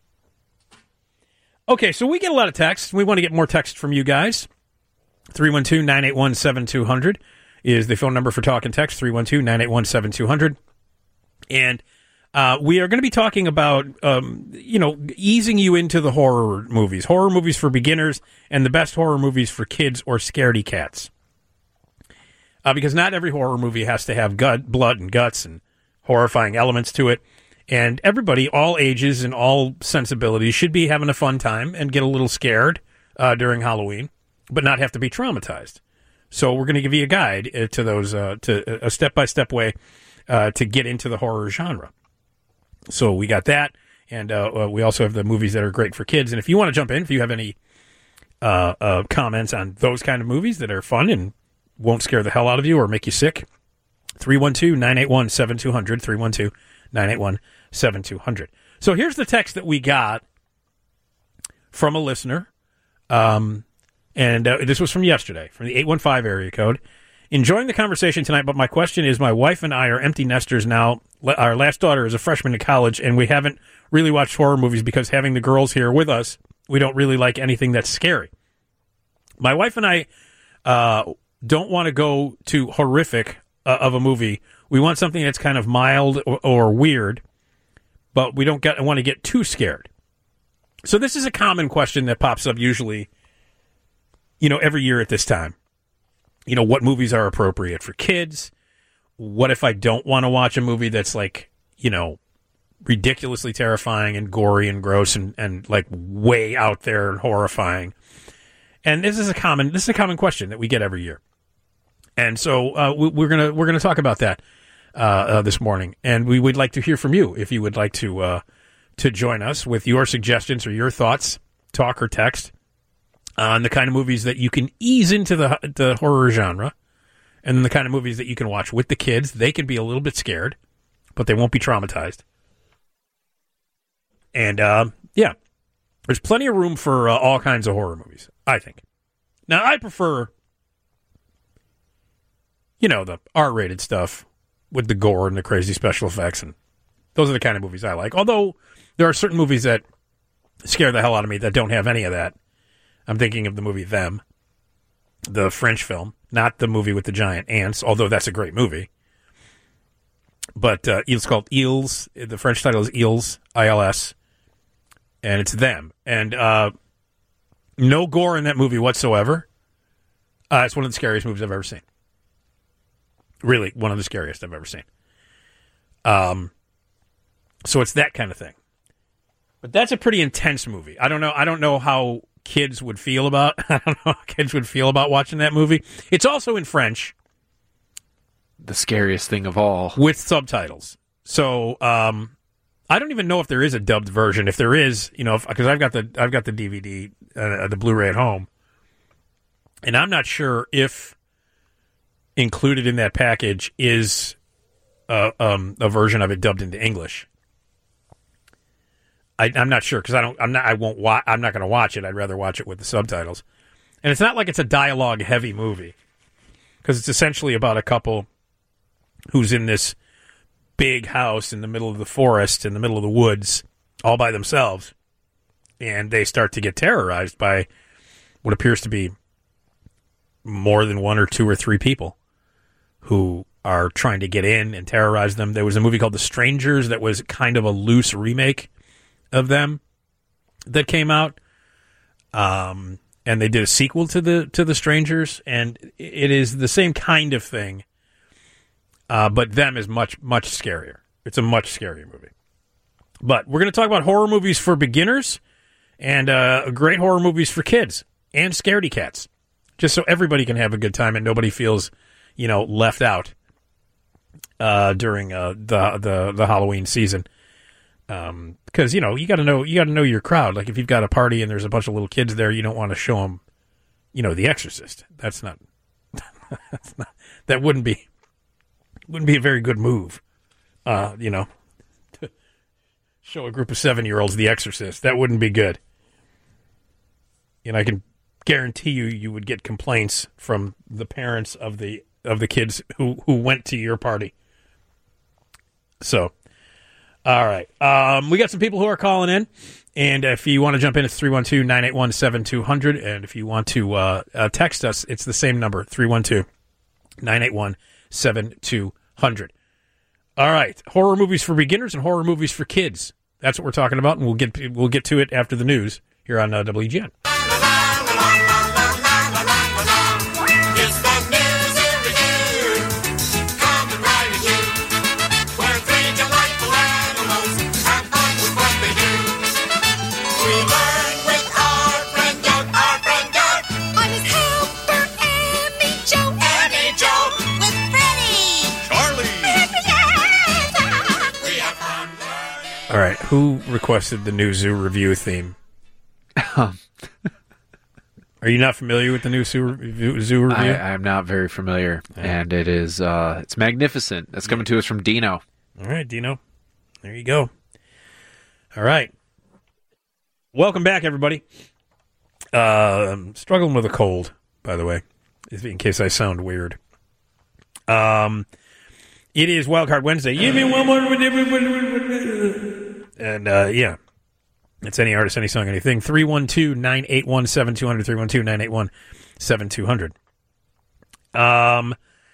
Okay, so we get a lot of texts. We want to get more text from you guys. three one two, nine eight one, seven two zero zero is the phone number for talk and text, three one two, nine eight one, seven two zero zero. And uh, we are going to be talking about, um, you know, easing you into the horror movies. Horror movies for beginners and the best horror movies for kids or scaredy cats. Uh, because not every horror movie has to have gut, blood and guts and horrifying elements to it. And everybody, all ages and all sensibilities, should be having a fun time and get a little scared uh, during Halloween, but not have to be traumatized. So we're going to give you a guide uh, to those, uh, to a step-by-step way uh, to get into the horror genre. So we got that, and uh, we also have the movies that are great for kids. And if you want to jump in, if you have any uh, uh, comments on those kind of movies that are fun and won't scare the hell out of you or make you sick, three one two, nine eight one, seven two zero zero, three one two, nine eight one, seven two zero zero. So here's the text that we got from a listener, um, and uh, this was from yesterday, from the eight one five area code. Enjoying the conversation tonight, but my question is, my wife and I are empty nesters now. Our last daughter is a freshman in college, and we haven't really watched horror movies because having the girls here with us, we don't really like anything that's scary. My wife and I uh, don't want to go to horrific uh, of a movie. We want something that's kind of mild or, or weird, but we don't get, want to get too scared. So this is a common question that pops up usually, you know, every year at this time. You know, what movies are appropriate for kids? What if I don't want to watch a movie that's like, you know, ridiculously terrifying and gory and gross and, and like way out there and horrifying? And this is a common this is a common question that we get every year. And so uh, we, we're gonna we're gonna talk about that uh, uh, this morning, and we would like to hear from you if you would like to uh, to join us with your suggestions or your thoughts, talk or text, on the kind of movies that you can ease into the the horror genre, and then the kind of movies that you can watch with the kids. They can be a little bit scared, but they won't be traumatized. And uh, yeah, there's plenty of room for uh, all kinds of horror movies, I think. Now, I prefer, you know, the R-rated stuff with the gore and the crazy special effects, and those are the kind of movies I like. Although there are certain movies that scare the hell out of me that don't have any of that. I'm thinking of the movie Them, the French film, not the movie with the giant ants, although that's a great movie. But uh, it's called Eels. The French title is Eels, I L S, and it's Them. And uh, no gore in that movie whatsoever. Uh, it's one of the scariest movies I've ever seen. Really, one of the scariest I've ever seen. Um, so it's that kind of thing. But that's a pretty intense movie. I don't know. I don't know how kids would feel about. I don't know how kids would feel about watching that movie. It's also in French. The scariest thing of all, with subtitles. So um, I don't even know if there is a dubbed version. If there is, you know, because I've got the I've got the D V D, uh, the Blu-ray at home, and I'm not sure if included in that package is uh, um, a version of it dubbed into English. I, I'm not sure because I don't. I'm not. I won't. Wa- I'm not going to watch it. I'd rather watch it with the subtitles. And it's not like it's a dialogue heavy movie because it's essentially about a couple who's in this big house in the middle of the forest, in the middle of the woods, all by themselves, and they start to get terrorized by what appears to be more than one or two or three people who are trying to get in and terrorize them. There was a movie called The Strangers that was kind of a loose remake of them that came out, um, and they did a sequel to the to the Strangers, and it is the same kind of thing, uh, but them is much much scarier. It's a much scarier movie. But we're going to talk about horror movies for beginners and uh, great horror movies for kids and scaredy cats, just so everybody can have a good time and nobody feels, you know, left out uh, during uh, the the the Halloween season. Um, because you know you got to know you got to know your crowd. Like if you've got a party and there's a bunch of little kids there, you don't want to show them, you know, The Exorcist. That's not, that's not that wouldn't be wouldn't be a very good move. Uh, you know, to show a group of seven year olds The Exorcist, that wouldn't be good. And I can guarantee you, you would get complaints from the parents of the of the kids who who went to your party. So. All right. Um, we got some people who are calling in, and if you want to jump in, it's three one two, nine eight one, seven two zero zero, and if you want to uh, uh, text us, it's the same number, three one two, nine eight one, seven two zero zero. All right. Horror movies for beginners and horror movies for kids. That's what we're talking about, and we'll get we'll get to it after the news here on uh, W G N. All right, who requested the new Zoo Review theme? Are you not familiar with the new Zoo Review? Zoo Review? I, I'm not very familiar, yeah. And it is uh, it's magnificent. That's coming to us from Dino. All right, Dino. There you go. All right. Welcome back, everybody. Uh, I'm struggling with a cold, by the way, in case I sound weird. Um, it is Wildcard Wednesday. Give me one more. And, uh, yeah, it's any artist, any song, anything. three one two, nine eight one, seven two zero zero, three one two, nine eight one, seven two zero zero. Um,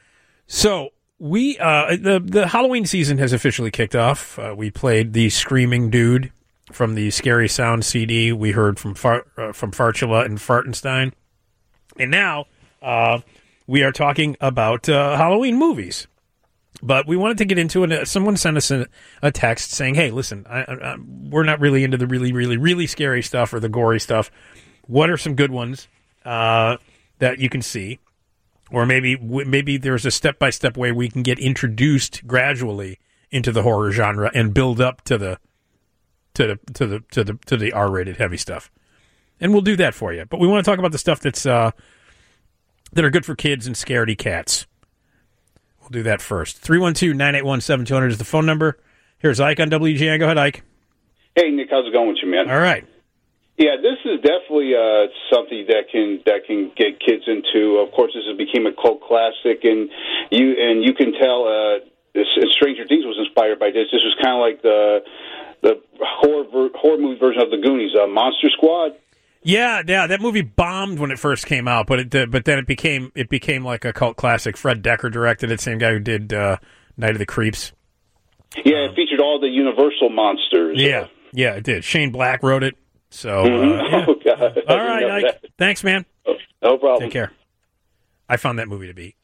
so we, uh, the, the Halloween season has officially kicked off. Uh, we played the Screaming Dude from the Scary Sound C D. We heard from Far, uh, from Fartula and Fartenstein. And now, uh, we are talking about, uh, Halloween movies. But we wanted to get into it. Someone sent us a, a text saying, hey, listen, I, I, we're not really into the really, really, really scary stuff or the gory stuff. What are some good ones uh, that you can see? Or maybe maybe there's a step-by-step way we can get introduced gradually into the horror genre and build up to the to the to the to the to the R-rated heavy stuff. And we'll do that for you. But we want to talk about the stuff that's uh, that are good for kids and scaredy cats. We'll do that first. three one two, nine eight one, seven two zero zero is the phone number. Here's Ike on W G N. Go ahead, Ike. Hey, Nick. How's it going with you, man? All right. Yeah, this is definitely uh, something that can that can get kids into. Of course, this has became a cult classic, and you and you can tell uh, this, Stranger Things was inspired by this. This was kind of like the the horror horror movie version of the Goonies, uh, Monster Squad. Yeah, yeah, that movie bombed when it first came out, but it uh, but then it became it became like a cult classic. Fred Decker directed it, same guy who did uh, Night of the Creeps. Yeah, it featured all the Universal monsters. Yeah, yeah, it did. Shane Black wrote it. So, mm-hmm. uh, yeah. Oh, God. All right, Ike. That. Thanks, man. No problem. Take care. I found that movie to be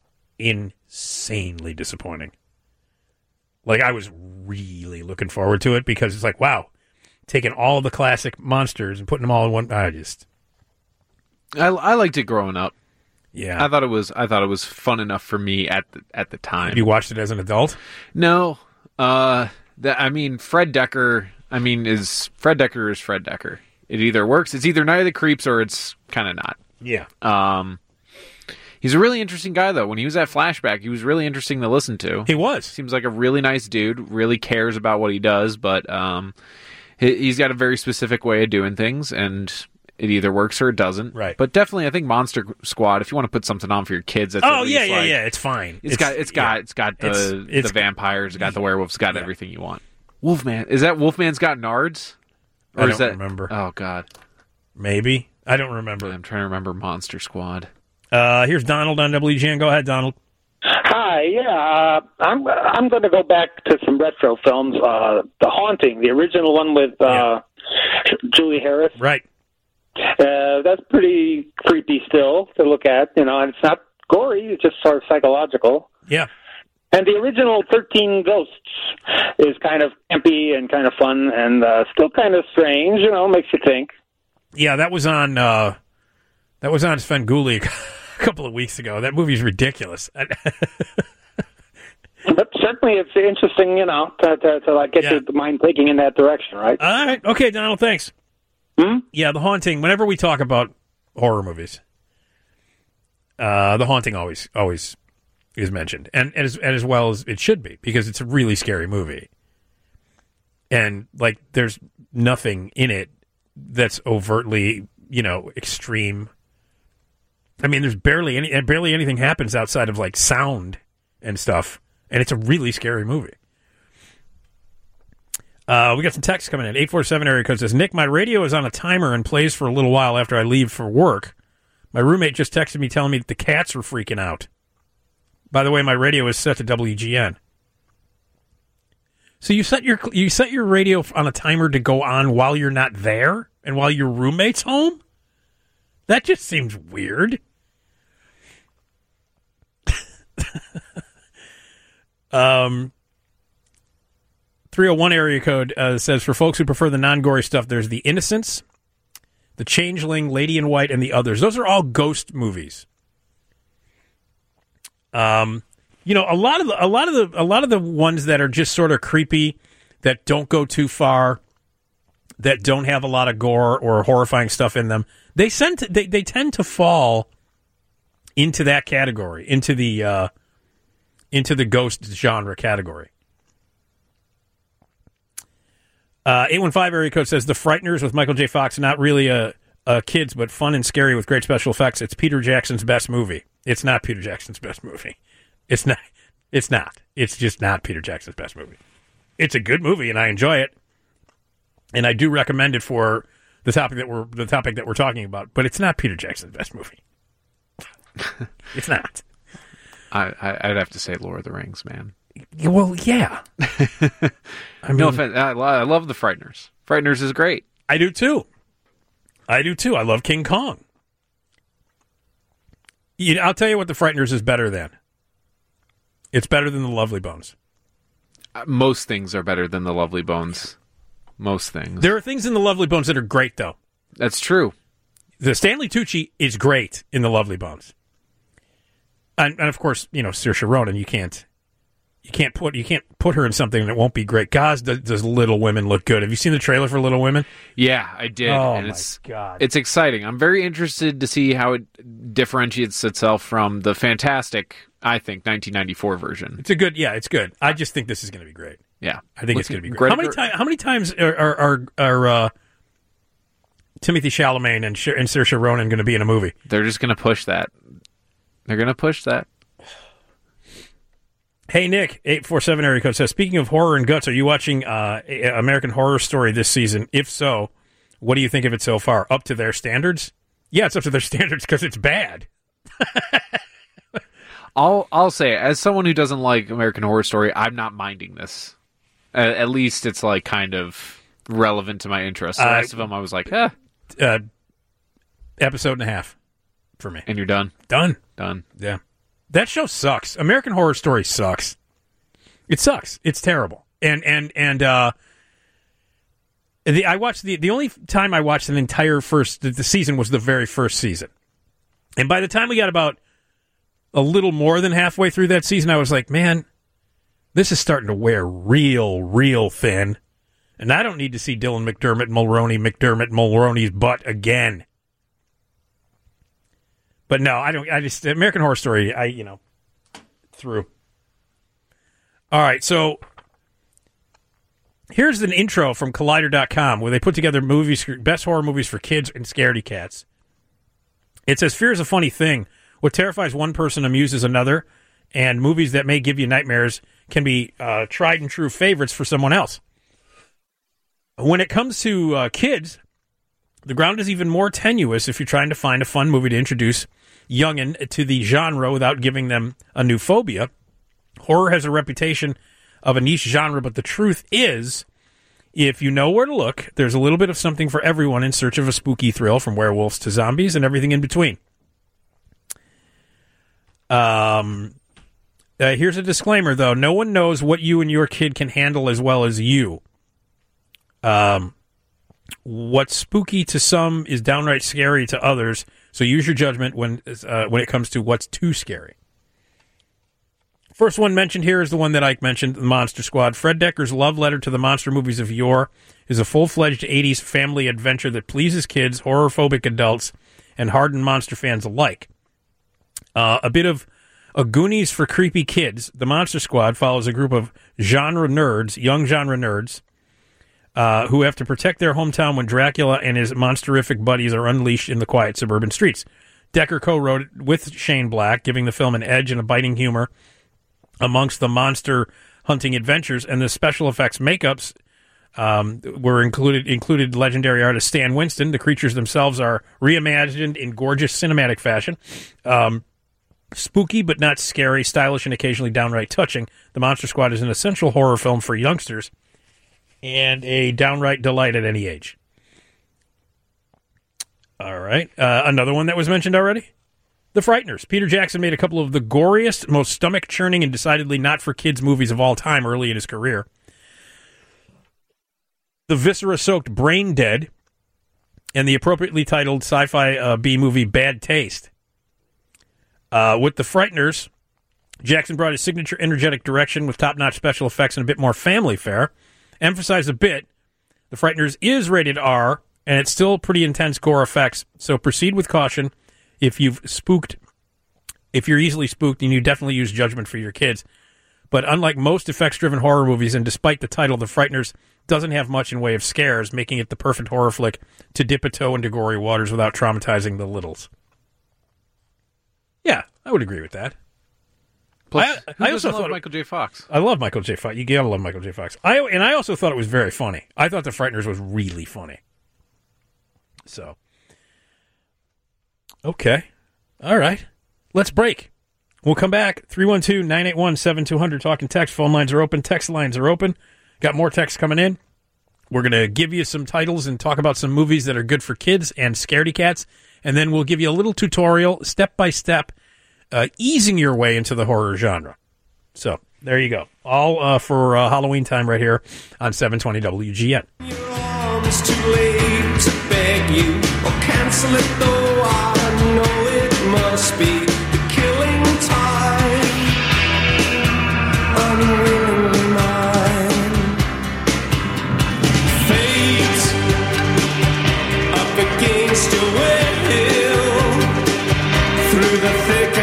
insanely disappointing. Like, I was really looking forward to it because it's like, wow. Taking all the classic monsters and putting them all in one. I just, I, I liked it growing up. Yeah, I thought it was. I thought it was fun enough for me at the at the time. Have you watched it as an adult? No. Uh, that I mean, Fred Decker. I mean, is Fred Decker is Fred Decker. It either works. It's either Night of the Creeps or it's kind of not. Yeah. Um. He's a really interesting guy, though. When he was at Flashback, he was really interesting to listen to. He was. Seems like a really nice dude, really cares about what he does, but um, he, he's got a very specific way of doing things, and it either works or it doesn't. Right. But definitely, I think Monster Squad, if you want to put something on for your kids, that's Oh at yeah, least, yeah, like, yeah. It's fine. It's got, it's got, yeah. it's got the It's- it's- the vampires, it's got the werewolves, it's got Yeah. everything you want. Wolfman, is that Wolfman's got nards? Or I is don't that, remember. Oh God, Maybe. I don't remember. I'm trying to remember Monster Squad. Uh, here's Donald on W G N. Go ahead, Donald. Hi, yeah, uh, I'm I'm going to go back to some retro films. Uh, The Haunting, the original one with uh, Julie Harris. Right. Uh, that's pretty creepy still to look at, you know, and it's not gory, it's just sort of psychological. Yeah. And the original thirteen Ghosts is kind of campy and kind of fun and uh, still kind of strange, you know, makes you think. Yeah, that was on. Uh, that was on Svengoolie a couple of weeks ago. That movie's ridiculous. But certainly it's interesting, you know, to, to, to like get Yeah. your mind thinking in that direction, right? All right. Okay, Donald. Thanks. Hmm? Yeah, The Haunting. Whenever we talk about horror movies, uh, The Haunting always always is mentioned, and, and as and as well as it should be, because it's a really scary movie, and like there's nothing in it that's overtly, you know, extreme. I mean, there's barely any barely anything happens outside of like sound and stuff, and it's a really scary movie. Uh, we got some text coming in. eight four seven area code says, Nick, my radio is on a timer and plays for a little while after I leave for work. My roommate just texted me telling me that the cats were freaking out. By the way, my radio is set to W G N. So you set your you set your radio on a timer to go on while you're not there and while your roommate's home? That just seems weird. um, three oh one area code uh, says, for folks who prefer the non-gory stuff, there's The Innocents, The Changeling, Lady in White, and the others. Those are all ghost movies. Um, you know, a lot of the, a lot of the, a lot of the ones that are just sort of creepy, that don't go too far, that don't have a lot of gore or horrifying stuff in them, they send to, they they tend to fall into that category, into the uh, into the ghost genre category. Uh, eight one five area code says The Frighteners with Michael J. Fox, not really a, a kids, but fun and scary with great special effects. It's Peter Jackson's best movie. It's not Peter Jackson's best movie. It's not. It's not. It's just not Peter Jackson's best movie. It's a good movie, and I enjoy it, and I do recommend it for the topic that we're the topic that we're talking about. But it's not Peter Jackson's best movie. It's not. I, I I'd have to say Lord of the Rings, man. Well, yeah. I mean, no offense. I, I love The Frighteners. Frighteners is great. I do too. I do too. I love King Kong. You know, I'll tell you what The Frighteners is better than. It's better than The Lovely Bones. Uh, most things are better than The Lovely Bones. Most things. There are things in The Lovely Bones that are great, though. That's true. The Stanley Tucci is great in The Lovely Bones. And, and of course, you know, Saoirse Ronan, you can't you can't put you can't put her in something that won't be great. God, does, does Little Women look good? Have you seen the trailer for Little Women? Yeah, I did. Oh, and my it's, God. It's exciting. I'm very interested to see how it differentiates itself from the fantastic, I think, nineteen ninety-four version. It's a good, yeah, it's good. I just think this is going to be great. Yeah. I think Look, it's going to be great. Greta How many, Ger- time, how many times are are, are, are uh, Timothy Chalamet and, Sh- and Saoirse Ronan going to be in a movie? They're just going to push that. They're going to push that. Hey, Nick, eight four seven area code says, speaking of horror and guts, are you watching uh, American Horror Story this season? If so, what do you think of it so far? Up to their standards? Yeah, it's up to their standards because it's bad. I'll I'll say, as someone who doesn't like American Horror Story, I'm not minding this. At, at least it's like kind of relevant to my interests. The Uh, rest of them, I was like, eh. Uh, episode and a half for me. And you're done? Done. Done. Yeah. That show sucks. American Horror Story sucks. It sucks. It's terrible. And and and uh, the I watched the the only time I watched an entire first the, the season was the very first season. And by the time we got about a little more than halfway through that season, I was like, man, this is starting to wear real, real thin. And I don't need to see Dylan McDermott, Mulroney, McDermott, Mulroney's butt again. But no, I don't. I just American Horror Story. I you know through. All right, so here's an intro from Collider dot com where they put together movies, best horror movies for kids and scaredy cats. It says, fear is a funny thing. What terrifies one person amuses another, and movies that may give you nightmares can be uh, tried and true favorites for someone else. When it comes to uh, kids, the ground is even more tenuous if you're trying to find a fun movie to introduce youngin to the genre without giving them a new phobia. Horror has a reputation of a niche genre, but the truth is, if you know where to look, there's a little bit of something for everyone in search of a spooky thrill, from werewolves to zombies and everything in between. Um, uh, here's a disclaimer, though. No one knows what you and your kid can handle as well as you. Um, what's spooky to some is downright scary to others, so use your judgment when uh, when it comes to what's too scary. First one mentioned here is the one that Ike mentioned, The Monster Squad. Fred Decker's love letter to the monster movies of yore is a full-fledged eighties family adventure that pleases kids, horror-phobic adults, and hardened monster fans alike. Uh, a bit of a Goonies for creepy kids, The Monster Squad follows a group of genre nerds, young genre nerds, uh, who have to protect their hometown when Dracula and his monsterific buddies are unleashed in the quiet suburban streets. Decker co-wrote it with Shane Black, giving the film an edge and a biting humor amongst the monster hunting adventures, and the special effects makeups um, were included included legendary artist Stan Winston. The creatures themselves are reimagined in gorgeous cinematic fashion. Um, spooky but not scary, stylish, and occasionally downright touching. The Monster Squad is an essential horror film for youngsters and a downright delight at any age. All right. Uh, another one that was mentioned already? The Frighteners. Peter Jackson made a couple of the goriest, most stomach-churning, and decidedly not-for-kids movies of all time early in his career. The viscera-soaked Brain Dead and the appropriately titled sci-fi uh, B-movie Bad Taste. Uh, with The Frighteners, Jackson brought his signature energetic direction with top-notch special effects and a bit more family fare. Emphasized a bit, The Frighteners is rated R, and it's still pretty intense gore effects, so proceed with caution. If you've spooked, if you're easily spooked, and you definitely use judgment for your kids. But unlike most effects-driven horror movies, and despite the title, The Frighteners doesn't have much in way of scares, making it the perfect horror flick to dip a toe into gory waters without traumatizing the littles. Yeah, I would agree with that. Plus, I, who I doesn't also love thought Michael J. Fox? I love Michael J. Fox. You gotta love Michael J. Fox. I and I also thought it was very funny. I thought The Frighteners was really funny. So, okay. All right, let's break. We'll come back. three one two, nine eight one, seven two zero zero. Talking text. Phone lines are open. Text lines are open. Got more texts coming in. We're going to give you some titles and talk about some movies that are good for kids and scaredy cats. And then we'll give you a little tutorial, step-by-step, uh, easing your way into the horror genre. So, there you go. All uh, for uh, Halloween time right here on seven twenty W G N. It's too late to beg you or cancel it, though I know it must be the killing time. Unwillingly mine. Fate up against your will through the thick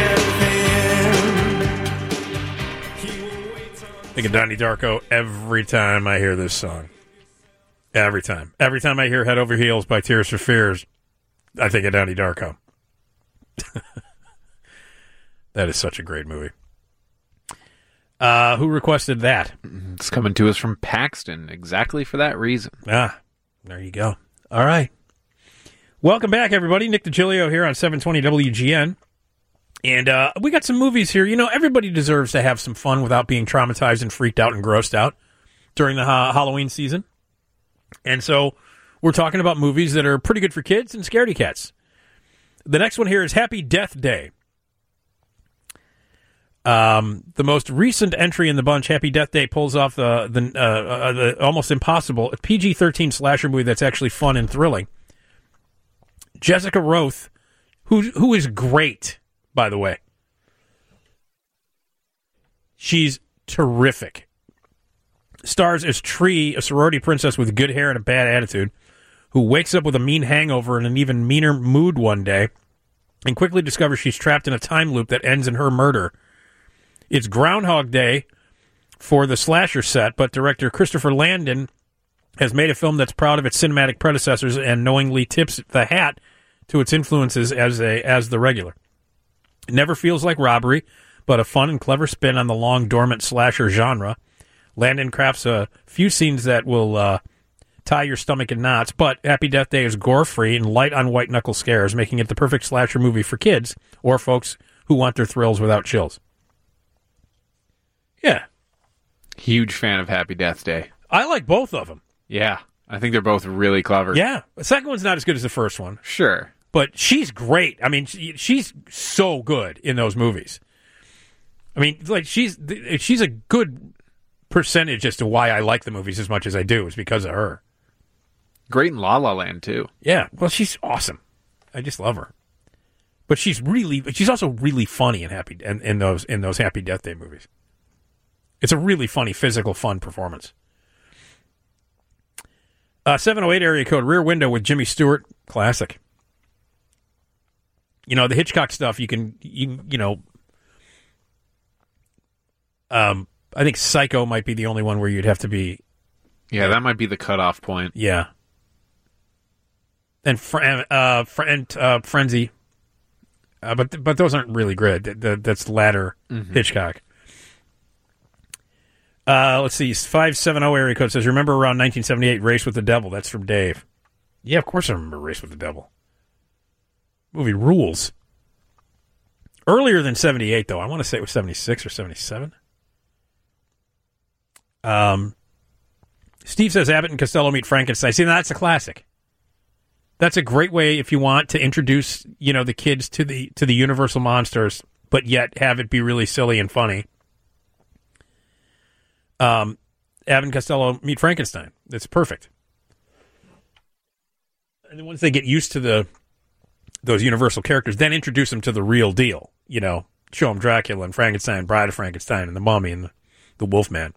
and thin. Think of Donnie Darko every time I hear this song. Every time. Every time I hear Head Over Heels by Tears for Fears, I think of Donnie Darko. That is such a great movie. Uh, who requested that? It's coming to us from Paxton, exactly for that reason. Ah, there you go. All right. Welcome back, everybody. Nick DiGilio here on seven twenty W G N. And uh, we got some movies here. You know, everybody deserves to have some fun without being traumatized and freaked out and grossed out during the ha- Halloween season. And so we're talking about movies that are pretty good for kids and scaredy cats. The next one here is Happy Death Day. Um, the most recent entry in the bunch, Happy Death Day, pulls off the, the, uh, uh, the almost impossible P G thirteen slasher movie that's actually fun and thrilling. Jessica Roth, who who is great, by the way. She's terrific. Stars as Tree, a sorority princess with good hair and a bad attitude, who wakes up with a mean hangover and an even meaner mood one day and quickly discovers she's trapped in a time loop that ends in her murder. It's Groundhog Day for the slasher set, but director Christopher Landon has made a film that's proud of its cinematic predecessors and knowingly tips the hat to its influences as a as the regular. It never feels like robbery, but a fun and clever spin on the long dormant slasher genre. Landon crafts a few scenes that will uh, tie your stomach in knots, but Happy Death Day is gore-free and light on white-knuckle scares, making it the perfect slasher movie for kids or folks who want their thrills without chills. Yeah. Huge fan of Happy Death Day. I like both of them. Yeah. I think they're both really clever. Yeah. The second one's not as good as the first one. Sure. But she's great. I mean, she, she's so good in those movies. I mean, like, she's she's a good percentage as to why I like the movies as much as I do is because of her. Great in La La Land, too. Yeah. Well, she's awesome. I just love her. But she's really, she's also really funny in Happy in, in those in those Happy Death Day movies. It's a really funny, physical, fun performance. Uh, seven oh eight area code, Rear Window with Jimmy Stewart, classic. You know, the Hitchcock stuff, you can, you, you know, um, I think Psycho might be the only one where you'd have to be. Yeah, that might be the cutoff point. Yeah. And fr- uh, fr- and uh, Frenzy. Uh, but but those aren't really good. That, that, that's latter mm-hmm. Hitchcock. Uh, let's see. five seventy area code says, remember around nineteen seventy-eight, Race with the Devil. That's from Dave. Yeah, of course I remember Race with the Devil. Movie rules. Earlier than seventy-eight, though. I want to say it was seventy-six or seventy-seven. Um, Steve says Abbott and Costello meet Frankenstein. See, that's a classic. That's a great way if you want to introduce, you know, the kids to the to the Universal monsters, but yet have it be really silly and funny. Um, Abbott and Costello meet Frankenstein. It's perfect. And then once they get used to the those Universal characters, then introduce them to the real deal. You know, show them Dracula and Frankenstein, Bride of Frankenstein, and the Mummy and the, the Wolfman.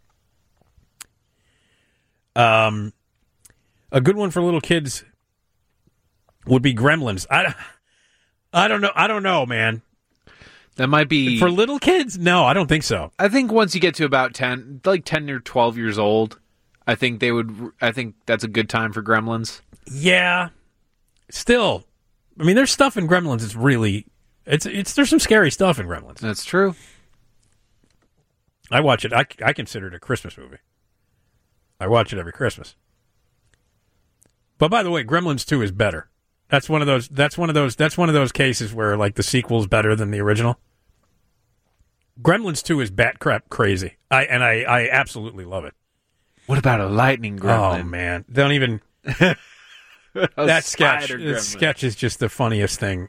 Um, a good one for little kids would be Gremlins. I, I don't know. I don't know, man. That might be for little kids. No, I don't think so. I think once you get to about ten, like ten or twelve years old, I think they would. I think that's a good time for Gremlins. Yeah. Still, I mean, there's stuff in Gremlins. It's really, it's it's. There's some scary stuff in Gremlins. That's true. I watch it. I I consider it a Christmas movie. I watch it every Christmas. But by the way, Gremlins two is better. That's one of those. That's one of those. That's one of those cases where like the sequel's better than the original. Gremlins two is bat crap crazy. I and I, I absolutely love it. What about a lightning gremlin? Oh man, don't even. that sketch. That sketch is just the funniest thing.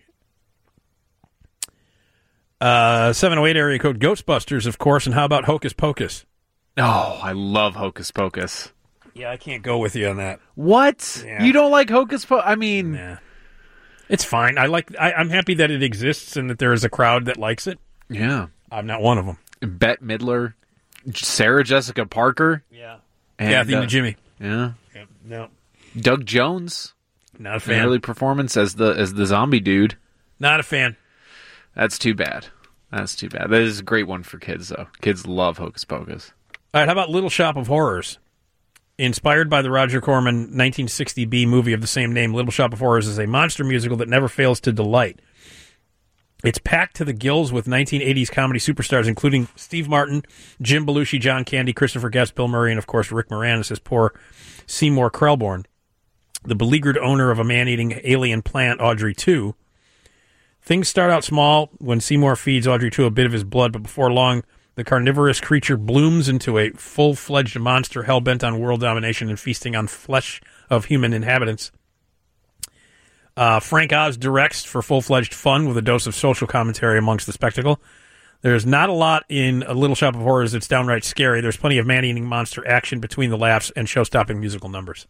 Uh, seven oh eight area code Ghostbusters, of course, and how about Hocus Pocus? Oh, I love Hocus Pocus. Yeah, I can't go with you on that. What? Yeah. You don't like Hocus Pocus? I mean, nah. It's fine. I like. I, I'm happy that it exists and that there is a crowd that likes it. Yeah, I'm not one of them. Bette Midler, Sarah Jessica Parker. Yeah, and, Kathy uh, and Jimmy. Yeah. yeah, no. Doug Jones, not a fan. Early performance as the as the zombie dude. Not a fan. That's too bad. That's too bad. That is a great one for kids, though. Kids love Hocus Pocus. All right, how about Little Shop of Horrors? Inspired by the Roger Corman nineteen sixty B movie of the same name, Little Shop of Horrors is a monster musical that never fails to delight. It's packed to the gills with nineteen eighties comedy superstars, including Steve Martin, Jim Belushi, John Candy, Christopher Guest, Bill Murray, and, of course, Rick Moranis as poor Seymour Krelborn, the beleaguered owner of a man-eating alien plant, Audrey two. Things start out small when Seymour feeds Audrey two a bit of his blood, but before long, the carnivorous creature blooms into a full-fledged monster hell-bent on world domination and feasting on flesh of human inhabitants. Uh, Frank Oz directs for full-fledged fun with a dose of social commentary amongst the spectacle. There's not a lot in A Little Shop of Horrors that's downright scary. There's plenty of man-eating monster action between the laughs and show-stopping musical numbers.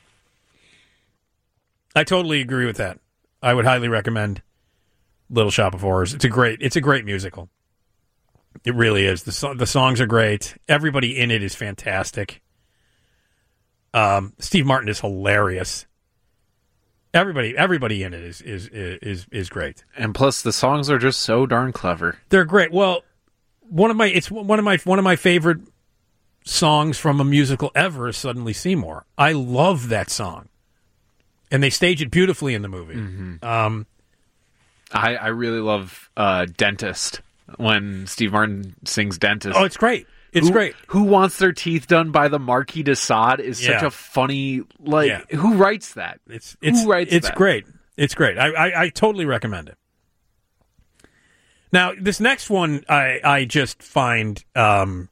I totally agree with that. I would highly recommend Little Shop of Horrors. It's a great, it's a great musical. It really is. The so- the songs are great. Everybody in it is fantastic. Um, Steve Martin is hilarious. Everybody, everybody in it is is is is great. And plus, the songs are just so darn clever. They're great. Well, one of my it's one of my one of my favorite songs from a musical ever is Suddenly Seymour. I love that song, and they stage it beautifully in the movie. Mm-hmm. Um, I I really love uh, Dentist when Steve Martin sings Dentist. Oh, it's great. It's who, great. Who wants their teeth done by the Marquis de Sade is such Yeah. a funny, like, Yeah. who writes that? It's it's who writes it's that? great. It's great. I, I I totally recommend it. Now, this next one I I just find um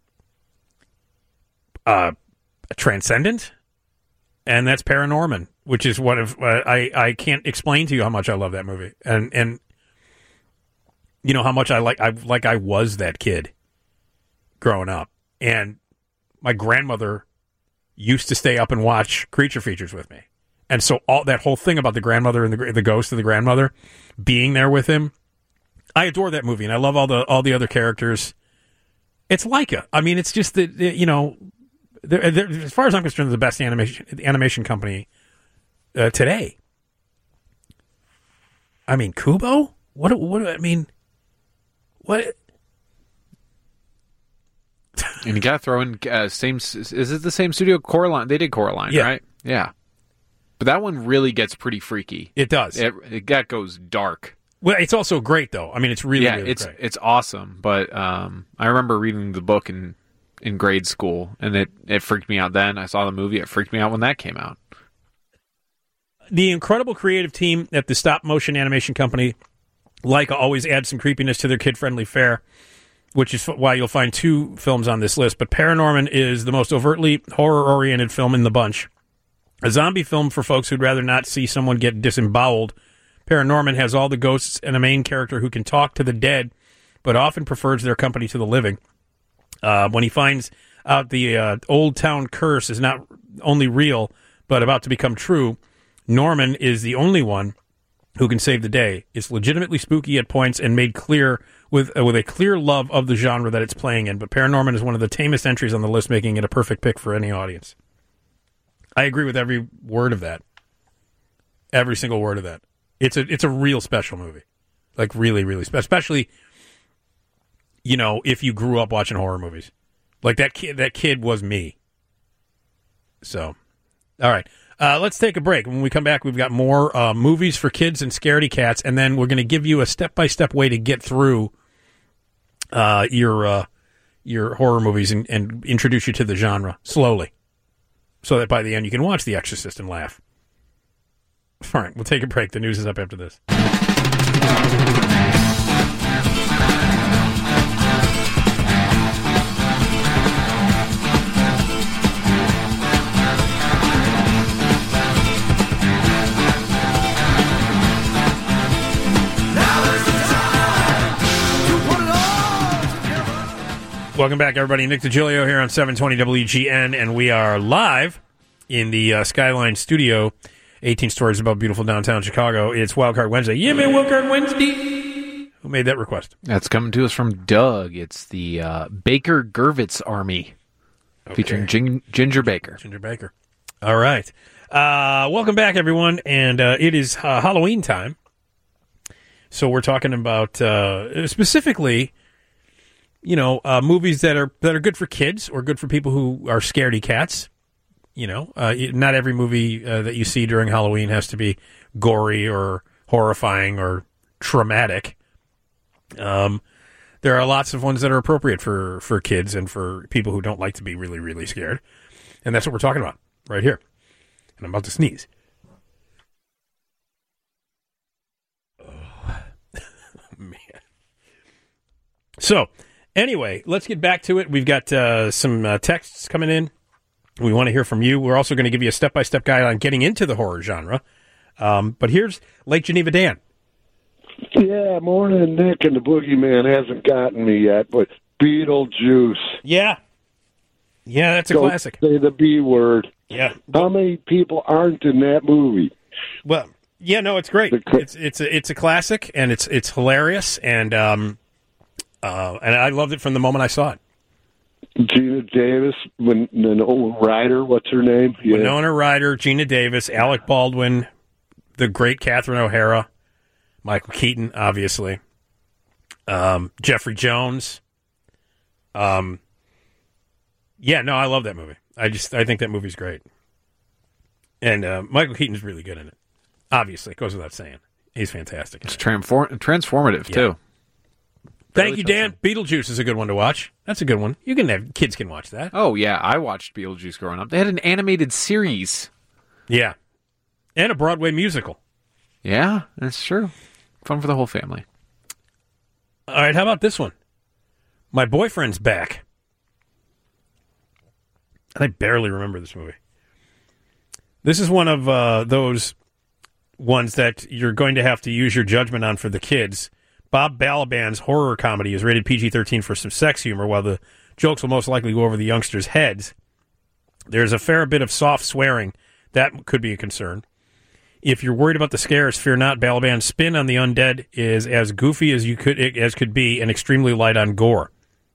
uh transcendent, and that's Paranorman, which is one of uh, I I can't explain to you how much I love that movie, and and you know how much I like I like I was that kid growing up. And my grandmother used to stay up and watch Creature Features with me. And so all that whole thing about the grandmother and the the ghost of the grandmother being there with him, I adore that movie, and I love all the all the other characters. It's Leica. I mean, it's just that, you know, they're, they're, as far as I'm concerned, they're the best animation animation company uh, today. I mean, Kubo? What? What? I mean, what? And you got to throw in uh, same. Is it the same studio? Coraline. They did Coraline, Yeah. right? Yeah. But that one really gets pretty freaky. It does. It, it that goes dark. Well, it's also great, though. I mean, it's really, yeah, really it's great. it's awesome. But um, I remember reading the book in in grade school, and it it freaked me out then. I saw the movie; it freaked me out when that came out. The incredible creative team at the stop motion animation company, Leica, always adds some creepiness to their kid friendly fare, which is why you'll find two films on this list. But Paranorman is the most overtly horror-oriented film in the bunch. A zombie film for folks who'd rather not see someone get disemboweled, Paranorman has all the ghosts and a main character who can talk to the dead, but often prefers their company to the living. Uh, when he finds out the uh, old town curse is not only real, but about to become true, Norman is the only one who can save the day. It's legitimately spooky at points and made clear with uh, with a clear love of the genre that it's playing in. But Paranorman is one of the tamest entries on the list, making it a perfect pick for any audience. I agree with every word of that. Every single word of that. It's a it's a real special movie. Like really, really special. Especially, you know, if you grew up watching horror movies. Like that kid that kid was me. So, all right. Uh, let's take a break. When we come back, we've got more uh, movies for kids and scaredy cats, and then we're going to give you a step-by-step way to get through uh, your uh, your horror movies and, and introduce you to the genre slowly, so that by the end you can watch The Exorcist and laugh. All right, we'll take a break. The news is up after this. Welcome back, everybody. Nick DiGilio here on seven twenty W G N, and we are live in the uh, Skyline Studio, eighteen stories above beautiful downtown Chicago. It's Wildcard Wednesday. Yeah, man, Wildcard Wednesday. Who made that request? That's coming to us from Doug. It's the uh, Baker Gervitz Army, Okay. featuring Gin- Ginger Baker. Ginger Baker. All right. Uh, welcome back, everyone, and uh, it is uh, Halloween time. So we're talking about uh, specifically... You know, uh, movies that are that are good for kids or good for people who are scaredy cats. You know, uh, not every movie uh, that you see during Halloween has to be gory or horrifying or traumatic. Um, there are lots of ones that are appropriate for, for kids and for people who don't like to be really, really scared. And that's what we're talking about right here. And I'm about to sneeze. Oh, man. So... Anyway, let's get back to it. We've got uh, some uh, texts coming in. We want to hear from you. We're also going to give you a step-by-step guide on getting into the horror genre. Um, but here's Lake Geneva Dan. Yeah, morning, Nick, and the Boogeyman hasn't gotten me yet, but Beetlejuice. Yeah. Yeah, that's a Don't classic. Say the B word. Yeah. How many people aren't in that movie? Well, yeah, no, it's great. It's it's a, it's a classic, and it's it's hilarious, and um, uh, and I loved it from the moment I saw it. Gina Davis, when an old writer, what's her name? Yeah. Winona Ryder, Gina Davis, Alec Baldwin, the great Catherine O'Hara, Michael Keaton, obviously, um, Jeffrey Jones. Um, yeah, no, I love that movie. I just I think that movie's great, and uh, Michael Keaton's really good in it. Obviously, it goes without saying, he's fantastic. It's transform- transformative Yeah. too. Thank you, Dan. Beetlejuice is a good one to watch. That's a good one. You can have kids can watch that. Oh yeah, I watched Beetlejuice growing up. They had an animated series. Yeah, and a Broadway musical. Yeah, that's true. Fun for the whole family. All right, how about this one? My Boyfriend's Back. I barely remember this movie. This is one of uh, those ones that you're going to have to use your judgment on for the kids. Bob Balaban's horror comedy is rated P G thirteen for some sex humor, while the jokes will most likely go over the youngsters' heads. There's a fair bit of soft swearing. That could be a concern. If you're worried about the scares, fear not. Balaban's spin on the undead is as goofy as you could as could be and extremely light on gore.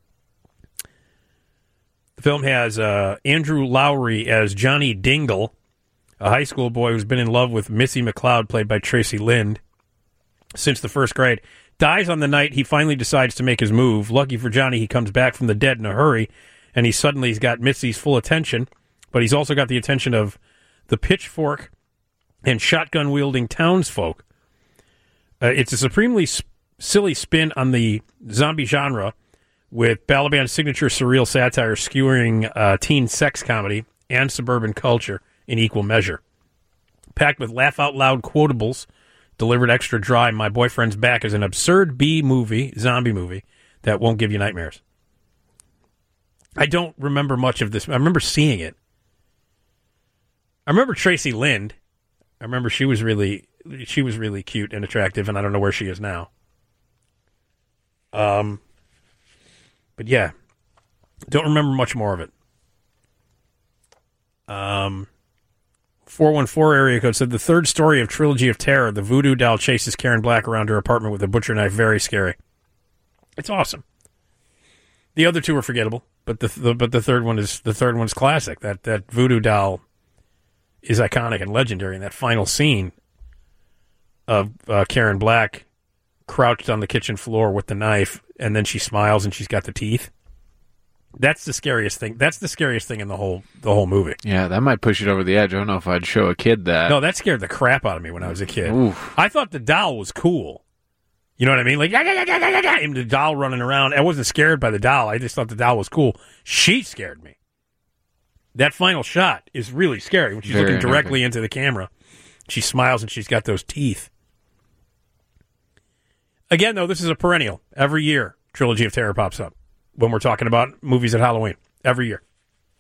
The film has uh, Andrew Lowry as Johnny Dingle, a high school boy who's been in love with Missy McLeod, played by Tracy Lind, since the first grade. Dies on the night he finally decides to make his move. Lucky for Johnny, he comes back from the dead in a hurry, and he suddenly has got Missy's full attention, but he's also got the attention of the pitchfork and shotgun-wielding townsfolk. Uh, it's a supremely s- silly spin on the zombie genre, with Balaban's signature surreal satire skewering uh, teen sex comedy and suburban culture in equal measure. Packed with laugh-out-loud quotables, delivered extra dry, My Boyfriend's Back is an absurd B-movie, zombie movie, that won't give you nightmares. I don't remember much of this. I remember seeing it. I remember Tracy Lind. I remember she was really she was really cute and attractive, and I don't know where she is now. Um, but yeah, don't remember much more of it. Um, four one four area code said the third story of Trilogy of Terror, the voodoo doll chases Karen Black around her apartment with a butcher knife. Very scary. It's awesome. The other two are forgettable, but the, the but the third one is the third one's classic. That that voodoo doll is iconic and legendary. And that final scene of uh, Karen Black crouched on the kitchen floor with the knife, and then she smiles and she's got the teeth. That's the scariest thing. That's the scariest thing in the whole the whole movie. Yeah, that might push it over the edge. I don't know if I'd show a kid that. No, that scared the crap out of me when I was a kid. Oof. I thought the doll was cool. You know what I mean? Like, yeah, yeah, yeah, yeah, yeah, and the doll running around. I wasn't scared by the doll. I just thought the doll was cool. She scared me. That final shot is really scary when she's Very looking directly unnerving. into the camera. She smiles and she's got those teeth. Again, though, this is a perennial. Every year, Trilogy of Terror pops up when we're talking about movies at Halloween. Every year.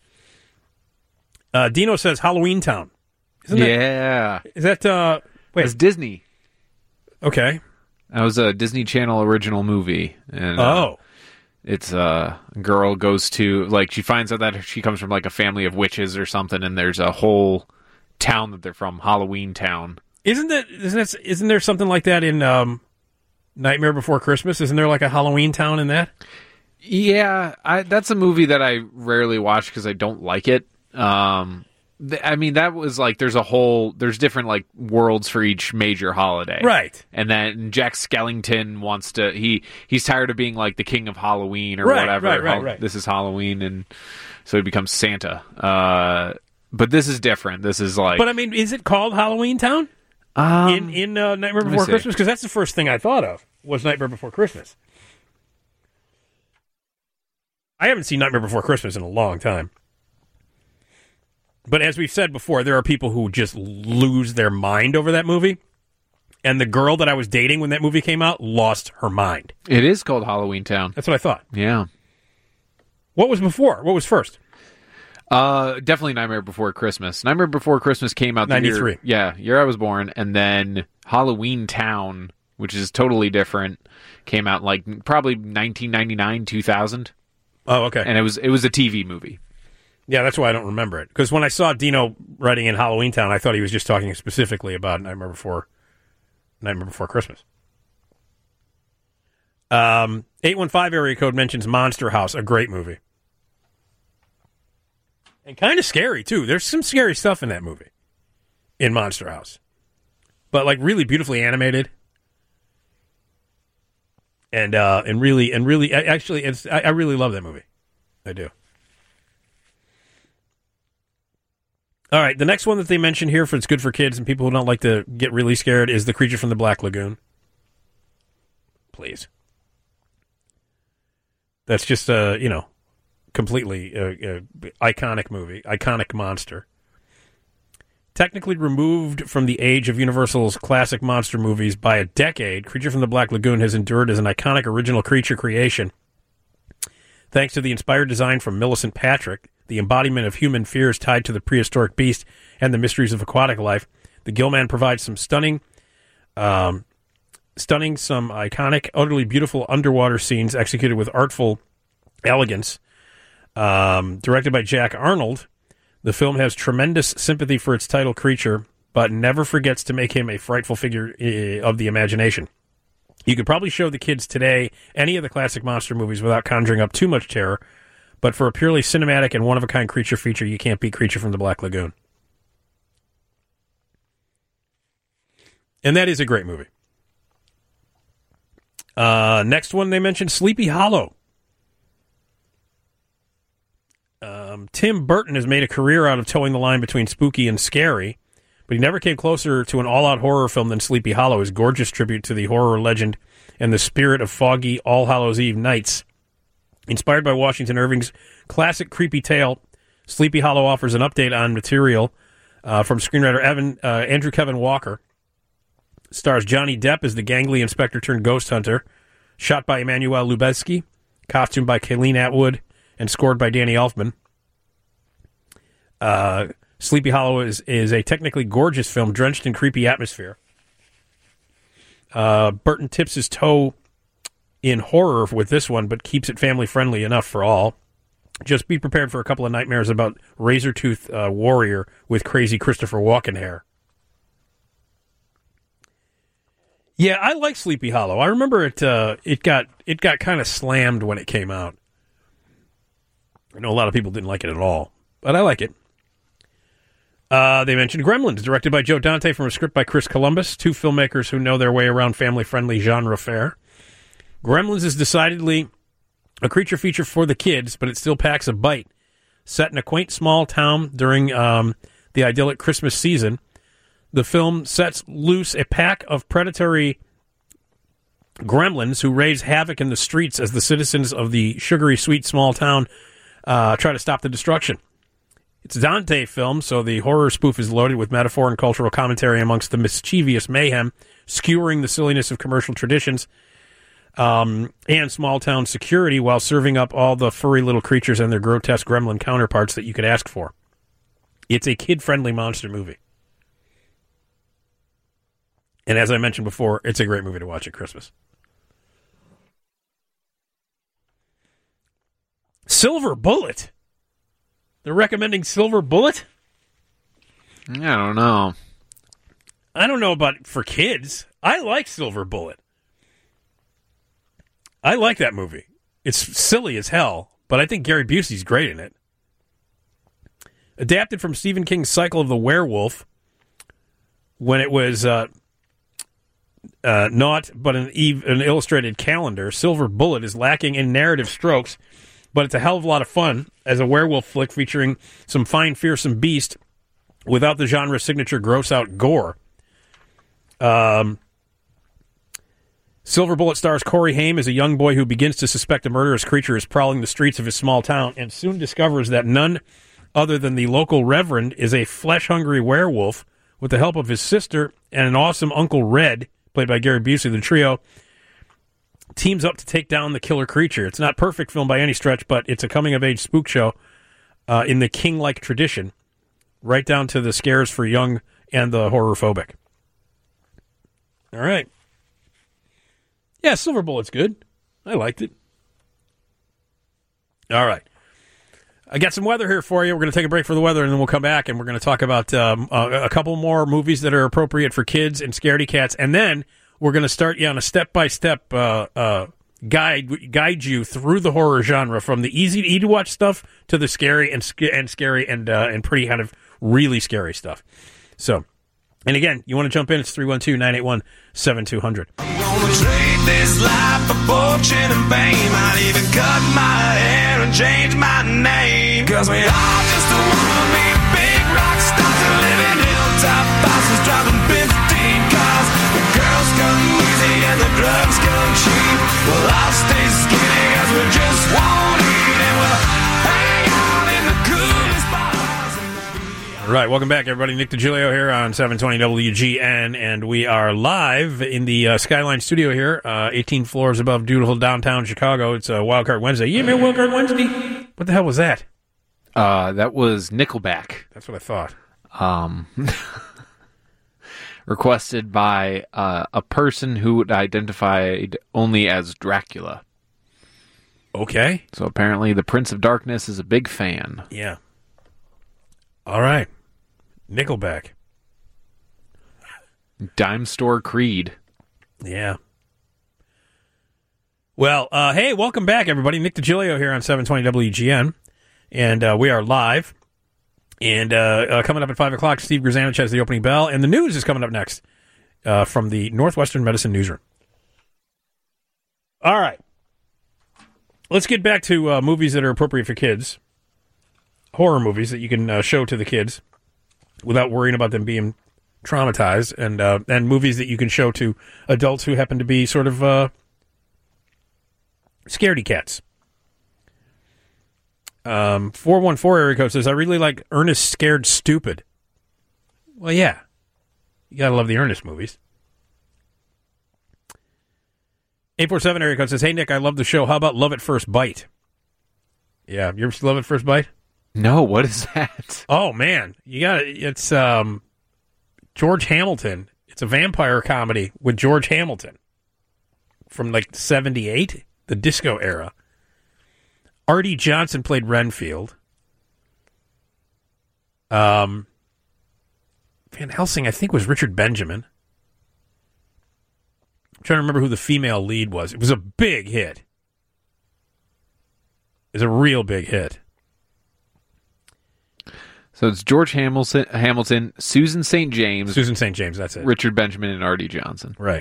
Uh, Dino says Halloween Town. Isn't that, yeah. is that, uh, wait. It's Disney. Okay. That was a Disney Channel original movie. And, uh, Oh. It's uh, a girl goes to, like, she finds out that she comes from, like, a family of witches or something, and there's a whole town that they're from, Halloween Town. Isn't that, isn't that, isn't there something like that in um, Nightmare Before Christmas? Isn't there like a Halloween Town in that? Yeah, I, that's a movie that I rarely watch because I don't like it. Um, th- I mean, that was like, there's a whole, there's different like worlds for each major holiday. Right. And then Jack Skellington wants to, he he's tired of being like the king of Halloween or Right, whatever. right, right, Hall- right. This is Halloween, and so he becomes Santa. Uh, but this is different. This is like, But I mean, is it called Halloween Town? um, in in uh, Nightmare me Before see. Christmas? Because that's the first thing I thought of, was Nightmare Before Christmas. I haven't seen Nightmare Before Christmas in a long time. But as we've said before, there are people who just lose their mind over that movie. And the girl that I was dating when that movie came out lost her mind. it is called Halloween Town. That's what I thought. Yeah. What was before? What was first? Uh, definitely Nightmare Before Christmas. Nightmare Before Christmas came out the ninety-three. year, yeah, year I was born, and then Halloween Town, which is totally different, came out like probably nineteen ninety-nine, two thousand, Oh, okay. and it was it was a T V movie. Yeah, that's why I don't remember it. Because when I saw Dino writing in Halloween Town, I thought he was just talking specifically about Nightmare Before Nightmare Before Christmas. Um, eight one five area code mentions Monster House, a great movie. And kind of scary, too. There's some scary stuff in that movie, in Monster House. but like really beautifully animated. And uh, and really and really actually it's I, I really love that movie. I do. All right, the next one that they mention here for it's good for kids and people who don't like to get really scared is The Creature from the Black Lagoon. Please. That's just a, you know, completely uh, uh, iconic movie, iconic monster. Technically removed from the age of Universal's classic monster movies by a decade, Creature from the Black Lagoon has endured as an iconic original creature creation. Thanks to the inspired design from Millicent Patrick, the embodiment of human fears tied to the prehistoric beast and the mysteries of aquatic life, the Gillman provides some stunning, um, stunning, some iconic, utterly beautiful underwater scenes executed with artful elegance. Um, directed by Jack Arnold, the film has tremendous sympathy for its title creature, but never forgets to make him a frightful figure of the imagination. You could probably show the kids today any of the classic monster movies without conjuring up too much terror, but for a purely cinematic and one-of-a-kind creature feature, you can't beat Creature from the Black Lagoon. And that is a great movie. Uh, next one they mentioned, Sleepy Hollow. Um, Tim Burton has made a career out of towing the line between spooky and scary, but he never came closer to an all-out horror film than Sleepy Hollow, his gorgeous tribute to the horror legend and the spirit of foggy All Hallows Eve nights. Inspired by Washington Irving's classic creepy tale, Sleepy Hollow offers an update on material uh, from screenwriter Evan uh, Andrew Kevin Walker. Stars Johnny Depp as the gangly inspector turned ghost hunter, shot by Emmanuel Lubezki, costumed by Kayleen Atwood, and scored by Danny Elfman. Uh, Sleepy Hollow is, is a technically gorgeous film drenched in creepy atmosphere. Uh, Burton tips his toe in horror with this one, but keeps it family-friendly enough for all. Just be prepared for a couple of nightmares about Razortooth uh, Warrior with crazy Christopher Walken hair. Yeah, I like Sleepy Hollow. I remember it. Uh, it got it got kind of slammed when it came out. I know a lot of people didn't like it at all, but I like it. Uh, they mentioned Gremlins, directed by Joe Dante from a script by Chris Columbus, two filmmakers who know their way around family-friendly genre fare. Gremlins is decidedly a creature feature for the kids, but it still packs a bite. Set in a quaint small town during um, the idyllic Christmas season, the film sets loose a pack of predatory gremlins who raise havoc in the streets as the citizens of the sugary sweet small town uh, try to stop the destruction. It's a Dante film, so the horror spoof is loaded with metaphor and cultural commentary amongst the mischievous mayhem, skewering the silliness of commercial traditions um, and small-town security while serving up all the furry little creatures and their grotesque gremlin counterparts that you could ask for. It's a kid-friendly monster movie. And as I mentioned before, it's a great movie to watch at Christmas. Silver Bullet. They're recommending Silver Bullet? I don't know. I don't know about for kids. I like Silver Bullet. I like that movie. It's silly as hell, but I think Gary Busey's great in it. Adapted from Stephen King's Cycle of the Werewolf, when it was uh, uh, not but an, ev- an illustrated calendar, Silver Bullet is lacking in narrative strokes, but it's a hell of a lot of fun as a werewolf flick featuring some fine, fearsome beast without the genre signature gross-out gore. Um, Silver Bullet stars Corey Haim as a young boy who begins to suspect a murderous creature is prowling the streets of his small town and soon discovers that none other than the local reverend is a flesh-hungry werewolf. With the help of his sister and an awesome Uncle Red, played by Gary Busey, the trio teams up to take down the killer creature. It's not perfect film by any stretch, but it's a coming-of-age spook show uh, in the King-like tradition, right down to the scares for young and the horror-phobic. All right. Yeah, Silver Bullet's good. I liked it. All right. I got some weather here for you. We're going to take a break for the weather, and then we'll come back, and we're going to talk about um, a, a couple more movies that are appropriate for kids and scaredy cats, and then we're going to start you on a step-by-step uh, uh, guide guide you through the horror genre, from the easy-to-watch stuff to the scary and and scary and uh, and pretty kind of really scary stuff. So And again, you want to jump in, it's three one two, nine eight one, seven two zero zero. Gonna trade this life for fortune and fame. I'd even cut my hair and change my name. Cause we all just wanna be big rock stars and live in hilltop houses driving fifteen cars. The girls come easy and the drugs come cheap. Well, I'll stay skinny cause we just won't eat. And we'll hang out in the coolest bars. All right, welcome back, everybody. Nick DiGilio here on seven twenty W G N, and we are live in the uh, Skyline studio here, uh, eighteen floors above beautiful downtown Chicago. It's uh, Wildcard Wednesday. Yeah, man, Wildcard Wednesday. What the hell was that? Uh, that was Nickelback. That's what I thought. Um, requested by uh, a person who identified only as Dracula. Okay. So apparently the Prince of Darkness is a big fan. Yeah. All right. Nickelback. Dime Store Creed. Yeah. Well, uh, hey, welcome back, everybody. Nick DiGilio here on seven twenty W G N, and uh, we are live. And uh, uh, coming up at five o'clock, Steve Grzanich has the opening bell, and the news is coming up next uh, from the Northwestern Medicine Newsroom. All right. Let's get back to uh, movies that are appropriate for kids. Horror movies that you can uh, show to the kids without worrying about them being traumatized, and uh, and movies that you can show to adults who happen to be sort of uh, scaredy cats. Um, four one four area code says, I really like Ernest Scared Stupid. Well, yeah. You gotta love the Ernest movies. eight four seven area code says, hey, Nick, I love the show. How about Love at First Bite? Yeah, you ever see Love at First Bite? No, what is that? Oh, man. You got it. It's um, George Hamilton. It's a vampire comedy with George Hamilton from like seventy-eight, the disco era. Artie Johnson played Renfield. Um, Van Helsing, I think, was Richard Benjamin. I'm trying to remember who the female lead was. It was a big hit. It was a real big hit. So it's George Hamilton, Hamilton, Susan Saint James. Susan Saint James, that's it. Richard Benjamin and Artie Johnson. Right.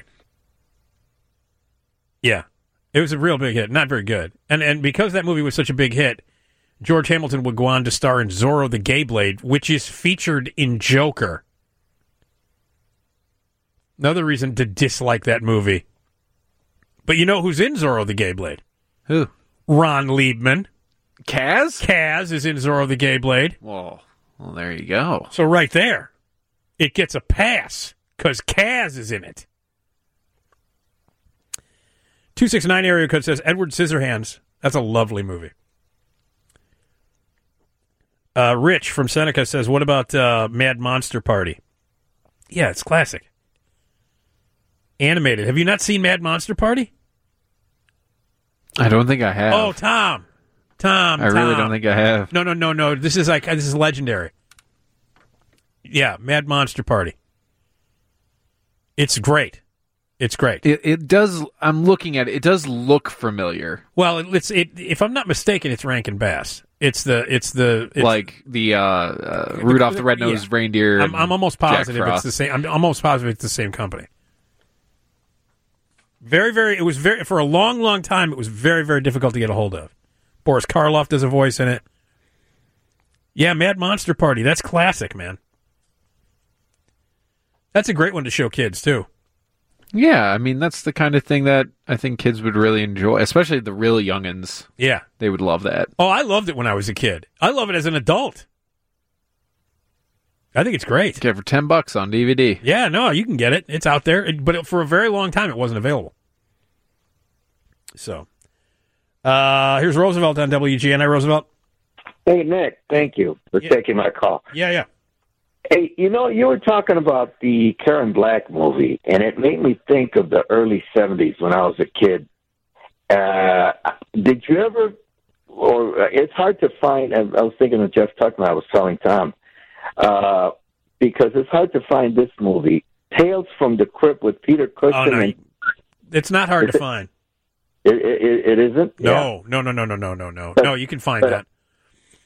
Yeah. It was a real big hit. Not very good. And and because that movie was such a big hit, George Hamilton would go on to star in Zorro the Gay Blade, which is featured in Joker. Another reason to dislike that movie. But you know who's in Zorro the Gay Blade? Who? Ron Liebman. Kaz? Kaz is in Zorro the Gay Blade. Whoa. Well, there you go. So right there, it gets a pass because Kaz is in it. two six nine area code says Edward Scissorhands. That's a lovely movie. Uh, Rich from Seneca says, what about uh, Mad Monster Party? Yeah, it's classic. Animated. Have you not seen Mad Monster Party? I don't think I have. Oh, Tom. Tom, I really Tom. don't think I have. No, no, no, no. This is like this is legendary. Yeah, Mad Monster Party. It's great. It's great. It, it does. I'm looking at it. It does look familiar. Well, it, it's it. If I'm not mistaken, it's Rankin Bass. It's the. It's the. It's, like the uh, uh, Rudolph the Red-Nosed yeah. Reindeer. I'm, I'm almost positive Jack it's the same. I'm almost positive it's the same company. Very, very. It was very for a long, long time. It was very, very difficult to get a hold of. Boris Karloff does a voice in it. Yeah, Mad Monster Party. That's classic, man. That's a great one to show kids, too. Yeah, I mean, that's the kind of thing that I think kids would really enjoy, especially the real youngins. Yeah. They would love that. Oh, I loved it when I was a kid. I love it as an adult. I think it's great. Get it for ten bucks on D V D. Yeah, no, you can get it. It's out there. It, but it, for a very long time, it wasn't available. So... Uh, here's Roosevelt on W G N. Hi, Roosevelt. Hey, Nick. Thank you for yeah. taking my call. Yeah, yeah. Hey, you know, you were talking about the Karen Black movie, and it made me think of the early seventies when I was a kid. Uh, did you ever, or uh, it's hard to find, I was thinking of Jeff Tuckman, I was telling Tom, uh, because it's hard to find this movie, Tales from the Crypt with Peter Cushing. Oh, no. and, it's not hard to find. It, it, it isn't? No, yeah. no, no, no, no, no, no, no. But, no, you can find but, that.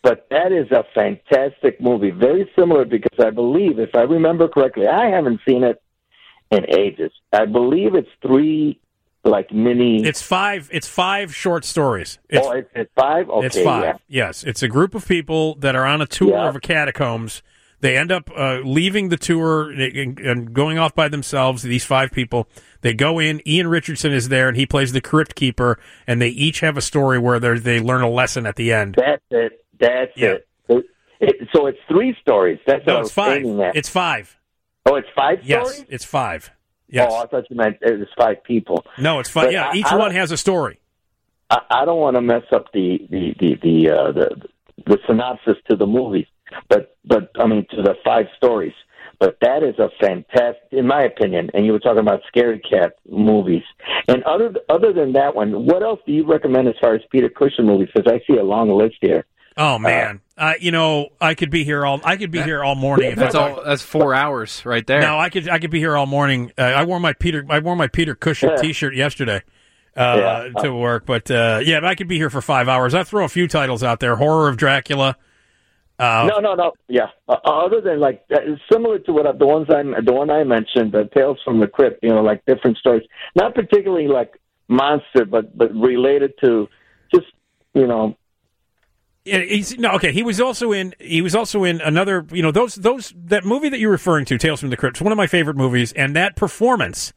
but that is a fantastic movie. Very similar because I believe, if I remember correctly, I haven't seen it in ages. I believe it's three, like, mini... It's five It's five short stories. It's, oh, it's, it's five? Okay, it's five, yeah. yes. It's a group of people that are on a tour Yeah. of a catacombs. They end up uh, leaving the tour and, and going off by themselves, these five people. They go in, Ian Richardson is there, and he plays the Crypt Keeper, and they each have a story where they learn a lesson at the end. That's it. That's Yeah. it. So, it. so it's three stories. That's No, what it's I was five. aiming at. It's five. Oh, it's five Yes, stories? it's five. Yes. Oh, I thought you meant it was five people. No, it's five. But Yeah, I- each I one don't- has a story. I, I don't want to mess up the the the the, uh, the the synopsis to the movies, but but I mean to the five stories. But that is a fantastic, in my opinion. And you were talking about Scary Cat movies. And other other than that one, what else do you recommend as far as Peter Cushing movies? Because I see a long list here. Oh man, uh, you know I could be here all I could be here all morning. if That's I- all. That's four hours right there. No, I could I could be here all morning. Uh, I wore my Peter I wore my Peter Cushing Yeah. T-shirt yesterday uh, Yeah. to work, but uh, yeah, but I could be here for five hours. I throw a few titles out there: Horror of Dracula. Uh, no, no, no. Yeah. Uh, other than like uh, similar to what I, the ones I the one I mentioned, the Tales from the Crypt. You know, like different stories. Not particularly like monster, but but related to just you know. Yeah, he's, no, okay. He was also in. He was also in another. You know, those those that movie that you're referring to, Tales from the Crypt, is one of my favorite movies, and that performance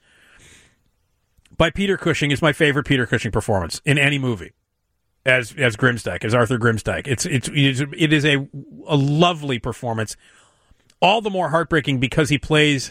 by Peter Cushing is my favorite Peter Cushing performance in any movie. As as Grimsdyke, as Arthur Grimsdyke, it's it's it is, it is a a lovely performance. All the more heartbreaking because he plays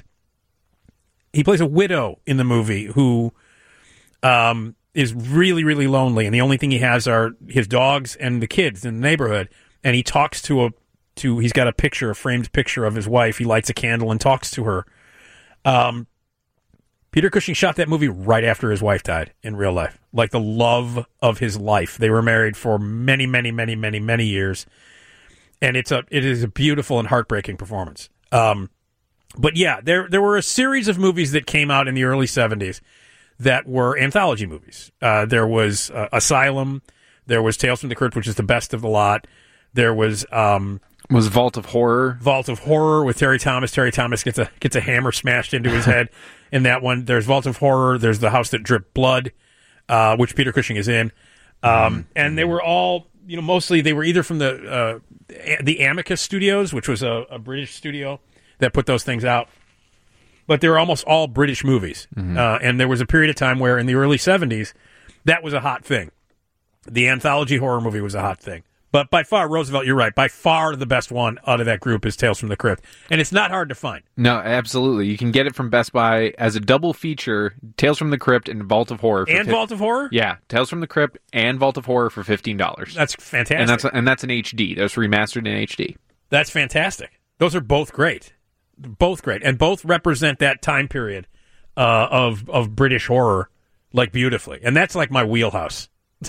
he plays a widow in the movie who um, is really really lonely, and the only thing he has are his dogs and the kids in the neighborhood. And he talks to a to he's got a picture, a framed picture of his wife. He lights a candle and talks to her. Um, Peter Cushing shot that movie right after his wife died in real life, like the love of his life. They were married for many, many, many, many, many years, and it's a it is a beautiful and heartbreaking performance. Um, but yeah, there there were a series of movies that came out in the early seventies that were anthology movies. Uh, there was uh, Asylum, there was Tales from the Crypt, which is the best of the lot. There was um, was Vault of Horror. Vault of Horror with Terry Thomas. Terry Thomas gets a gets a hammer smashed into his head in that one. There's Vault of Horror. There's The House That Dripped Blood, uh, which Peter Cushing is in. Um, mm-hmm. And they were all, you know, mostly they were either from the uh, the Amicus Studios, which was a, a British studio that put those things out. But they were almost all British movies. Mm-hmm. Uh, and there was a period of time where in the early seventies, that was a hot thing. The anthology horror movie was a hot thing. But by far, Roosevelt, you're right. By far, the best one out of that group is Tales from the Crypt. And it's not hard to find. No, absolutely. You can get it from Best Buy as a double feature, Tales from the Crypt and Vault of Horror. For and fi- Vault of Horror? Yeah, Tales from the Crypt and Vault of Horror for fifteen dollars. That's fantastic. And that's, and that's an H D. That's remastered in H D. That's fantastic. Those are both great. Both great. And both represent that time period uh, of of British horror, like, beautifully. And that's like my wheelhouse.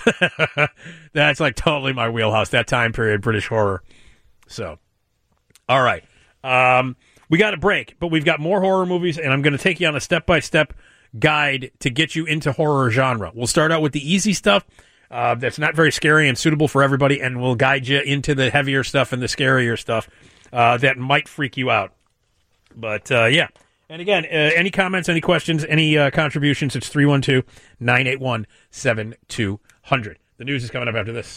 That's like totally my wheelhouse, that time period, British horror. So, all right. Um, we got a break, but we've got more horror movies, and I'm going to take you on a step-by-step guide to get you into horror genre. We'll start out with the easy stuff uh, that's not very scary and suitable for everybody, and we'll guide you into the heavier stuff and the scarier stuff uh, that might freak you out. But, uh, yeah. And again, uh, any comments, any questions, any uh, contributions, it's three one two, nine eight one, seven two zero zero. The news is coming up after this.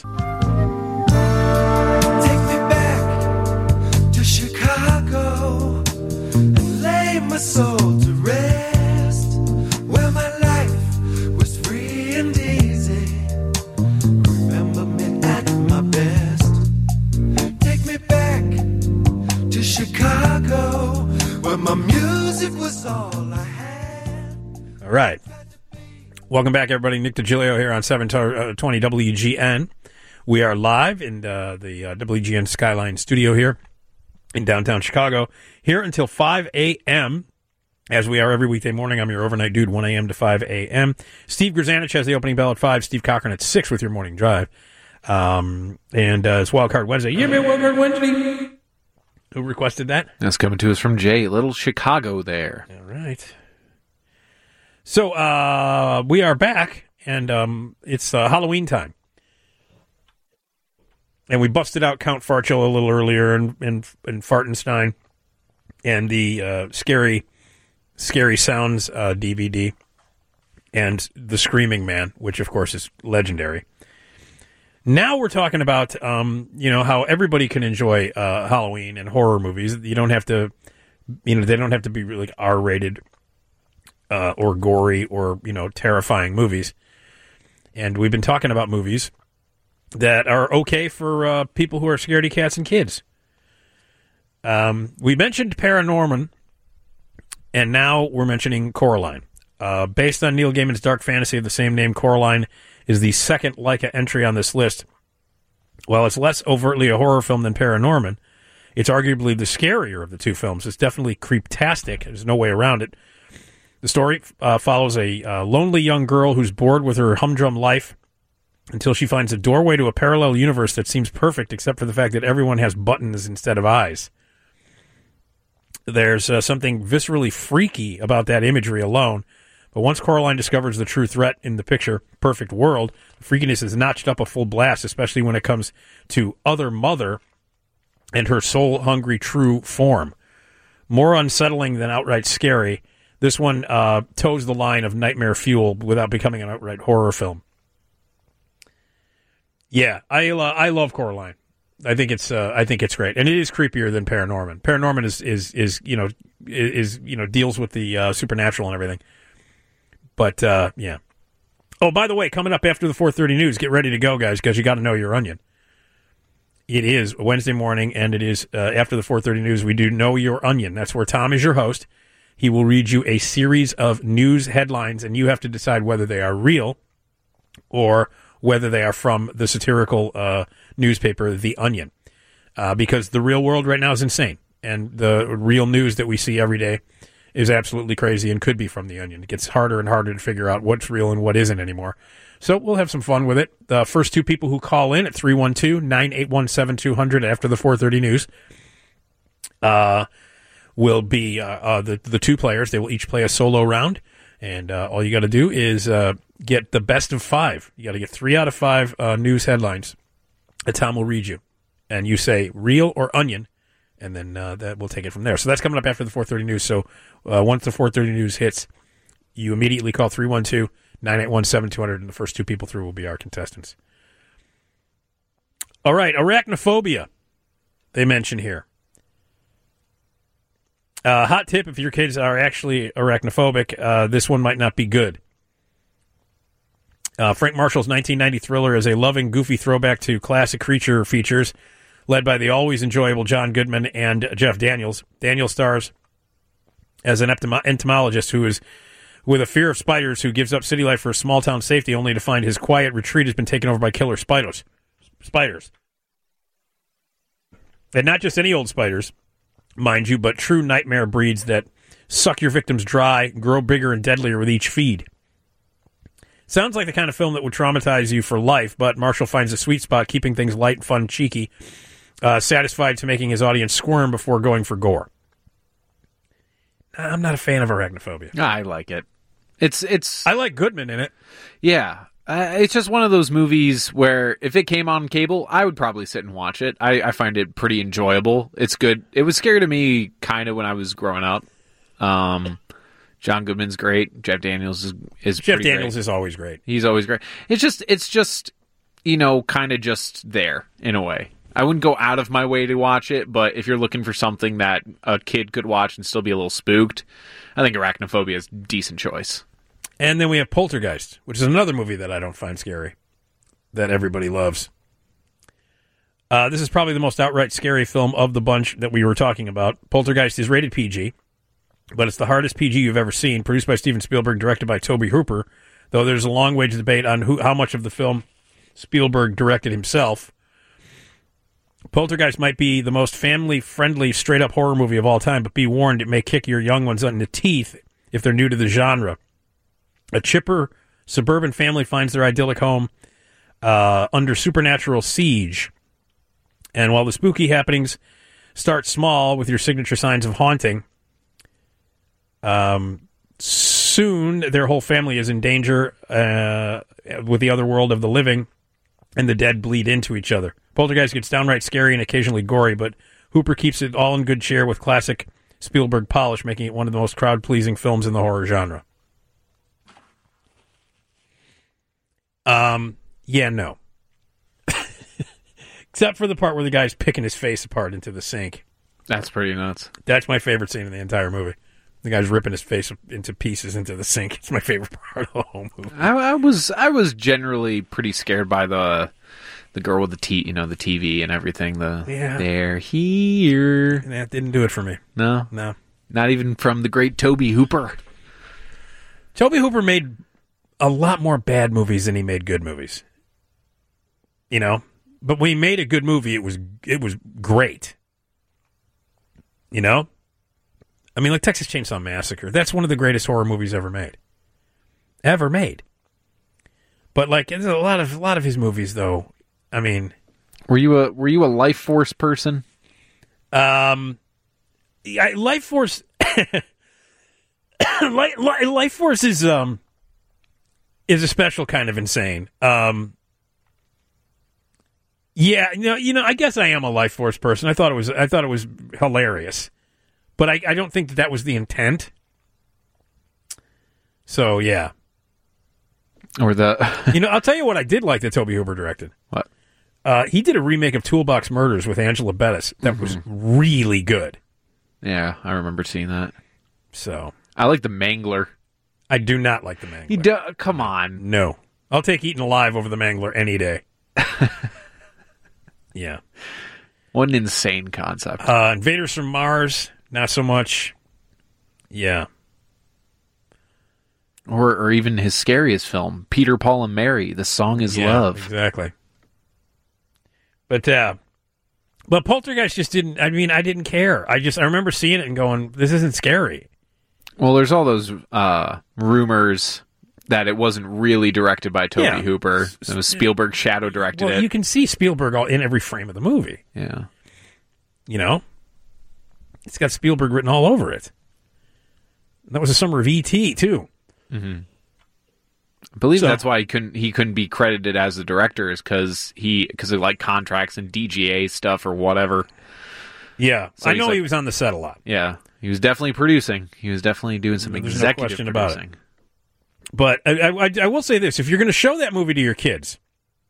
Take me back to Chicago and lay my soul to rest, where my life was free and easy. Remember me at my best. Take me back to Chicago, where my music was all I had. All right. Welcome back, everybody. Nick DiGilio here on seven twenty W G N. We are live in uh, the uh, W G N Skyline studio here in downtown Chicago, here until five a.m., as we are every weekday morning. I'm your overnight dude, one a.m. to five a.m. Steve Grzanich has the opening bell at five. Steve Cochran at six with your morning drive. Um, and uh, it's Wildcard Wednesday. You mean Wildcard Wednesday? Who requested that? That's coming to us from Jay, Little Chicago there. All right. So uh, we are back, and um, it's uh, Halloween time. And we busted out Count Farchel a little earlier in, in, in Fartenstein and the uh, Scary Scary Sounds uh, D V D and The Screaming Man, which, of course, is legendary. Now we're talking about, um, you know, how everybody can enjoy uh, Halloween and horror movies. You don't have to, you know, they don't have to be like R-rated uh, or gory or, you know, terrifying movies. And we've been talking about movies that are okay for uh, people who are scaredy cats and kids. Um, we mentioned Paranorman, and now we're mentioning Coraline. Uh, based on Neil Gaiman's dark fantasy of the same name, Coraline is the second Laika entry on this list. While it's less overtly a horror film than Paranorman, it's arguably the scarier of the two films. It's definitely creeptastic. There's no way around it. The story uh, follows a uh, lonely young girl who's bored with her humdrum life until she finds a doorway to a parallel universe that seems perfect except for the fact that everyone has buttons instead of eyes. There's uh, something viscerally freaky about that imagery alone. But once Coraline discovers the true threat in the picture, perfect world, the freakiness is notched up a full blast, especially when it comes to Other Mother and her soul-hungry true form. More unsettling than outright scary, this one uh, toes the line of nightmare fuel without becoming an outright horror film. Yeah, I uh, I love Coraline. I think it's uh, I think it's great, and it is creepier than Paranorman. Paranorman is is is you know is, is you know deals with the uh, supernatural and everything. But, uh, yeah. Oh, by the way, coming up after the four thirty news, get ready to go, guys, because you got to know your onion. It is Wednesday morning, and it is uh, after the four thirty news, we do Know Your Onion. That's where Tom is your host. He will read you a series of news headlines, and you have to decide whether they are real or whether they are from the satirical uh, newspaper, The Onion. Uh, because the real world right now is insane, and the real news that we see every day is absolutely crazy and could be from The Onion. It gets harder and harder to figure out what's real and what isn't anymore. So we'll have some fun with it. The first two people who call in at three one two, nine eight one, seven two zero zero after the four thirty news uh, will be uh, uh, the, the two players. They will each play a solo round, and uh, all you got to do is uh, get the best of five. You got to get three out of five uh, news headlines that Tom will read you. And you say real or onion, and then uh, that we'll take it from there. So that's coming up after the four thirty news. So uh, once the four thirty news hits, you immediately call three one two, nine eight one, seven two zero zero, and the first two people through will be our contestants. All right, arachnophobia, they mention here. Uh, hot tip, if your kids are actually arachnophobic, uh, this one might not be good. Uh, Frank Marshall's nineteen ninety thriller is a loving, goofy throwback to classic creature features led by the always enjoyable John Goodman and Jeff Daniels. Daniels stars as an entomologist who is with a fear of spiders who gives up city life for small-town safety only to find his quiet retreat has been taken over by killer spiders. Spiders. And not just any old spiders, mind you, but true nightmare breeds that suck your victims dry, grow bigger and deadlier with each feed. Sounds like the kind of film that would traumatize you for life, but Marshall finds a sweet spot keeping things light, fun, cheeky, uh, satisfied to making his audience squirm before going for gore. I'm not a fan of arachnophobia. I like it. It's it's. I like Goodman in it. Yeah, uh, it's just one of those movies where if it came on cable, I would probably sit and watch it. I, I find it pretty enjoyable. It's good. It was scary to me kind of when I was growing up. Um, John Goodman's great. Jeff Daniels is is Jeff pretty Daniels great. is always great. He's always great. It's just it's just you know kind of just there in a way. I wouldn't go out of my way to watch it, but if you're looking for something that a kid could watch and still be a little spooked, I think Arachnophobia is a decent choice. And then we have Poltergeist, which is another movie that I don't find scary, that everybody loves. Uh, this is probably the most outright scary film of the bunch that we were talking about. Poltergeist is rated P G, but it's the hardest P G you've ever seen, produced by Steven Spielberg, directed by Tobe Hooper, though there's a long way to debate on who, how much of the film Spielberg directed himself. Poltergeist might be the most family-friendly, straight-up horror movie of all time, but be warned, it may kick your young ones in the teeth if they're new to the genre. A chipper suburban family finds their idyllic home uh, under supernatural siege. And while the spooky happenings start small with your signature signs of haunting, um, soon their whole family is in danger uh, with the other world of the living and the dead bleed into each other. Poltergeist gets downright scary and occasionally gory, but Hooper keeps it all in good cheer with classic Spielberg polish, making it one of the most crowd-pleasing films in the horror genre. Um, yeah, no. Except for the part where the guy's picking his face apart into the sink. That's pretty nuts. That's my favorite scene in the entire movie. The guy's ripping his face into pieces into the sink. It's my favorite part of the whole movie. I, I was I was generally pretty scared by the the girl with the t you know the T V and everything. The Yeah. they're here. That didn't do it for me. No, No. not even from the great Toby Hooper. Toby Hooper made a lot more bad movies than he made good movies. You know? But when he made a good movie, it was it was great. You know? I mean, like Texas Chainsaw Massacre. That's one of the greatest horror movies ever made. Ever made. But like there's a lot of a lot of his movies though. I mean, Were you a were you a Life Force person? um I, Life Force Life, Life Force is um is a special kind of insane. Um Yeah, you know, you know, I guess I am a Life Force person. I thought it was, I thought it was hilarious, but I, I don't think that that was the intent. So yeah, or the, you know, I'll tell you what I did like that Toby Hooper directed. What? Uh, he did a remake of Toolbox Murders with Angela Bettis that mm-hmm. was really good. Yeah, I remember seeing that. So I like the Mangler. I do not like the Mangler. You do, come on, no, I'll take Eaten Alive over the Mangler any day. Yeah. What an insane concept. Uh, Invaders from Mars, not so much. Yeah. Or or even his scariest film, Peter, Paul, and Mary, The Song is yeah, Love. Exactly. But, uh, but Poltergeist just didn't, I mean, I didn't care. I just, I remember seeing it and going, this isn't scary. Well, there's all those uh, rumors that it wasn't really directed by Toby Yeah. Hooper. It was Spielberg shadow directed Well, it. you can see Spielberg all in every frame of the movie. Yeah. You know? It's got Spielberg written all over it. That was the summer of E T too. Mm-hmm. I believe So- that's why he couldn't he couldn't be credited as the director, is because he because of like contracts and D G A stuff or whatever. Yeah. So I he's know like- he was on the set a lot. Yeah, he was definitely producing. He was definitely doing some There's no executive question about producing. it. But I, I, I will say this: if you're going to show that movie to your kids,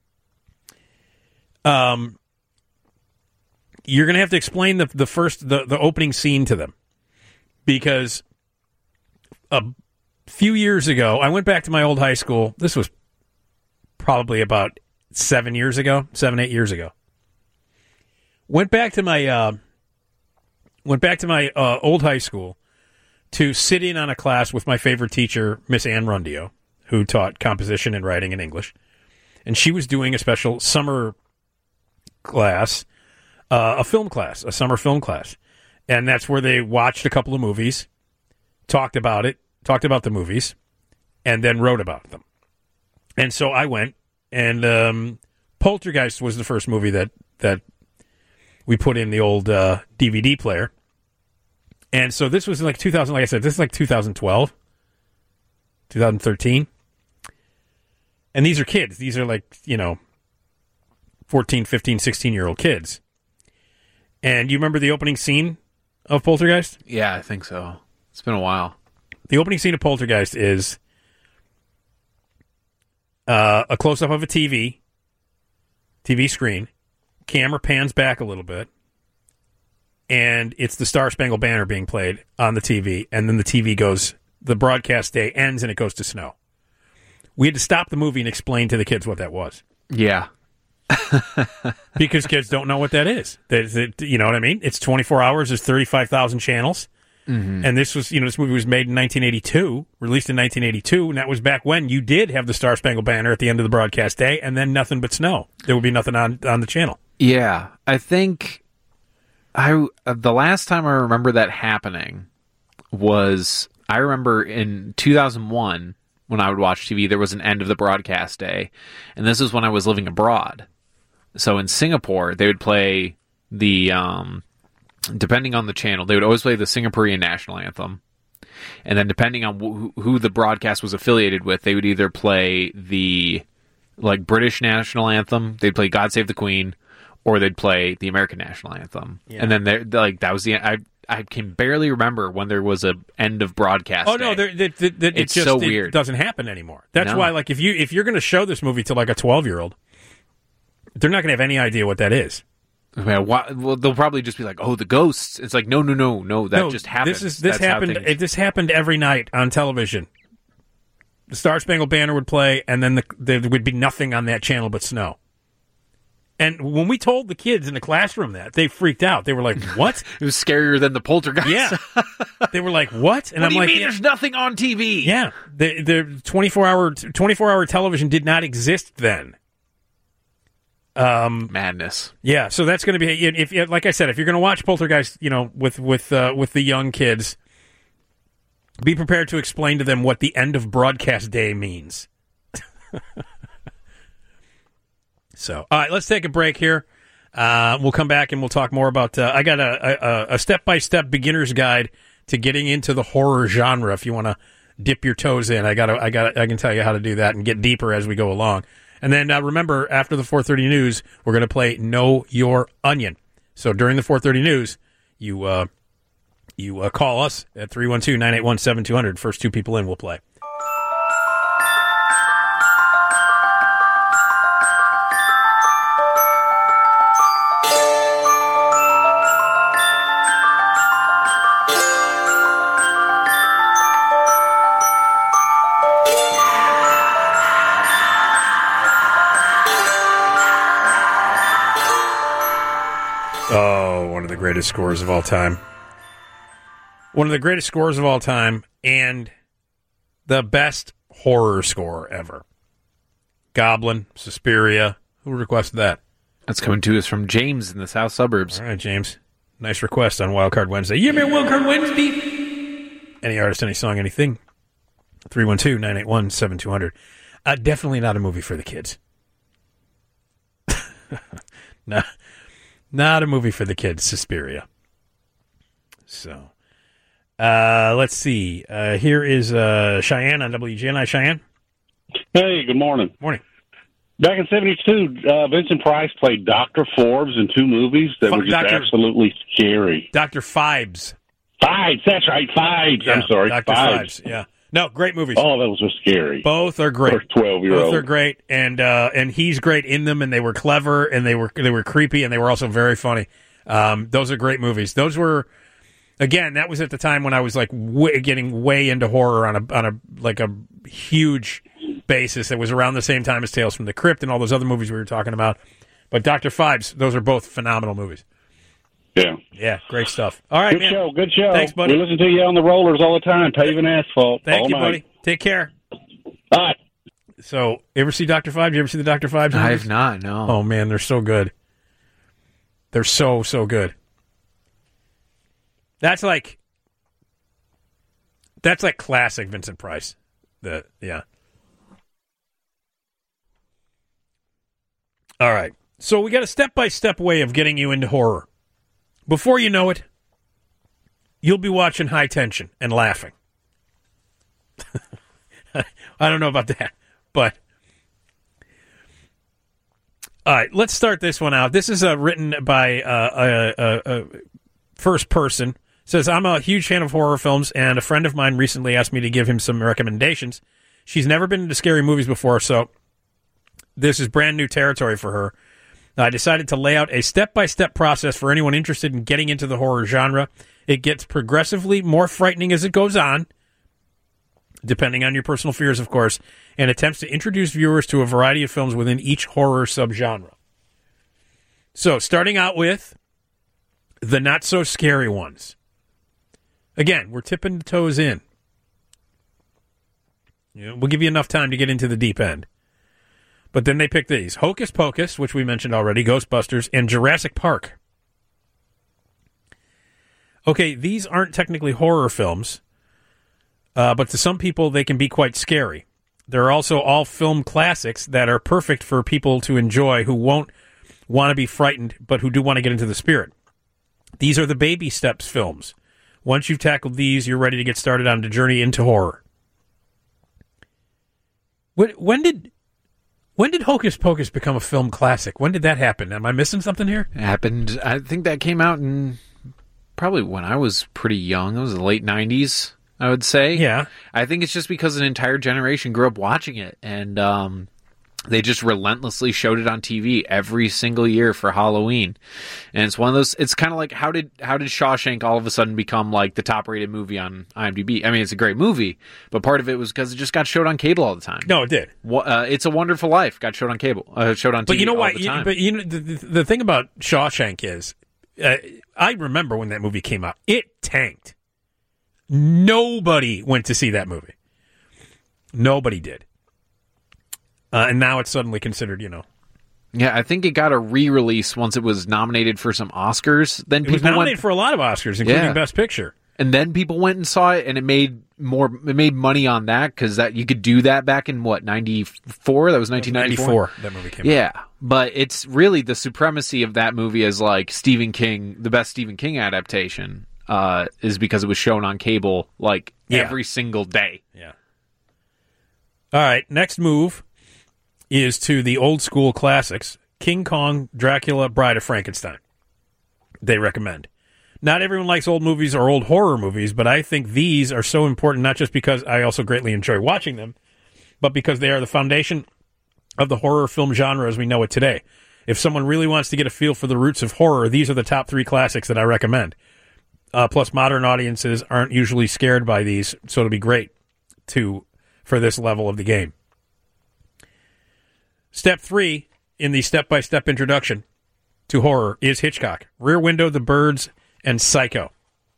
um, you're going to have to explain the the first the, the opening scene to them, because a few years ago, I went back to my old high school. This was probably about seven years ago, seven eight years ago. Went back to my uh, went back to my uh, old high school to sit in on a class with my favorite teacher, Miss Ann Rundio, who taught composition and writing in English. And she was doing a special summer class, uh, a film class, a summer film class. And that's where they watched a couple of movies, talked about it, talked about the movies, and then wrote about them. And so I went, and um, Poltergeist was the first movie that, that we put in the old uh, D V D player. And so this was like two thousand, like I said, this is like two thousand twelve, two thousand thirteen. And these are kids. These are like, you know, fourteen, fifteen, sixteen-year-old kids. And you remember the opening scene of Poltergeist? Yeah, I think so. It's been a while. The opening scene of Poltergeist is uh, a close-up of a T V, T V screen. Camera pans back a little bit. And it's the Star Spangled Banner being played on the T V, and then the T V goes, the broadcast day ends, and it goes to snow. We had to stop the movie and explain to the kids what that was. Yeah. Because kids don't know what that is. That, that, you know what I mean? It's twenty-four hours, there's thirty-five thousand channels, Mhm. and this was, you know, this movie was made in nineteen eighty-two, released in nineteen eighty-two, and that was back when you did have the Star Spangled Banner at the end of the broadcast day, and then nothing but snow. There would be nothing on, on the channel. Yeah, I think I uh, the last time I remember that happening was I remember in two thousand one when I would watch T V. There was an end of the broadcast day, and this is when I was living abroad. So in Singapore, they would play the um, depending on the channel, they would always play the Singaporean national anthem, and then depending on wh- who the broadcast was affiliated with, they would either play the like British national anthem. They'd play "God Save the Queen," or they'd play the American national anthem. Yeah. And then they're, they're like that was the I I can barely remember when there was a end of broadcast. Oh no, day. there, there, there, It's it just so it weird. doesn't happen anymore. That's No. why, like, if you if you're going to show this movie to like a twelve year old, they're not going to have any idea what that is. Man, why, well, they'll probably just be like, "Oh, the ghosts." It's like, no, no, no, no. That No, just happened. This is this That's how happened. things- It, this happened every night on television. The Star Spangled Banner would play, and then the, there would be nothing on that channel but snow. And when we told the kids in the classroom that, they freaked out. They were like, "What?" It was scarier than the Poltergeist. Yeah, they were like, "What?" And what I'm do you like, mean yeah. there's nothing on T V? Yeah, the the twenty-four hour twenty-four hour television did not exist then. Um, Madness. Yeah, so that's going to be if, if, like I said, if you're going to watch Poltergeist, you know, with with uh, with the young kids, be prepared to explain to them what the end of broadcast day means. So, all right, let's take a break here. Uh, we'll come back and we'll talk more about. Uh, I got a, a, a step-by-step beginner's guide to getting into the horror genre. If you want to dip your toes in, I got. I got. I can tell you how to do that and get deeper as we go along. And then uh, remember, after the four thirty news, we're going to play Know Your Onion. So during the four thirty news, you uh, you uh, call us at three one two, nine eight one, seven two zero zero. First two people in will play. Oh, one of the greatest scores of all time. One of the greatest scores of all time and the best horror score ever. Goblin, Suspiria. Who requested that? That's coming to us from James in the south suburbs. All right, James. Nice request on Wildcard Wednesday. You mean Wildcard Wednesday? Any artist, any song, anything. three one two, nine eight one, seven two zero zero. Uh, definitely not a movie for the kids. no. Not a movie for the kids, Suspiria. So, uh, let's see. Uh, here is uh, Cheyenne on W G N I. Cheyenne? Hey, good morning. Morning. Back in seventy-two, uh, Vincent Price played Doctor Forbes in two movies that F- were just Doctor absolutely scary. Doctor Fibes. Fibes, that's right, Fibes. Yeah, I'm sorry, Doctor Fibes. Fibes. Yeah. No, great movies. Oh, that was so scary. Both are great. For a twelve-year-old. Both are great, and uh, and he's great in them, and they were clever, and they were they were creepy, and they were also very funny. Um, those are great movies. Those were, again, that was at the time when I was like w- getting way into horror on a on a like a huge basis. It was around the same time as Tales from the Crypt and all those other movies we were talking about. But Doctor Fibes, those are both phenomenal movies. Yeah. Yeah, great stuff. All right, good man. show, good show. Thanks, buddy. We listen to you on the rollers all the time, paving asphalt. Thank all you, night. buddy. Take care. Bye. So, ever see Doctor Fibes? You ever see the Doctor Fibes? I movies? have not, no. Oh, man, they're so good. They're so, so good. That's like, that's like classic Vincent Price. The, yeah. All right. So we got a step-by-step way of getting you into horror. Before you know it, you'll be watching High Tension and laughing. I don't know about that, but all right, let's start this one out. This is uh, written by uh, a, a, a first person. It says, I'm a huge fan of horror films, and a friend of mine recently asked me to give him some recommendations. She's never been into scary movies before, so this is brand new territory for her. I decided to lay out a step-by-step process for anyone interested in getting into the horror genre. It gets progressively more frightening as it goes on, depending on your personal fears, of course, and attempts to introduce viewers to a variety of films within each horror subgenre. So, starting out with the not-so-scary ones. Again, we're tipping the toes in. You know, we'll give you enough time to get into the deep end. But then they pick these. Hocus Pocus, which we mentioned already, Ghostbusters, and Jurassic Park. Okay, these aren't technically horror films, uh, but to some people they can be quite scary. They're also all film classics that are perfect for people to enjoy who won't want to be frightened, but who do want to get into the spirit. These are the baby steps films. Once you've tackled these, you're ready to get started on the journey into horror. When, when did... When did Hocus Pocus become a film classic? When did that happen? Am I missing something here? It happened. I think that came out in probably when I was pretty young. It was the late nineties, I would say. Yeah. I think it's just because an entire generation grew up watching it, and um, they just relentlessly showed it on T V every single year for Halloween. And it's one of those. It's kind of like how did how did Shawshank all of a sudden become like the top rated movie on IMDb? I mean, it's a great movie, but part of it was because it just got showed on cable all the time. No, it did. Uh, It's a Wonderful Life got showed on cable, uh, showed on T V. But you know all what? the You, time. but you know the, the, the thing about Shawshank is, uh, I remember when that movie came out. It tanked. Nobody went to see that movie. Nobody did. Uh, and now it's suddenly considered, you know. Yeah, I think it got a re-release once it was nominated for some Oscars. Then It was people nominated went, for a lot of Oscars, including Yeah. Best Picture. and then people went and saw it, and it made more. It made money on that because that you could do that back in what ninety-four. That was nineteen ninety-four. That movie came Yeah, but it's really the supremacy of that movie as like Stephen King, the best Stephen King adaptation, uh, is because it was shown on cable like Yeah. every single day. Yeah. All right, next move is to the old school classics, King Kong, Dracula, Bride of Frankenstein. They recommend. Not everyone likes old movies or old horror movies, but I think these are so important, not just because I also greatly enjoy watching them, but because they are the foundation of the horror film genre as we know it today. If someone really wants to get a feel for the roots of horror, these are the top three classics that I recommend. Uh, plus, modern audiences aren't usually scared by these, so it'll be great to for this level of the game. Step three in the step-by-step introduction to horror is Hitchcock. Rear Window, The Birds, and Psycho.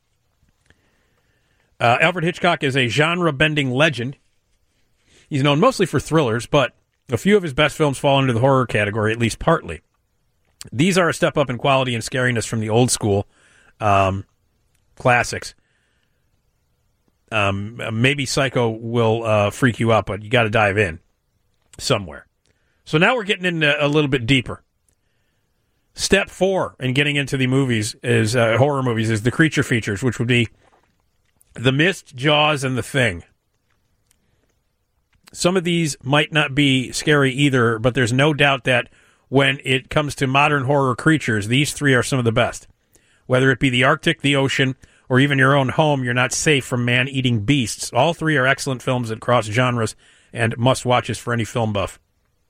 Uh, Alfred Hitchcock is a genre-bending legend. He's known mostly for thrillers, but a few of his best films fall into the horror category, at least partly. These are a step up in quality and scariness from the old school um, classics. Um, maybe Psycho will uh, freak you out, but you got to dive in somewhere. So now we're getting into a little bit deeper. Step four in getting into the movies is uh, horror movies is the creature features, which would be The Mist, Jaws, and The Thing. Some of these might not be scary either, but there's no doubt that when it comes to modern horror creatures, these three are some of the best. Whether it be the Arctic, the ocean, or even your own home, you're not safe from man-eating beasts. All three are excellent films that cross genres and must-watches for any film buff.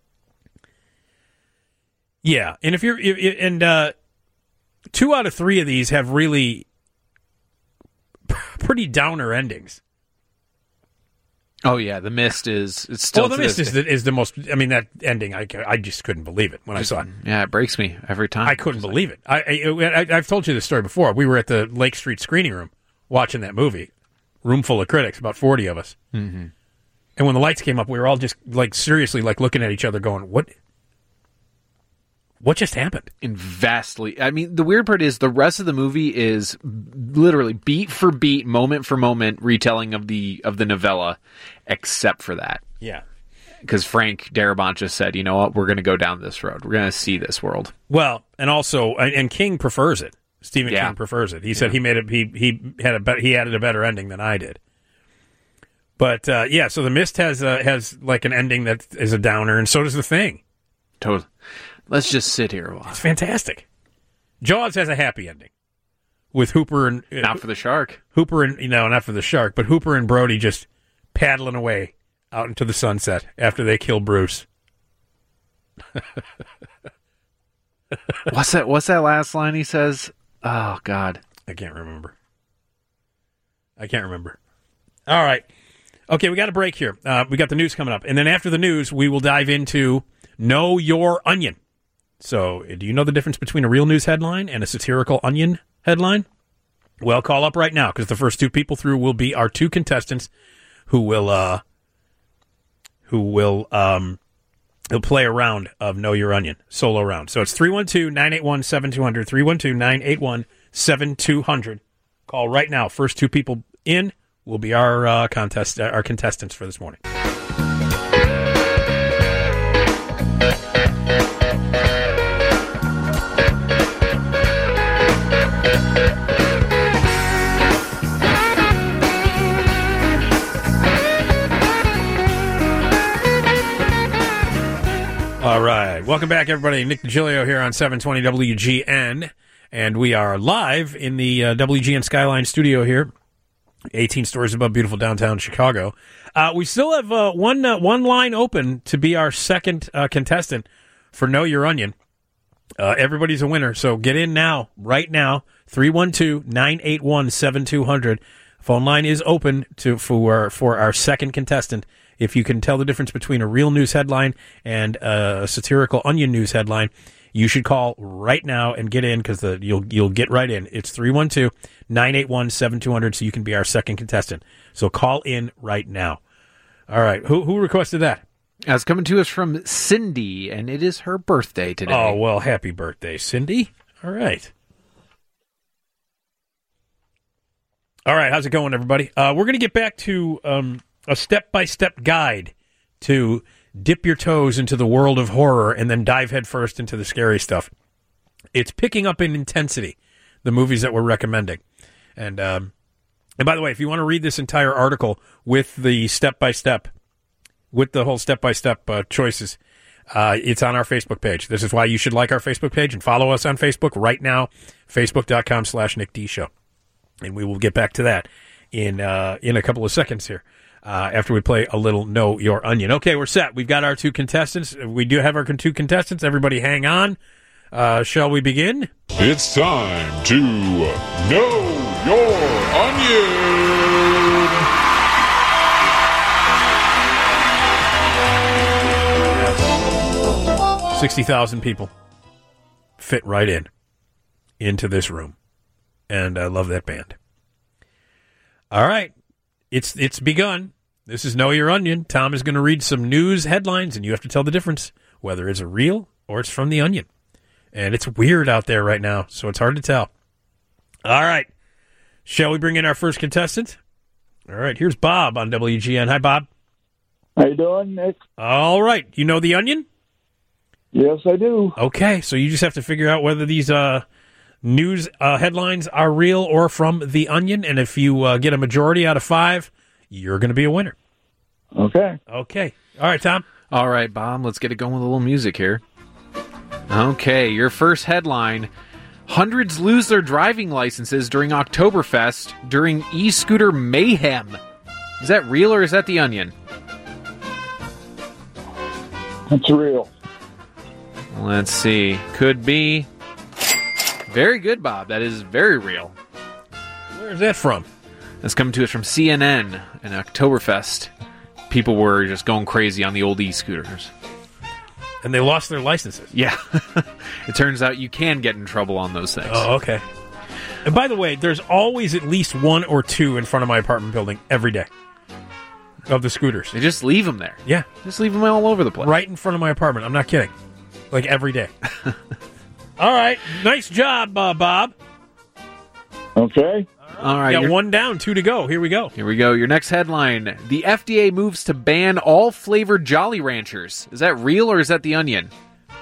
Yeah, and if you're if, and uh, two out of three of these have really pretty downer endings. Oh yeah, The Mist is it's still. Well, The to Mist this is day. the, is the most. I mean, that ending, I, I just couldn't believe it when Just- I saw it. Yeah, it breaks me every time. I couldn't believe it. I, I, I I've told you this story before. We were at the Lake Street screening room watching that movie, room full of critics, about forty of us. Mm-hmm. And when the lights came up, we were all just like seriously like looking at each other, going, "What? What just happened?" And vastly, I mean, the weird part is the rest of the movie is literally beat for beat, moment for moment retelling of the of the novella, except for that. Yeah. Because Frank Darabont just said, you know what, we're going to go down this road. We're going to see this world. Well, and also, and and King prefers it. Stephen Yeah. King prefers it. He said Yeah. he made it. He he had a be- he added a better ending than I did. But uh, yeah, so The Mist has uh, has like an ending that is a downer, and so does The Thing. Totally. Let's just sit here a while. It's fantastic. Jaws has a happy ending with Hooper and uh, Not for the shark. Hooper and you know not for the shark, but Hooper and Brody just paddling away out into the sunset after they kill Bruce. What's that? What's that last line he says? Oh God, I can't remember. I can't remember. All right. Okay, we got a break here. Uh, we got the news coming up. And then after the news, we will dive into Know Your Onion. So, do you know the difference between a real news headline and a satirical onion headline? Well, call up right now, because the first two people through will be our two contestants who will uh, who will um, will play a round of Know Your Onion, solo round. So it's three one two, nine eight one, seven two zero zero, three one two, nine eight one, seven two zero zero. Call right now. First two people in will be our uh, contest, uh, our contestants for this morning. Welcome back, everybody. Nick DiGilio here on seven twenty W G N, and we are live in the uh, W G N Skyline studio here, eighteen stories above beautiful downtown Chicago. Uh, we still have uh, one uh, one line open to be our second uh, contestant for Know Your Onion. Uh, everybody's a winner, so get in now, right now, three one two, nine eight one, seven two zero zero. Phone line is open to for for our second contestant. If you can tell the difference between a real news headline and a satirical Onion news headline, you should call right now and get in because you'll you'll get right in. It's three one two, nine eight one, seven two zero zero, so you can be our second contestant. So call in right now. All right, who who requested that? That's coming to us from Cindy, and it is her birthday today. Oh, well, happy birthday, Cindy. All right. All right, how's it going, everybody? Uh, we're going to get back to um, a step-by-step guide to dip your toes into the world of horror and then dive headfirst into the scary stuff. It's picking up in intensity, the movies that we're recommending. And, um, and by the way, if you want to read this entire article with the step-by-step, with the whole step-by-step uh, choices, uh, it's on our Facebook page. This is why you should like our Facebook page and follow us on Facebook right now, facebook.com slash Nick D Show. And we will get back to that in uh, in a couple of seconds here uh, after we play a little Know Your Onion. Okay, we're set. We've got our two contestants. We do have our two contestants. Everybody hang on. Uh, shall we begin? It's time to Know Your Onion. sixty thousand people fit right in into this room. And I love that band. All right. It's it's begun. This is Know Your Onion. Tom is going to read some news headlines, and you have to tell the difference, whether it's a real or it's from the Onion. And it's weird out there right now, so it's hard to tell. All right. Shall we bring in our first contestant? All right. Here's Bob on W G N. Hi, Bob. How you doing, Nick? All right. You know the Onion? Yes, I do. Okay. So you just have to figure out whether these uh, news uh, headlines are real or from the Onion. And if you uh, get a majority out of five, you're going to be a winner. Okay. Okay. All right, Tom. All right, Bob. Let's get it going with a little music here. Okay, your first headline. Hundreds lose their driving licenses during Oktoberfest during e-scooter mayhem. Is that real or is that the Onion? It's real. Let's see. Could be. Very good, Bob. That is very real. Where's that from? That's coming to us from C N N and Oktoberfest. People were just going crazy on the old e-scooters. And they lost their licenses. Yeah. It turns out you can get in trouble on those things. Oh, okay. And by the way, there's always at least one or two in front of my apartment building every day of the scooters. They just leave them there. Yeah. Just leave them all over the place. Right in front of my apartment. I'm not kidding. Like every day. All right. Nice job, uh, Bob. Okay. All right. Got You're... one down, two to go. Here we go. Here we go. Your next headline. The F D A moves to ban all flavored Jolly Ranchers. Is that real or is that the Onion?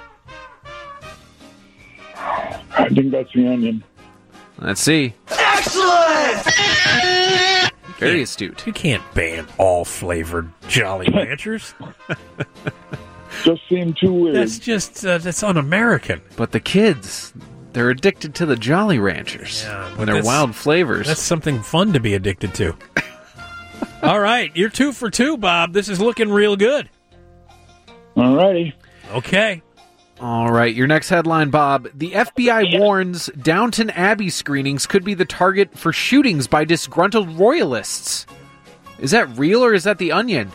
I think that's the Onion. Let's see. Excellent! Very astute. You can't ban all flavored Jolly Ranchers. Just seemed too weird. That's just, uh, that's un-American. But the kids, they're addicted to the Jolly Ranchers. Yeah, when they're wild flavors. That's something fun to be addicted to. All right. You're two for two, Bob. This is looking real good. All righty. Okay. All right, your next headline, Bob. The F B I warns Downton Abbey screenings could be the target for shootings by disgruntled royalists. Is that real or is that the Onion?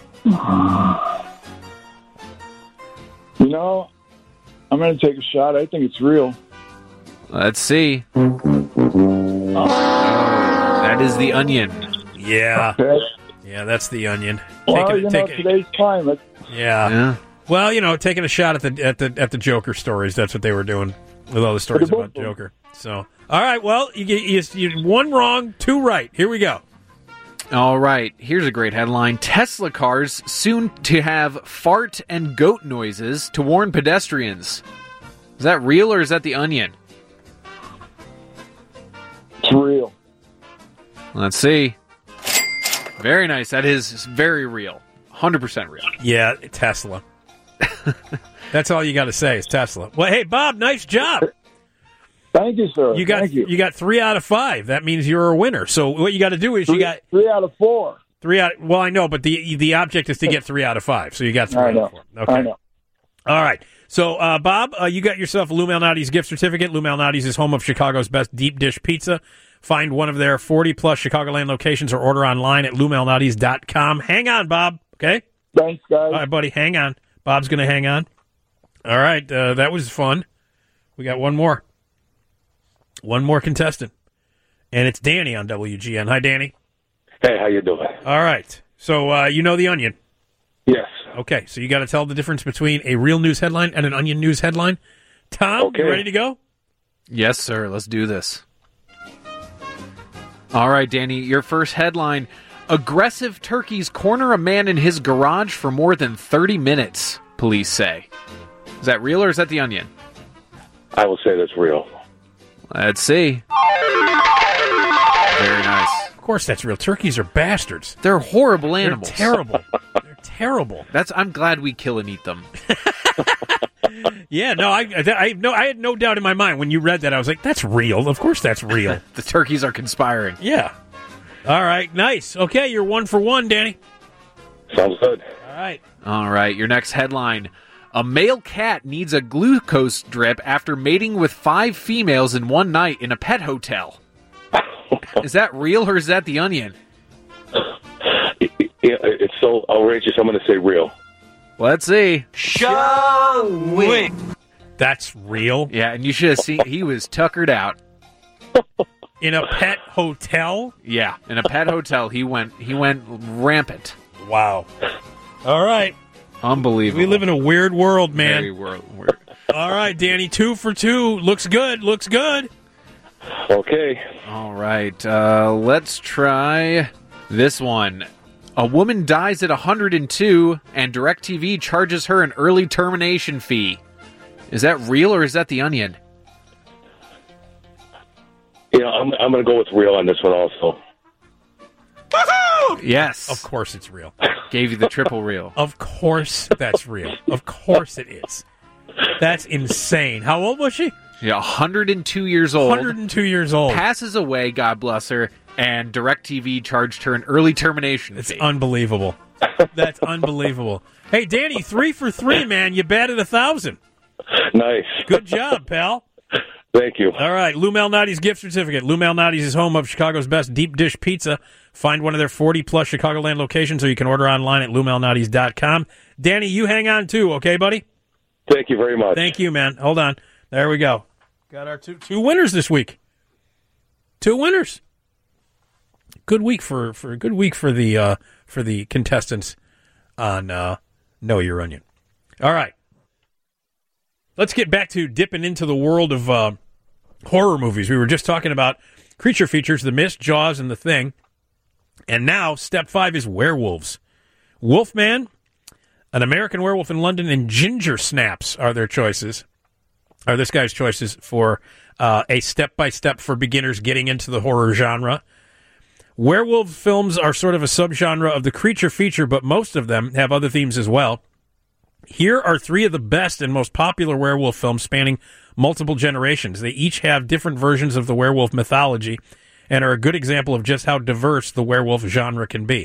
You know, I'm going to take a shot. I think it's real. Let's see. Oh, that is the Onion. Yeah. Okay. Yeah, that's the Onion. Well, Taking, you know, taking, today's climate. Yeah. yeah. Well, you know, taking a shot at the at the at the Joker stories. That's what they were doing with all the stories about Joker. So, all right. Well, you get you, you one wrong, two right. Here we go. All right. Here's a great headline: Tesla cars soon to have fart and goat noises to warn pedestrians. Is that real or is that the Onion? It's real. Let's see. Very nice. That is very real. one hundred percent real. Yeah, Tesla. That's all you got to say is Tesla. Well, hey, Bob, nice job. Thank you, sir. You got Thank you. you got three out of five. That means you're a winner. So what you got to do is three, you got three out of four. three out. Well, I know, but the the object is to get three out of five. So you got three I out know. of four. Okay. I know. All right. So, uh, Bob, uh, you got yourself a Lou Malnati's gift certificate. Lou Malnati's is home of Chicago's best deep dish pizza. Find one of their forty-plus Chicagoland locations or order online at lou malnati's dot com. Hang on, Bob, okay? Thanks, guys. All right, buddy, hang on. Bob's going to hang on. All right, uh, that was fun. We got one more. One more contestant. And it's Danny on W G N. Hi, Danny. Hey, how you doing? All right. So, uh, you know The Onion? Yes. Okay, so you got to tell the difference between a real news headline and an Onion news headline. Tom, Okay. you ready to go? Yes, sir. Let's do this. All right, Danny, your first headline. Aggressive turkeys corner a man in his garage for more than thirty minutes, police say. Is that real or is that The Onion? I will say that's real. Let's see. Very nice. Of course that's real. Turkeys are bastards. They're horrible animals. They're terrible. They're terrible. That's. I'm glad we kill and eat them. Yeah, no, I, I, I, no, I had no doubt in my mind when you read that. I was like, that's real. Of course that's real. The turkeys are conspiring. Yeah. All right, nice. Okay, you're one for one, Danny. Sounds good. All right. All right, your next headline. A male cat needs a glucose drip after mating with five females in one night in a pet hotel. Is that real or is that The Onion? Yeah, it's so outrageous. I'm going to say real. Let's see. Sean Wick. That's real? Yeah, and you should have seen, he was tuckered out. In a pet hotel? Yeah, in a pet hotel, he went he went rampant. Wow. All right. Unbelievable. We live in a weird world, man. Very world, weird. All right, Danny, two for two. Looks good. Looks good. Okay. All right, uh, let's try this one. A woman dies at one hundred two, and DirecTV charges her an early termination fee. Is that real or is that The Onion? You know, I'm, I'm going to go with real on this one also. Yes. Of course it's real. Gave you the triple real. Of course that's real. Of course it is. That's insane. How old was she? Yeah, one hundred two years old. one hundred two years old. Passes away, God bless her, and DirecTV charged her an early termination It's fee. unbelievable. That's unbelievable. Hey, Danny, three for three, man. You batted a thousand. Nice. Good job, pal. Thank you. All right, Lou Malnati's gift certificate. Lou Malnati's is home of Chicago's best deep dish pizza. Find one of their forty-plus Chicagoland locations, or you can order online at lou malnati's dot com. Danny, you hang on too, okay, buddy? Thank you very much. Thank you, man. Hold on. There we go. Got our two two winners this week. Two winners. Good week for, for good week for the uh, for the contestants on uh, Know Your Onion. All right. Let's get back to dipping into the world of uh, horror movies. We were just talking about creature features, The Mist, Jaws, and The Thing. And now, step five is werewolves. Wolfman, An American Werewolf in London, and Ginger Snaps are their choices. Are this guy's choices for uh, a step-by-step for beginners getting into the horror genre. Werewolf films are sort of a subgenre of the creature feature, but most of them have other themes as well. Here are three of the best and most popular werewolf films spanning multiple generations. They each have different versions of the werewolf mythology and are a good example of just how diverse the werewolf genre can be.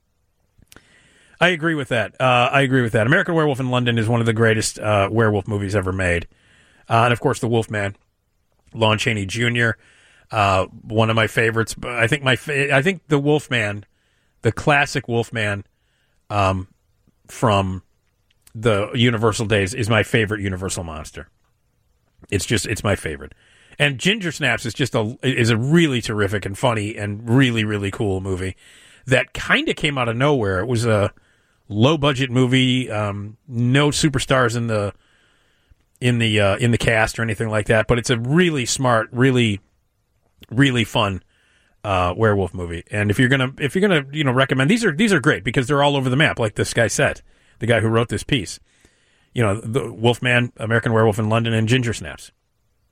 I agree with that. Uh, I agree with that. American Werewolf in London is one of the greatest uh, werewolf movies ever made. Uh, and, of course, The Wolfman, Lon Chaney Junior, uh, one of my favorites. I think my fa- I think The Wolfman, the classic Wolfman um, from the Universal days is my favorite Universal monster. It's just, it's my favorite. And Ginger Snaps is just a, is a really terrific and funny and really, really cool movie that kind of came out of nowhere. It was a low budget movie, um, no superstars in the, in the, uh, in the cast or anything like that, but it's a really smart, really, really fun, uh, werewolf movie. And if you're going to, if you're going to, you know, recommend, these are, these are great because they're all over the map, like this guy said. The guy who wrote this piece, you know, the Wolfman, American Werewolf in London, and Ginger Snaps,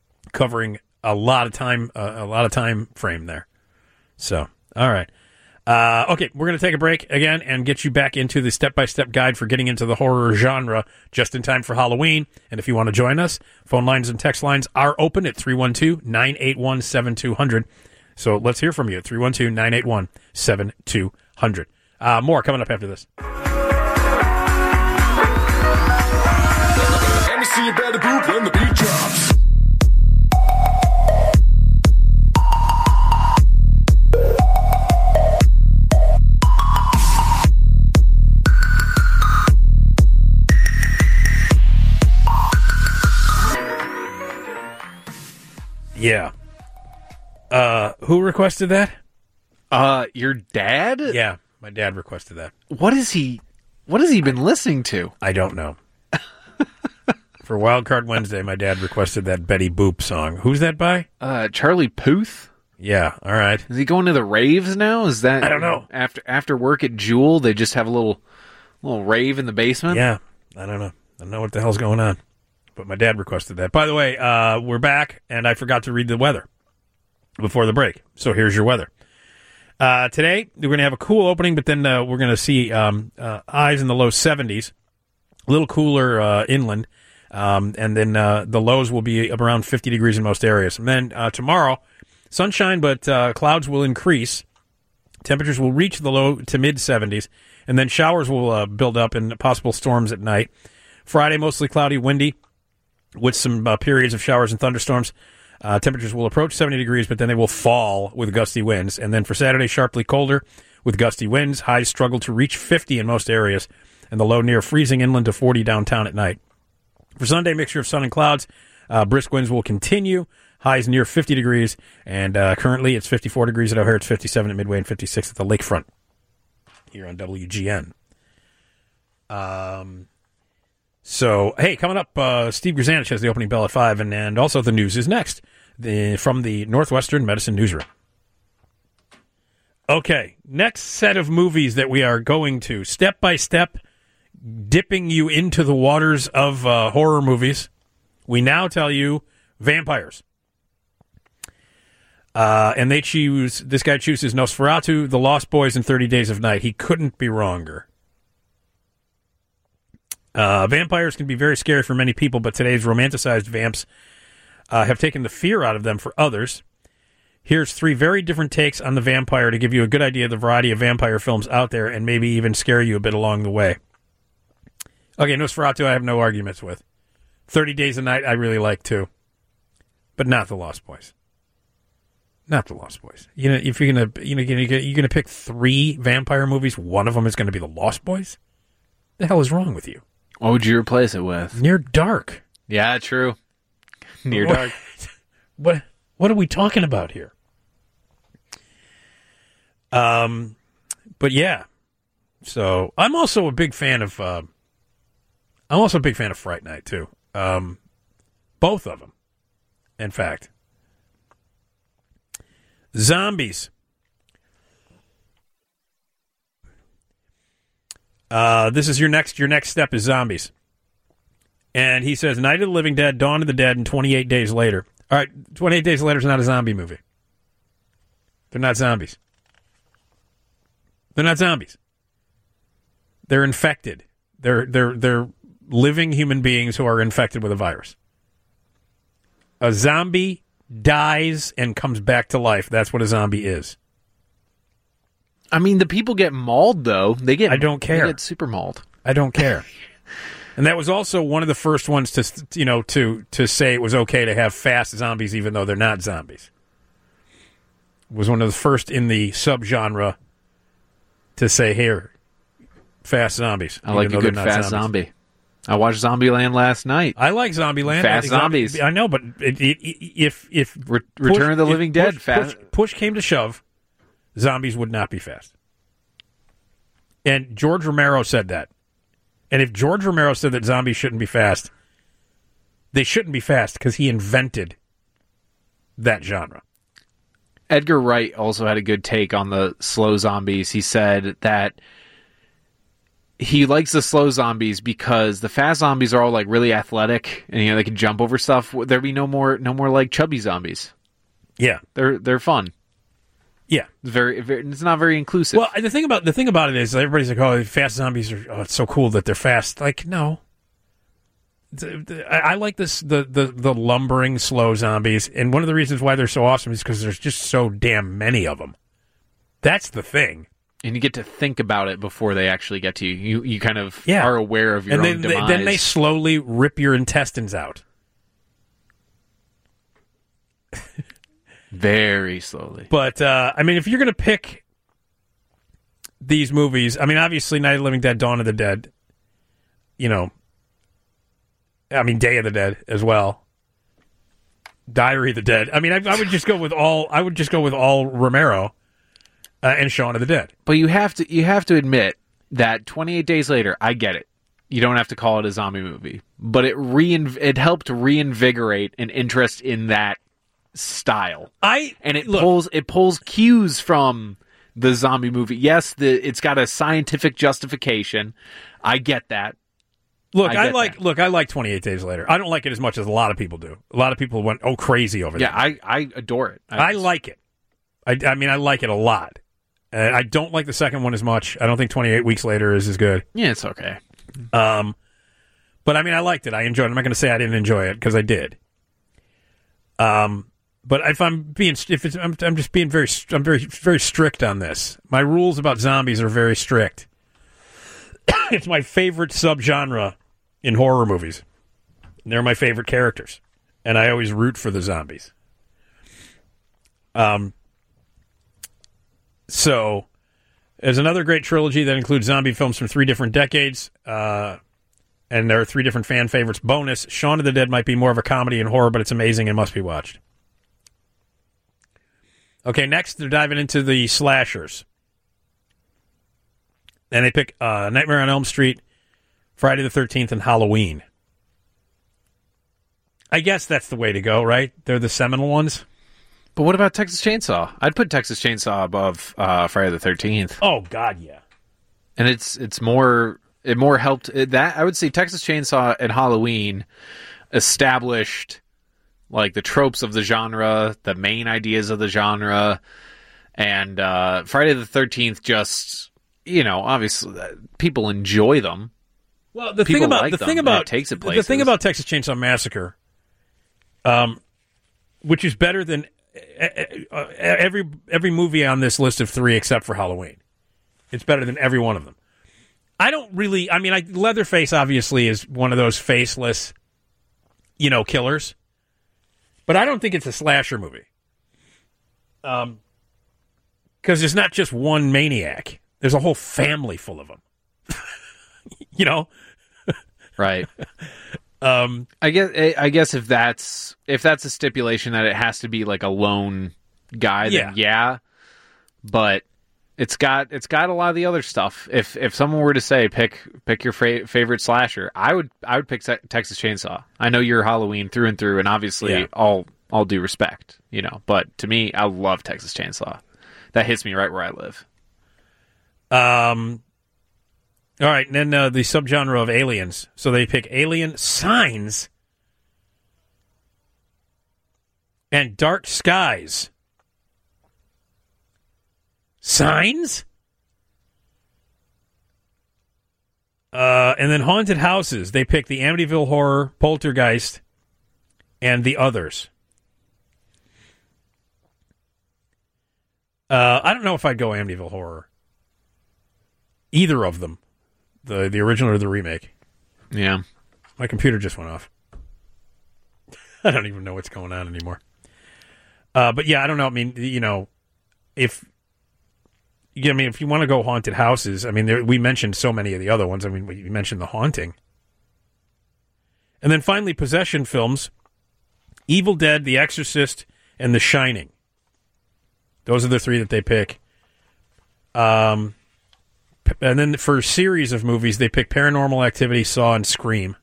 covering a lot of time, uh, a lot of time frame there. So, all right, Uh, okay, we're going to take a break again and get you back into the step-by-step guide for getting into the horror genre just in time for Halloween. And if you want to join us, phone lines and text lines are open at three one two, nine eight one, seven two zero zero. So let's hear from you at three one two, nine eight one, seven two zero zero. Uh, more coming up after this. Let me see you better poop when the beat drops. Yeah. Uh, who requested that? Uh, your dad? Yeah, my dad requested that. What is he? What has he been listening to? I don't know. For Wildcard Wednesday, my dad requested that Betty Boop song. Who's that by? Uh, Charlie Puth? Yeah, all right. Is he going to the raves now? Is that I don't know. After after work at Jewel, they just have a little little rave in the basement? Yeah, I don't know. I don't know what the hell's going on. But my dad requested that. By the way, uh, we're back, and I forgot to read the weather before the break. So here's your weather. Uh, today, we're going to have a cool opening, but then uh, we're going to see um, uh, highs in the low seventies, a little cooler uh, inland, um, and then uh, the lows will be around fifty degrees in most areas. And then uh, tomorrow, sunshine, but uh, clouds will increase. Temperatures will reach the low to mid-seventies, and then showers will uh, build up and possible storms at night. Friday, mostly cloudy, windy, with some uh, periods of showers and thunderstorms. Uh, temperatures will approach seventy degrees, but then they will fall with gusty winds. And then for Saturday, sharply colder with gusty winds. Highs struggle to reach fifty in most areas, and the low near freezing inland to forty downtown at night. For Sunday, mixture of sun and clouds. Uh, brisk winds will continue. Highs near fifty degrees, and uh, currently it's fifty-four degrees at O'Hare. It's fifty-seven at Midway and fifty-six at the lakefront here on W G N. Um... So, hey, coming up, uh, Steve Grzanich has the opening bell at five, and, and also the news is next the, from the Northwestern Medicine Newsroom. Okay, next set of movies that we are going to, step by step, dipping you into the waters of uh, horror movies. We now tell you vampires. Uh, and they choose, this guy chooses Nosferatu, The Lost Boys, and thirty Days of Night. He couldn't be wronger. Uh, vampires can be very scary for many people, but today's romanticized vamps uh, have taken the fear out of them for others. Here's three very different takes on the vampire to give you a good idea of the variety of vampire films out there and maybe even scare you a bit along the way. Okay, Nosferatu I have no arguments with. thirty Days a Night I really like too. But not The Lost Boys. Not The Lost Boys. You know, if you're gonna, you know, you're gonna pick three vampire movies, one of them is gonna be The Lost Boys. The hell is wrong with you? What would you replace it with? Near Dark. Yeah, true. Near what, Dark. What What are we talking about here? Um, but yeah. So I'm also a big fan of. Uh, I'm also a big fan of Fright Night too. Um, both of them, in fact. Zombies. Uh, this is your next. Your next step is zombies. And he says, Night of the Living Dead, Dawn of the Dead, and twenty-eight Days Later. All right, twenty-eight Days Later is not a zombie movie. They're not zombies. They're not zombies. They're infected. They're they're they're living human beings who are infected with a virus. A zombie dies and comes back to life. That's what a zombie is. I mean, the people get mauled, though. They get. I don't care. They get super mauled. I don't care. And that was also one of the first ones to, you know, to to say it was okay to have fast zombies, even though they're not zombies. It was one of the first in the subgenre to say, "Here, fast zombies." I like a good fast zombies. zombie. I watched Zombieland last night. I like Zombieland. Fast zombies. I know, but it, it, it, if if Re- Return push, of the Living push, Dead, fast. Push, push came to shove, zombies would not be fast. And George Romero said that. And if George Romero said that zombies shouldn't be fast, they shouldn't be fast because he invented that genre. Edgar Wright also had a good take on the slow zombies. He said that he likes the slow zombies because the fast zombies are all like really athletic and, you know, they can jump over stuff. There'd be no more, no more like chubby zombies. Yeah, they're they're fun. Yeah, it's very, very. It's not very inclusive. Well, the thing about the thing about it is everybody's like, "Oh, fast zombies are oh, it's so cool that they're fast." Like, no. The, the, I, I like this the, the the lumbering slow zombies, and one of the reasons why they're so awesome is because there's just so damn many of them. That's the thing. And you get to think about it before they actually get to you. You you kind of Yeah. are aware of your and own then, they, demise. then they slowly rip your intestines out. Very slowly. But, uh, I mean, if you're going to pick these movies, I mean, obviously Night of the Living Dead, Dawn of the Dead, you know, I mean, Day of the Dead as well. Diary of the Dead. I mean, I, I would just go with all, I would just go with all Romero uh, and Shaun of the Dead. But you have to you have to admit that twenty-eight Days Later, I get it. You don't have to call it a zombie movie, but it rein, it helped reinvigorate an interest in that style. I and it look, pulls it pulls cues from the zombie movie. Yes, the it's got a scientific justification. I get that. Look, I, get like that. look, I like twenty-eight Days Later. I don't like it as much as a lot of people do. A lot of people went oh crazy over Yeah, that. I, I adore it. I, I, like it. I, I mean, I like it a lot. Uh, I don't like the second one as much. I don't think twenty-eight Weeks Later is as good. Yeah, it's okay. Um, but I mean, I liked it. I enjoyed it. I'm not going to say I didn't enjoy it because I did. Um, but if I'm being, if it's, I'm, I'm just being very, I'm very, very strict on this. My rules about zombies are very strict. It's my favorite subgenre in horror movies. They're my favorite characters, and I always root for the zombies. Um. So, there's another great trilogy that includes zombie films from three different decades, uh, and there are three different fan favorites. Bonus, Shaun of the Dead might be more of a comedy and horror, but it's amazing and must be watched. Okay, next, they're diving into the slashers. And they pick uh, Nightmare on Elm Street, Friday the thirteenth, and Halloween. I guess that's the way to go, right? They're the seminal ones. But what about Texas Chainsaw? I'd put Texas Chainsaw above uh, Friday the thirteenth. Oh God, yeah. And it's it's more it more helped it, that I would say Texas Chainsaw and Halloween established like the tropes of the genre, the main ideas of the genre, and uh, Friday the thirteenth just you know obviously uh, people enjoy them. Well, the people thing about like the them, thing and about it takes it the places. thing about Texas Chainsaw Massacre, um, which is better than uh, every every movie on this list of three except for Halloween. It's better than every one of them. I don't really. I mean, I, Leatherface obviously is one of those faceless, you know, killers. But I don't think it's a slasher movie. Um, because there's not just one maniac. There's a whole family full of them. You know, right? Um, I guess I guess if that's if that's a stipulation that it has to be like a lone guy, then yeah. But it's got it's got a lot of the other stuff. If if someone were to say pick pick your fra- favorite slasher, I would I would pick Texas Chainsaw. I know you're Halloween through and through, and obviously Yeah. all all due respect, you know. But to me, I love Texas Chainsaw. That hits me right where I live. Um. All right, and then uh, the subgenre of aliens. So they pick Alien, Signs, and Dark Skies. Signs? Uh, and then Haunted Houses. They pick the Amityville Horror, Poltergeist, and the others. Uh, I don't know if I'd go Amityville Horror. Either of them. The the original or the remake. Yeah. My computer just went off. I don't even know what's going on anymore. Uh, but yeah, I don't know. I mean, you know, if yeah, I mean, if you want to go Haunted Houses, I mean, there, we mentioned so many of the other ones. I mean, we mentioned The Haunting. And then finally, possession films, Evil Dead, The Exorcist, and The Shining. Those are the three that they pick. Um... And then for a series of movies, they pick Paranormal Activity, Saw, and Scream.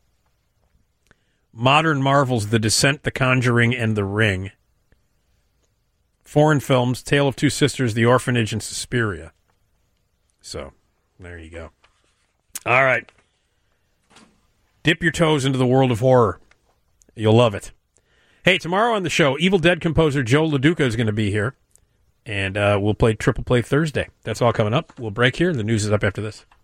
Modern Marvels, The Descent, The Conjuring, and The Ring. Foreign films, Tale of Two Sisters, The Orphanage, and Suspiria. So, there you go. All right. Dip your toes into the world of horror. You'll love it. Hey, tomorrow on the show, Evil Dead composer Joe LaDuca is going to be here. And uh, we'll play Triple Play Thursday. That's all coming up. We'll break here, and the news is up after this.